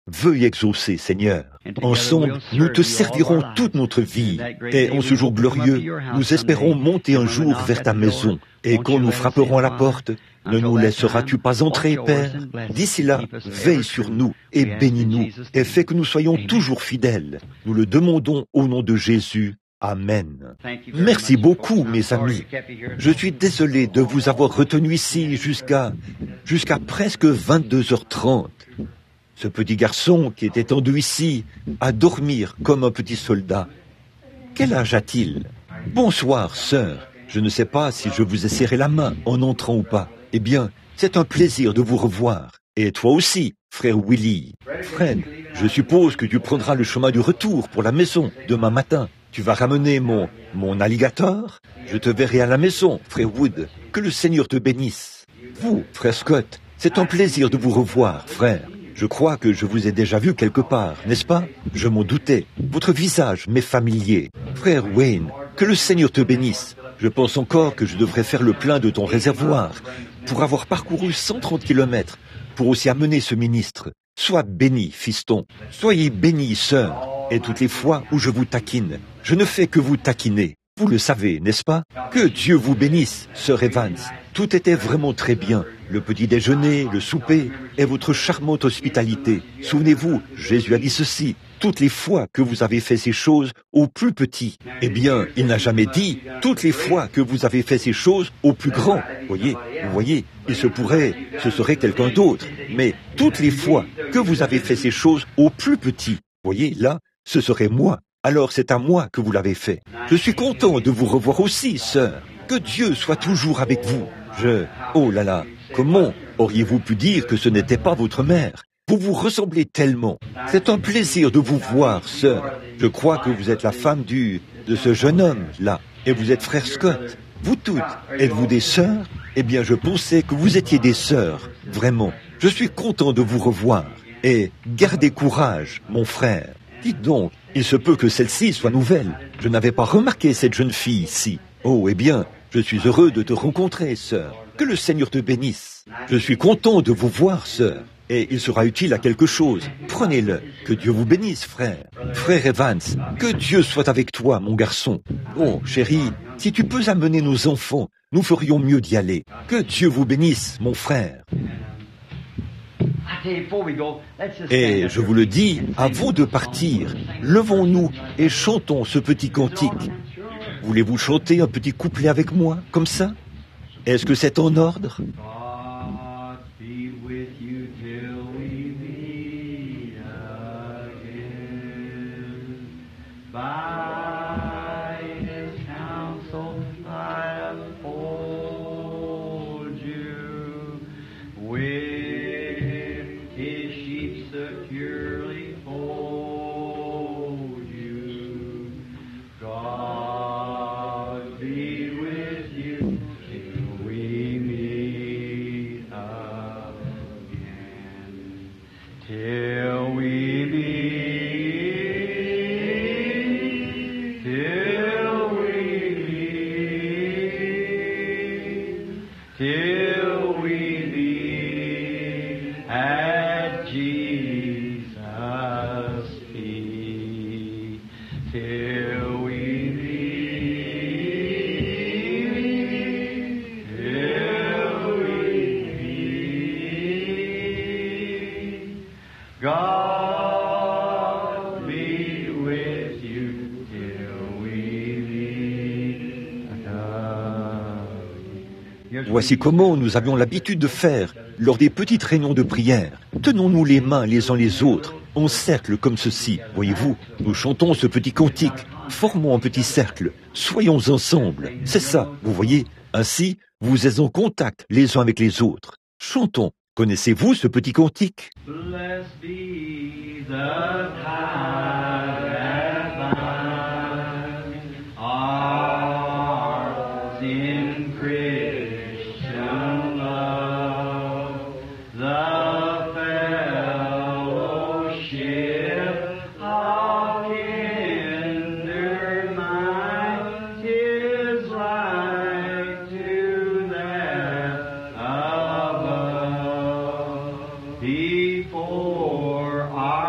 veuille exaucer, Seigneur. Ensemble, nous te servirons toute notre vie. Et en ce jour glorieux, nous espérons monter un jour vers ta maison. Et quand nous frapperons à la porte, ne nous laisseras-tu pas entrer, Père? D'ici là, veille sur nous et bénis-nous et fais que nous soyons toujours fidèles. Nous le demandons au nom de Jésus. Amen. Merci beaucoup, mes amis. Je suis désolé de vous avoir retenu ici jusqu'à jusqu'à presque vingt-deux heures trente. Ce petit garçon qui est étendu ici à dormir comme un petit soldat. Quel âge a-t-il? Bonsoir, sœur. Je ne sais pas si je vous ai serré la main en entrant ou pas. Eh bien, c'est un plaisir de vous revoir. Et toi aussi, frère Willy. Fred, je suppose que tu prendras le chemin du retour pour la maison demain matin. Tu vas ramener mon, mon alligator? Je te verrai à la maison, frère Wood. Que le Seigneur te bénisse. Vous, frère Scott, c'est un plaisir de vous revoir, frère. Je crois que je vous ai déjà vu quelque part, n'est-ce pas? Je m'en doutais. Votre visage m'est familier. Frère Wayne, que le Seigneur te bénisse. Je pense encore que je devrais faire le plein de ton réservoir pour avoir parcouru cent trente kilomètres pour aussi amener ce ministre. Sois béni, fiston. Soyez béni, sœur. Et toutes les fois où je vous taquine, je ne fais que vous taquiner. Vous le savez, n'est-ce pas? Que Dieu vous bénisse, sœur Evans. Tout était vraiment très bien. Le petit déjeuner, le souper et votre charmante hospitalité. Souvenez-vous, Jésus a dit ceci. Toutes les fois que vous avez fait ces choses aux plus petits. Eh bien, il n'a jamais dit toutes les fois que vous avez fait ces choses aux plus grands. Voyez, vous voyez, il se pourrait, ce serait quelqu'un d'autre. Mais toutes les fois que vous avez fait ces choses aux plus petits. Voyez, là, ce serait moi. Alors c'est à moi que vous l'avez fait. Je suis content de vous revoir aussi, sœur. Que Dieu soit toujours avec vous. Je... Oh là là, comment auriez-vous pu dire que ce n'était pas votre mère? Vous vous ressemblez tellement. C'est un plaisir de vous voir, sœur. Je crois que vous êtes la femme du... de ce jeune homme-là. Et vous êtes frère Scott. Vous toutes, êtes-vous des sœurs? Eh bien, je pensais que vous étiez des sœurs. Vraiment. Je suis content de vous revoir. Et gardez courage, mon frère. Dites donc, il se peut que celle-ci soit nouvelle. Je n'avais pas remarqué cette jeune fille ici. Oh, eh bien, je suis heureux de te rencontrer, sœur. Que le Seigneur te bénisse. Je suis content de vous voir, sœur. Et il sera utile à quelque chose. Prenez-le. Que Dieu vous bénisse, frère. Frère Evans, que Dieu soit avec toi, mon garçon. Oh, chérie, si tu peux amener nos enfants, nous ferions mieux d'y aller. Que Dieu vous bénisse, mon frère. Et je vous le dis, avant de partir, levons-nous et chantons ce petit cantique. Voulez-vous chanter un petit couplet avec moi, comme ça? Est-ce que c'est en ordre? Voici comment nous avions l'habitude de faire lors des petites réunions de prière. Tenons-nous les mains les uns les autres, en cercle comme ceci, voyez-vous. Nous chantons ce petit cantique, formons un petit cercle, soyons ensemble. C'est ça, vous voyez. Ainsi, vous êtes en contact les uns avec les autres. Chantons. Connaissez-vous ce petit cantique? Blessed be the tie that binds our sin Christian love, the fellowship of kindred minds, 'tis like to that above. Before our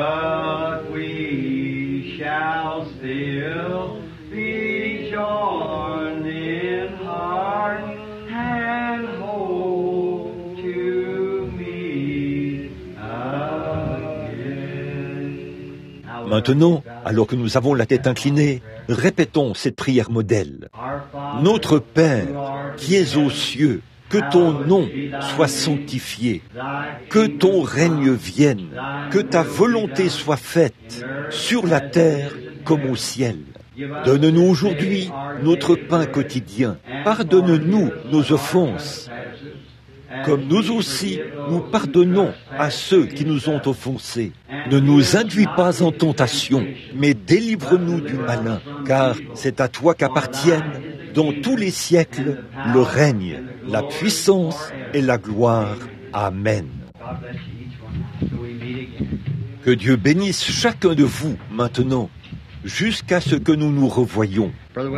but we shall still be joined in heart and hope to meet again. Maintenant, alors que nous avons la tête inclinée, répétons cette prière modèle. Notre Père, qui es aux cieux, que ton nom soit sanctifié, que ton règne vienne, que ta volonté soit faite sur la terre comme au ciel. Donne-nous aujourd'hui notre pain quotidien. Pardonne-nous nos offenses, comme nous aussi nous pardonnons à ceux qui nous ont offensés. Ne nous induis pas en tentation, mais délivre-nous du malin, car c'est à toi qu'appartiennent dans tous les siècles le règne, la puissance et la gloire. Amen. Que Dieu bénisse chacun de vous maintenant, jusqu'à ce que nous nous revoyions.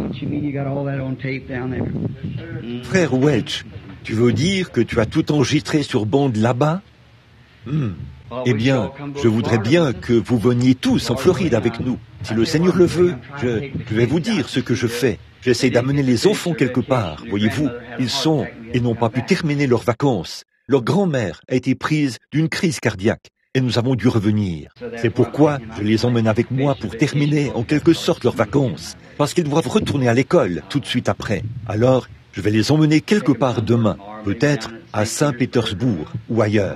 Frère Welch, tu veux dire que tu as tout enregistré sur bande là-bas? hmm. Eh bien, je voudrais bien que vous veniez tous en Floride avec nous. Si le Seigneur le veut, je, je vais vous dire ce que je fais. J'essaie d'amener les enfants quelque part. Voyez-vous, ils sont et n'ont pas pu terminer leurs vacances. Leur grand-mère a été prise d'une crise cardiaque et nous avons dû revenir. C'est pourquoi je les emmène avec moi pour terminer en quelque sorte leurs vacances, parce qu'ils doivent retourner à l'école tout de suite après. Alors, je vais les emmener quelque part demain, peut-être à Saint-Pétersbourg ou ailleurs.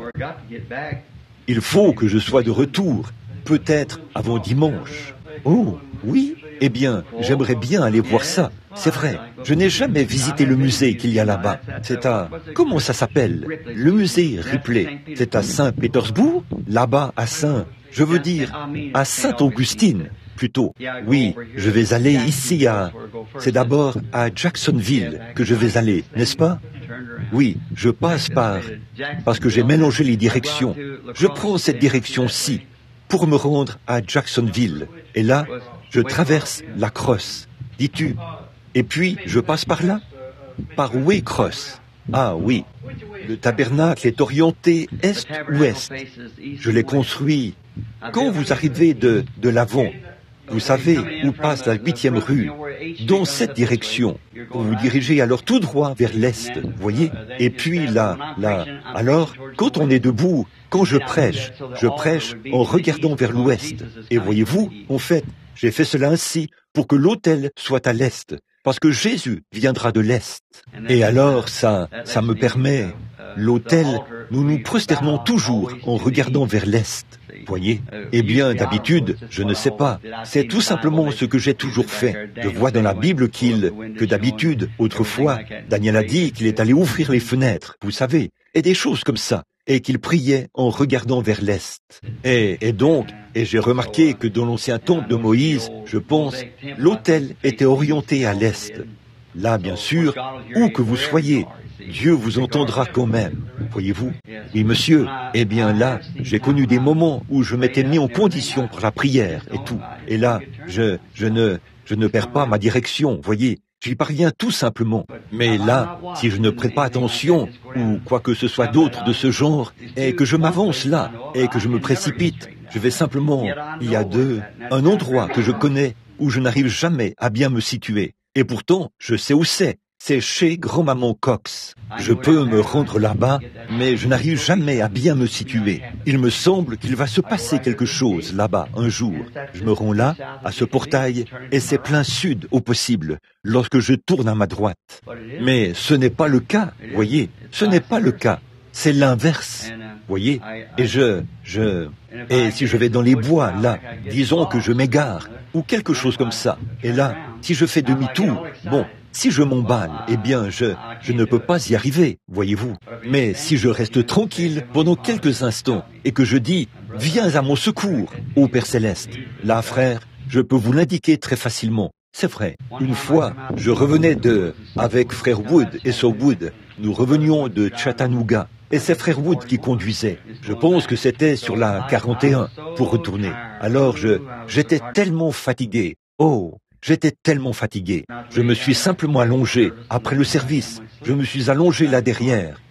Il faut que je sois de retour, peut-être avant dimanche. Oh, oui? Eh bien, j'aimerais bien aller voir ça. C'est vrai, je n'ai jamais visité le musée qu'il y a là-bas. C'est à... Comment ça s'appelle? Le musée Ripley. C'est à Saint-Pétersbourg? Là-bas, à Saint... Je veux dire, à Sainte-Augustine, plutôt. Oui, je vais aller ici à... C'est d'abord à Jacksonville que je vais aller, n'est-ce pas? Oui, je passe par... Parce que j'ai mélangé les directions. Je prends cette direction-ci pour me rendre à Jacksonville. Et là, je traverse la Crosse, dis-tu. Et puis, je passe par là, par Waycross. Ah oui, le tabernacle est orienté est-ouest. Je l'ai construit. Quand vous arrivez de, de l'avant, vous savez où passe la huitième rue, dans cette direction. Vous vous dirigez alors tout droit vers l'est, voyez? Et puis là, là, alors, quand on est debout, quand je prêche, je prêche en regardant vers l'ouest. Et voyez-vous, en fait, j'ai fait cela ainsi pour que l'autel soit à l'est, parce que Jésus viendra de l'est. Et alors, ça, ça me permet, l'autel, nous nous prosternons toujours en regardant vers l'est. Voyez? Eh bien, d'habitude, je ne sais pas. C'est tout simplement ce que j'ai toujours fait. Je vois dans la Bible qu'il, que d'habitude, autrefois, Daniel a dit qu'il est allé ouvrir les fenêtres, vous savez, et des choses comme ça, et qu'il priait en regardant vers l'est. Et, et donc, et j'ai remarqué que dans l'ancien temple de Moïse, je pense, l'autel était orienté à l'est. Là, bien sûr, où que vous soyez, Dieu vous entendra quand même, voyez-vous? Oui, monsieur, eh bien là, j'ai connu des moments où je m'étais mis en condition pour la prière et tout. Et là, je, je ne, je ne perds pas ma direction, voyez? J'y parviens tout simplement. Mais là, si je ne prête pas attention, ou quoi que ce soit d'autre de ce genre, et que je m'avance là, et que je me précipite, je vais simplement, il y a deux, un endroit que je connais où je n'arrive jamais à bien me situer. Et pourtant, je sais où c'est. C'est chez grand-maman Cox. Je peux me rendre là-bas, mais je n'arrive jamais à bien me situer. Il me semble qu'il va se passer quelque chose là-bas un jour. Je me rends là, à ce portail, et c'est plein sud au possible, lorsque je tourne à ma droite. Mais ce n'est pas le cas, voyez, ce n'est pas le cas. C'est l'inverse, voyez. Et je, je... Et si je vais dans les bois, là, disons que je m'égare, ou quelque chose comme ça, et là, si je fais demi-tour, bon... Si je m'emballe, eh bien, je, je ne peux pas y arriver, voyez-vous. Mais si je reste tranquille pendant quelques instants et que je dis « Viens à mon secours, ô Père Céleste », là, frère, je peux vous l'indiquer très facilement. C'est vrai. Une fois, je revenais de... Avec frère Wood et Sir Wood, nous revenions de Chattanooga. Et c'est frère Wood qui conduisait. Je pense que c'était sur la quarante et un pour retourner. Alors, je, j'étais tellement fatigué. Oh! J'étais tellement fatigué. Je me suis simplement allongé après le service. Je me suis allongé là derrière.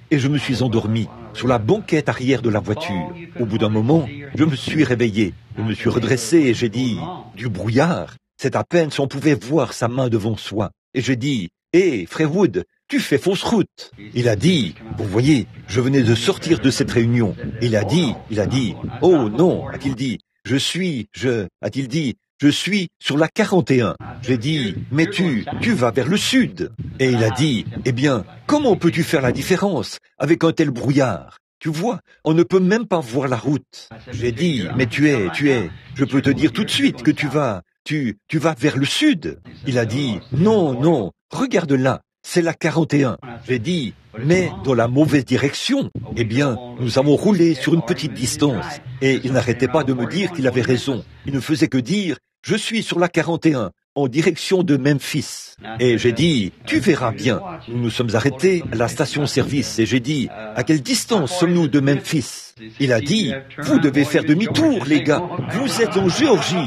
et je me suis endormi sur la banquette arrière de la voiture. Au bout d'un moment, je me suis réveillé, je me suis redressé et j'ai dit, du brouillard, c'est à peine si on pouvait voir sa main devant soi. Et j'ai dit, hé, hey, frère Wood, tu fais fausse route. Il a dit, vous voyez, je venais de sortir de cette réunion. Il a dit, il a dit, oh non, a-t-il dit, je suis, je, a-t-il dit, je suis sur la quarante et un. J'ai dit, mais tu, tu vas vers le sud. Et il a dit, eh bien, comment peux-tu faire la différence avec un tel brouillard? Tu vois, on ne peut même pas voir la route. J'ai dit, mais tu es, tu es, je peux te dire tout de suite que tu vas, tu, tu vas vers le sud. Il a dit, non, non, regarde là, c'est la quarante et un. J'ai dit, mais dans la mauvaise direction. Eh bien, nous avons roulé sur une petite distance. Et il n'arrêtait pas de me dire qu'il avait raison. Il ne faisait que dire, je suis sur la quarante et un, en direction de Memphis. Et j'ai dit, tu verras bien. Nous nous sommes arrêtés à la station-service et j'ai dit, à quelle distance sommes-nous de Memphis? Il a dit, vous devez faire demi-tour, les gars. Vous êtes en Géorgie.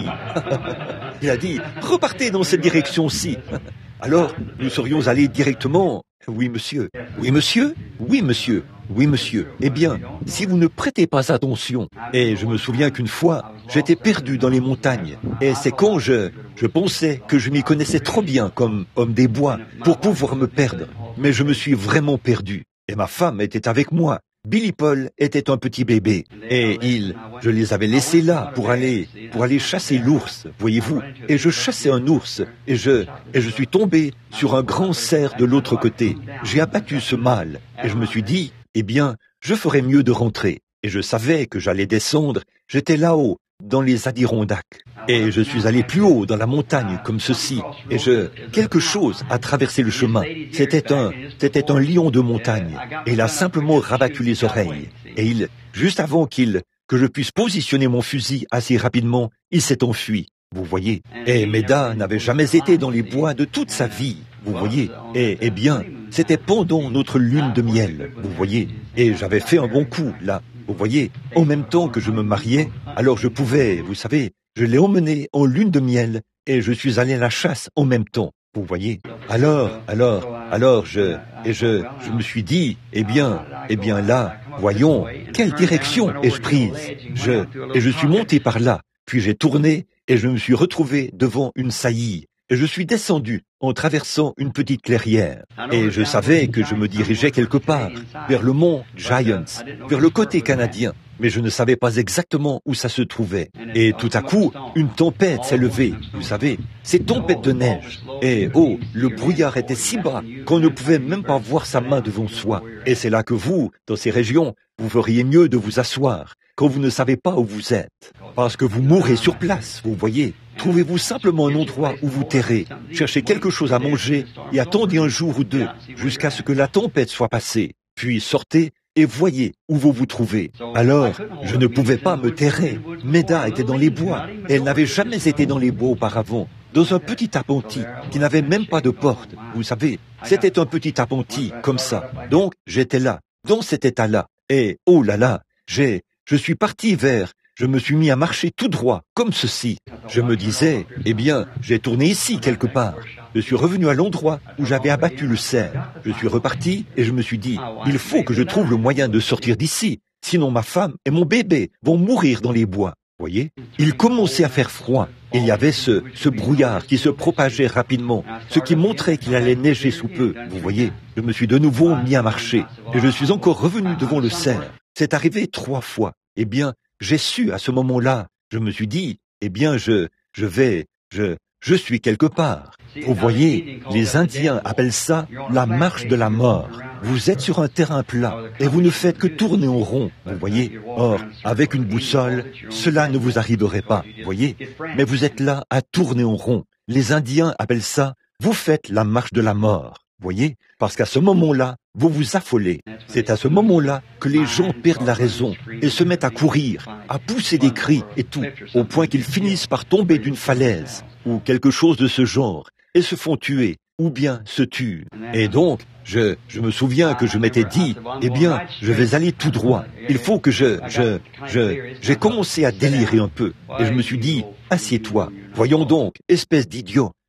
Il a dit, repartez dans cette direction-ci. Alors, nous serions allés directement. Oui, monsieur. Oui, monsieur. Oui, monsieur. Oui, monsieur. Eh bien, si vous ne prêtez pas attention. Et je me souviens qu'une fois, j'étais perdu dans les montagnes. Et c'est quand je, je pensais que je m'y connaissais trop bien comme homme des bois pour pouvoir me perdre. Mais je me suis vraiment perdu. Et ma femme était avec moi. Billy Paul était un petit bébé. Et il, je les avais laissés là pour aller, pour aller chasser l'ours, voyez-vous. Et je chassais un ours. Et je, et je suis tombé sur un grand cerf de l'autre côté. J'ai abattu ce mâle. Et je me suis dit, eh bien, je ferais mieux de rentrer. Et je savais que j'allais descendre. J'étais là-haut, dans les Adirondacks. Et je suis allé plus haut dans la montagne, comme ceci. Et je, quelque chose a traversé le chemin. C'était un, c'était un lion de montagne. Et il a simplement rabattu les oreilles. Et il, juste avant qu'il, que je puisse positionner mon fusil assez rapidement, il s'est enfui. Vous voyez. Et Méda n'avait jamais été dans les bois de toute sa vie. Vous voyez. Et, eh bien, c'était pendant notre lune de miel. Vous voyez. Et j'avais fait un bon coup, là. Vous voyez. En même temps que je me mariais, alors je pouvais, vous savez, je l'ai emmené en lune de miel et je suis allé à la chasse en même temps. Vous voyez. Alors, alors, alors je, et je, je me suis dit, eh bien, eh bien là, voyons, quelle direction ai-je prise? Je, et je suis monté par là, puis j'ai tourné et je me suis retrouvé devant une saillie. Et je suis descendu en traversant une petite clairière. Et je savais que je me dirigeais quelque part, vers le mont Giants, vers le côté canadien. Mais je ne savais pas exactement où ça se trouvait. Et tout à coup, une tempête s'est levée, vous savez, ces tempêtes de neige. Et oh, le brouillard était si bas qu'on ne pouvait même pas voir sa main devant soi. Et c'est là que vous, dans ces régions, vous feriez mieux de vous asseoir, quand vous ne savez pas où vous êtes. Parce que vous mourrez sur place, vous voyez. Trouvez-vous simplement un endroit où vous terrez, cherchez quelque chose à manger et attendez un jour ou deux jusqu'à ce que la tempête soit passée. Puis sortez et voyez où vous vous trouvez. Alors, je ne pouvais pas me terrer. Méda était dans les bois. Et elle n'avait jamais été dans les bois auparavant. Dans un petit appentis qui n'avait même pas de porte. Vous savez, c'était un petit appentis comme ça. Donc, j'étais là, dans cet état-là. Et, oh là là, j'ai, je suis parti vers... Je me suis mis à marcher tout droit, comme ceci. Je me disais, eh bien, j'ai tourné ici quelque part. Je suis revenu à l'endroit où j'avais abattu le cerf. Je suis reparti et je me suis dit, il faut que je trouve le moyen de sortir d'ici. Sinon ma femme et mon bébé vont mourir dans les bois. Voyez, il commençait à faire froid. Il y avait ce, ce brouillard qui se propageait rapidement, ce qui montrait qu'il allait neiger sous peu. Vous voyez, je me suis de nouveau mis à marcher. Et je suis encore revenu devant le cerf. C'est arrivé trois fois. Eh bien, j'ai su à ce moment-là, je me suis dit, eh bien, je, je vais, je, je suis quelque part. Vous voyez, les Indiens appellent ça la marche de la mort. Vous êtes sur un terrain plat et vous ne faites que tourner en rond, vous voyez. Or, avec une boussole, cela ne vous arriverait pas, vous voyez. Mais vous êtes là à tourner en rond. Les Indiens appellent ça, vous faites la marche de la mort. Voyez, parce qu'à ce moment-là, vous vous affolez. C'est à ce moment-là que les gens perdent la raison et se mettent à courir, à pousser des cris et tout, au point qu'ils finissent par tomber d'une falaise ou quelque chose de ce genre et se font tuer ou bien se tuent. Et donc, je, je me souviens que je m'étais dit, eh bien, je vais aller tout droit. Il faut que je, je, je, j'ai commencé à délirer un peu et je me suis dit, assieds-toi. Voyons donc, espèce d'idiot.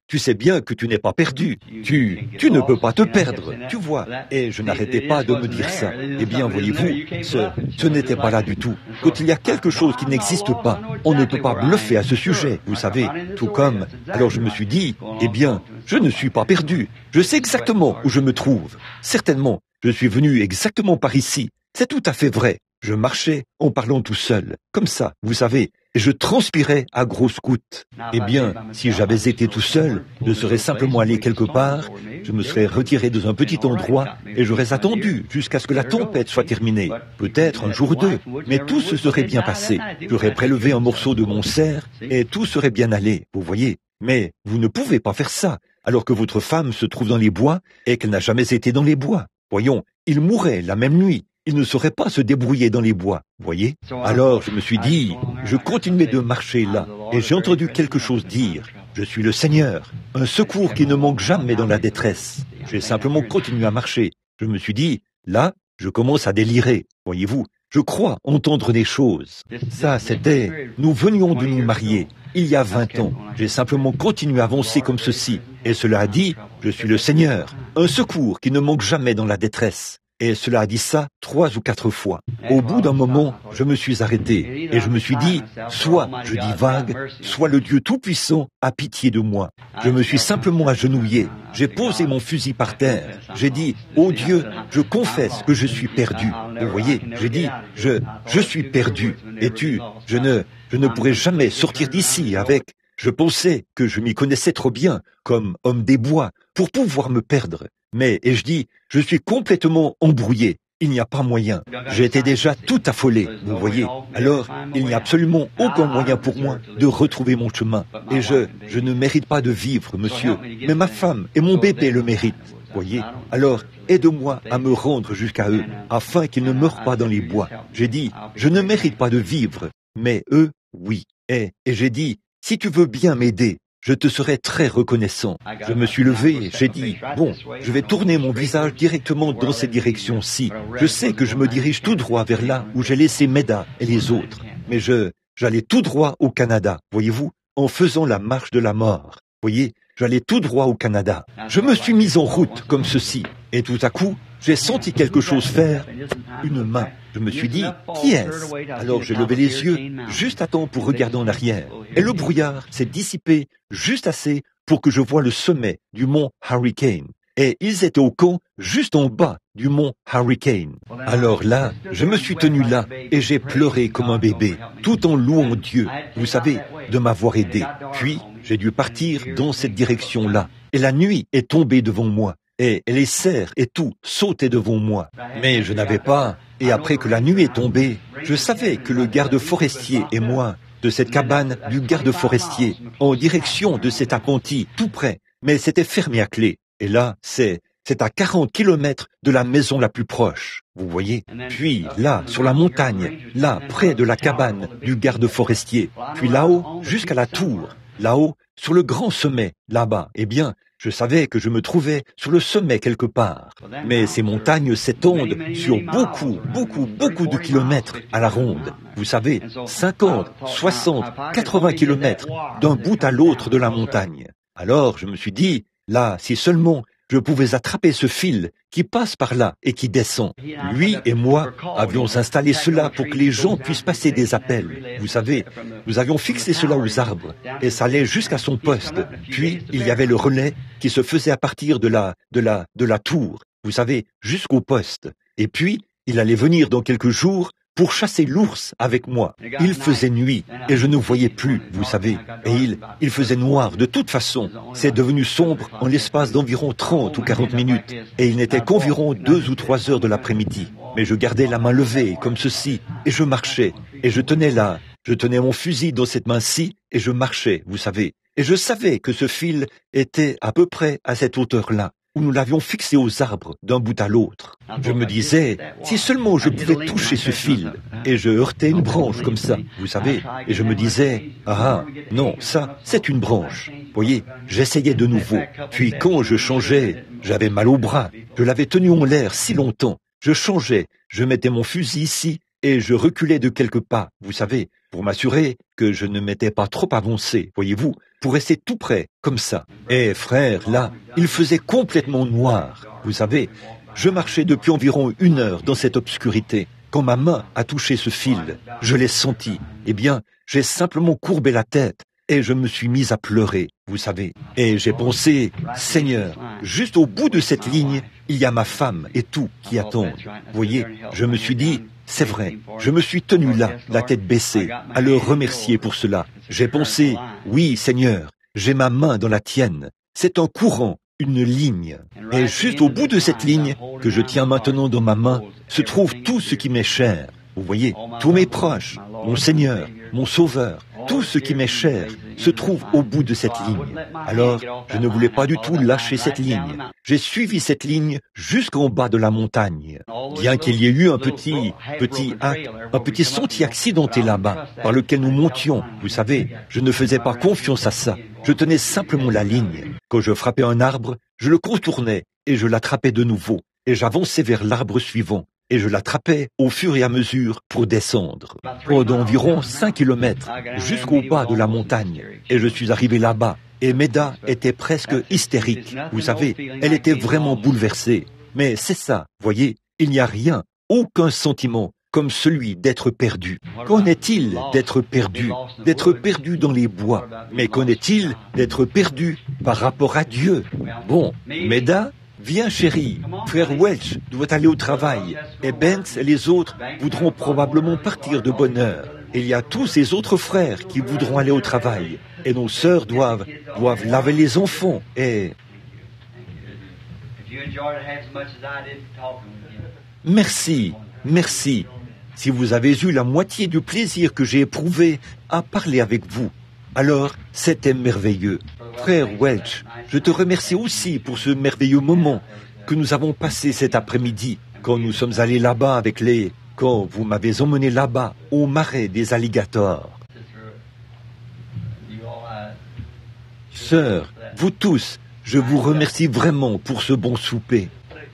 tu sais bien que tu n'es pas perdu. Tu, tu ne peux pas te perdre, tu vois. Et je n'arrêtais pas de me dire ça. Eh bien, voyez-vous, ce, ce n'était pas là du tout. Quand il y a quelque chose qui n'existe pas, on ne peut pas bluffer à ce sujet, vous savez. Tout comme, alors je me suis dit, eh bien, je ne suis pas perdu. Je sais exactement où je me trouve. Certainement, je suis venu exactement par ici. C'est tout à fait vrai. Je marchais en parlant tout seul, comme ça, vous savez, et je transpirais à grosses gouttes. Eh bien, si j'avais été tout seul, je serais simplement allé quelque part, je me serais retiré dans un petit endroit et j'aurais attendu jusqu'à ce que la tempête soit terminée. Peut-être un jour ou deux, mais tout se serait bien passé. J'aurais prélevé un morceau de mon cerf et tout serait bien allé, vous voyez. Mais vous ne pouvez pas faire ça, alors que votre femme se trouve dans les bois et qu'elle n'a jamais été dans les bois. Voyons, il mourrait la même nuit. Il ne saurait pas se débrouiller dans les bois, voyez. Alors je me suis dit, je continuais de marcher là, et j'ai entendu quelque chose dire, je suis le Seigneur, un secours qui ne manque jamais dans la détresse. J'ai simplement continué à marcher. Je me suis dit, là, je commence à délirer, voyez-vous. Je crois entendre des choses. Ça, c'était, nous venions de nous marier, il y a vingt ans. J'ai simplement continué à avancer comme ceci, et cela a dit, je suis le Seigneur, un secours qui ne manque jamais dans la détresse. Et cela a dit ça trois ou quatre fois. Au bout d'un moment, je me suis arrêté et je me suis dit, soit je divague, soit le Dieu Tout-Puissant a pitié de moi. Je me suis simplement agenouillé, j'ai posé mon fusil par terre, j'ai dit, ô Dieu, je confesse que je suis perdu. Vous voyez, j'ai dit, je, je suis perdu. Et tu, je ne, je ne pourrai jamais sortir d'ici avec... Je pensais que je m'y connaissais trop bien, comme homme des bois, pour pouvoir me perdre. Mais, et je dis, je suis complètement embrouillé. Il n'y a pas moyen. J'étais déjà tout affolé, vous voyez. Alors, il n'y a absolument aucun moyen pour moi de retrouver mon chemin. Et je, je ne mérite pas de vivre, monsieur. Mais ma femme et mon bébé le méritent, voyez. Alors, aide-moi à me rendre jusqu'à eux, afin qu'ils ne meurent pas dans les bois. J'ai dit, je ne mérite pas de vivre, mais eux, oui. Et, et j'ai dit, si tu veux bien m'aider, je te serai très reconnaissant. Je me suis levé, j'ai dit, bon, je vais tourner mon visage directement dans cette direction-ci. Je sais que je me dirige tout droit vers là où j'ai laissé Meda et les autres. Mais je, j'allais tout droit au Canada, voyez-vous, en faisant la marche de la mort. Voyez, j'allais tout droit au Canada. Je me suis mis en route comme ceci. Et tout à coup, j'ai senti quelque chose faire, une main. Je me suis dit, qui est-ce? Alors j'ai levé les yeux, juste à temps pour regarder en arrière. Et le brouillard s'est dissipé juste assez pour que je voie le sommet du mont Hurricane. Et ils étaient au camp juste en bas du mont Hurricane. Alors là, je me suis tenu là et j'ai pleuré comme un bébé, tout en louant Dieu, vous savez, de m'avoir aidé. Puis, j'ai dû partir dans cette direction-là. Et la nuit est tombée devant moi. Et les cerfs et tout sautaient devant moi. Mais je n'avais pas... Et après que la nuit est tombée, je savais que le garde forestier et moi, de cette cabane du garde forestier, en direction de cet appentis, tout près, mais c'était fermé à clé. Et là, c'est... C'est à quarante kilomètres de la maison la plus proche, vous voyez. Puis là, sur la montagne, là, près de la cabane du garde forestier. Puis là-haut, jusqu'à la tour. Là-haut, sur le grand sommet, là-bas, eh bien, je savais que je me trouvais sur le sommet quelque part. Mais ces montagnes s'étendent sur beaucoup, beaucoup, beaucoup de kilomètres à la ronde. Vous savez, cinquante, soixante, quatre-vingts kilomètres d'un bout à l'autre de la montagne. Alors, je me suis dit, là, si seulement je pouvais attraper ce fil qui passe par là et qui descend. Lui et moi avions installé cela pour que les gens puissent passer des appels. Vous savez, nous avions fixé cela aux arbres et ça allait jusqu'à son poste. Puis, il y avait le relais qui se faisait à partir de la, de la, de la tour, vous savez, jusqu'au poste. Et puis, il allait venir dans quelques jours pour chasser l'ours avec moi. Il faisait nuit et je ne voyais plus, vous savez. Et il, il faisait noir de toute façon. C'est devenu sombre en l'espace d'environ trente ou quarante minutes. Et il n'était qu'environ deux ou trois heures de l'après-midi. Mais je gardais la main levée comme ceci et je marchais. Et je tenais là, je tenais mon fusil dans cette main-ci et je marchais, vous savez. Et je savais que ce fil était à peu près à cette hauteur-là, où nous l'avions fixé aux arbres d'un bout à l'autre. Je me disais, si seulement je pouvais toucher ce fil, et je heurtais une branche comme ça, vous savez, et je me disais, ah, non, ça, c'est une branche. Voyez, j'essayais de nouveau. Puis quand je changeais, j'avais mal au bras, je l'avais tenu en l'air si longtemps. Je changeais, je mettais mon fusil ici, et je reculais de quelques pas, vous savez, pour m'assurer que je ne m'étais pas trop avancé, voyez-vous. pour rester tout près, comme ça. Et frère, là, il faisait complètement noir. Vous savez, je marchais depuis environ une heure dans cette obscurité. Quand ma main a touché ce fil, je l'ai senti. Eh bien, j'ai simplement courbé la tête et je me suis mis à pleurer, vous savez. Et j'ai pensé, Seigneur, juste au bout de cette ligne, il y a ma femme et tout qui attendent. Vous voyez, je me suis dit, c'est vrai, je me suis tenu là, la tête baissée, à le remercier pour cela. J'ai pensé, oui, Seigneur, j'ai ma main dans la tienne. C'est un courant, une ligne. Et juste au bout de cette ligne, que je tiens maintenant dans ma main, se trouve tout ce qui m'est cher. Vous voyez, tous mes proches, mon Seigneur, mon Sauveur, tout ce qui m'est cher se trouve au bout de cette ligne. Alors, je ne voulais pas du tout lâcher cette ligne. J'ai suivi cette ligne jusqu'en bas de la montagne. Bien qu'il y ait eu un petit, petit acte, un petit sentier accidenté là-bas, par lequel nous montions, vous savez, je ne faisais pas confiance à ça. Je tenais simplement la ligne. Quand je frappais un arbre, je le contournais et je l'attrapais de nouveau. Et j'avançais vers l'arbre suivant. Et je l'attrapais au fur et à mesure pour descendre. Pendant environ cinq kilomètres, jusqu'au bas de la montagne. Et je suis arrivé là-bas. Et Meda était presque hystérique. Vous savez, elle était vraiment bouleversée. Mais c'est ça, voyez, il n'y a rien, aucun sentiment comme celui d'être perdu. Qu'en est-il d'être perdu, d'être perdu dans les bois? Mais qu'en est-il d'être perdu par rapport à Dieu? Bon, Meda, viens chérie, frère Welch doit aller au travail, et Banks et les autres voudront probablement partir de bonne heure. Il y a tous ces autres frères qui voudront aller au travail, et nos sœurs doivent, doivent laver les enfants, et... Merci, merci. Si vous avez eu la moitié du plaisir que j'ai éprouvé à parler avec vous, alors c'était merveilleux. Frère Welch, je te remercie aussi pour ce merveilleux moment que nous avons passé cet après-midi, quand nous sommes allés là-bas avec les... quand vous m'avez emmené là-bas, au marais des alligators. Sœurs, vous tous, je vous remercie vraiment pour ce bon souper.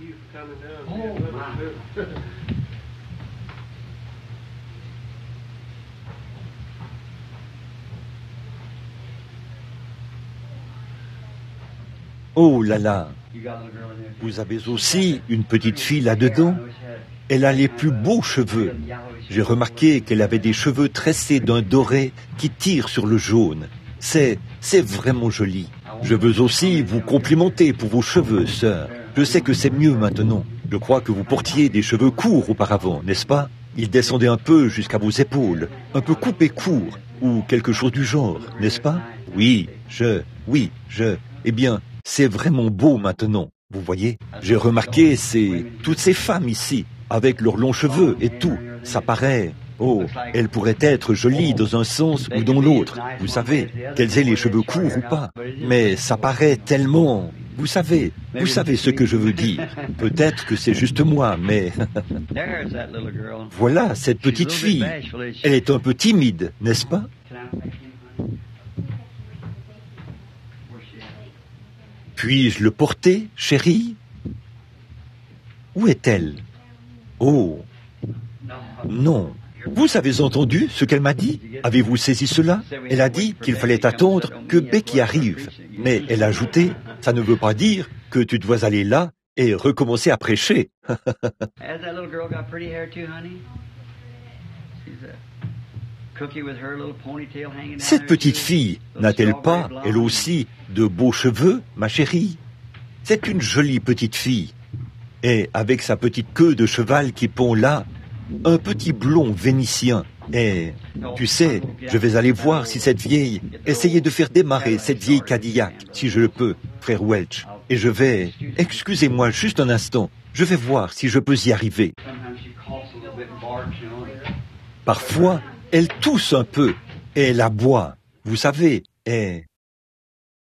Oh là là, vous avez aussi une petite fille là-dedans? Elle a les plus beaux cheveux. J'ai remarqué qu'elle avait des cheveux tressés d'un doré qui tire sur le jaune. C'est, c'est vraiment joli. Je veux aussi vous complimenter pour vos cheveux, sœur. Je sais que c'est mieux maintenant. Je crois que vous portiez des cheveux courts auparavant, n'est-ce pas? Ils descendaient un peu jusqu'à vos épaules, un peu coupés courts, ou quelque chose du genre, n'est-ce pas? Oui, je, oui, je, eh bien... C'est vraiment beau maintenant, vous voyez. J'ai remarqué c'est toutes ces femmes ici, avec leurs longs cheveux et tout. Ça paraît, oh, elles pourraient être jolies dans un sens ou dans l'autre. Vous savez, qu'elles aient les cheveux courts ou pas. Mais ça paraît tellement... Vous savez, vous savez ce que je veux dire. Peut-être que c'est juste moi, mais... Voilà cette petite fille. Elle est un peu timide, n'est-ce pas? Puis-je le porter, chérie? Où est-elle? Oh, non. Vous avez entendu ce qu'elle m'a dit? Avez-vous saisi cela? Elle a dit qu'il fallait attendre que Becky arrive. Mais elle a ajouté, ça ne veut pas dire que tu dois aller là et recommencer à prêcher. Cette petite fille, n'a-t-elle pas, elle aussi, de beaux cheveux, ma chérie? C'est une jolie petite fille. Et avec sa petite queue de cheval qui pond là, un petit blond vénitien. Et, tu sais, je vais aller voir si cette vieille... Essayer de faire démarrer cette vieille Cadillac, si je le peux, frère Welch. Et je vais... Excusez-moi juste un instant. Je vais voir si je peux y arriver. Parfois... Elle tousse un peu, et elle aboie, vous savez, et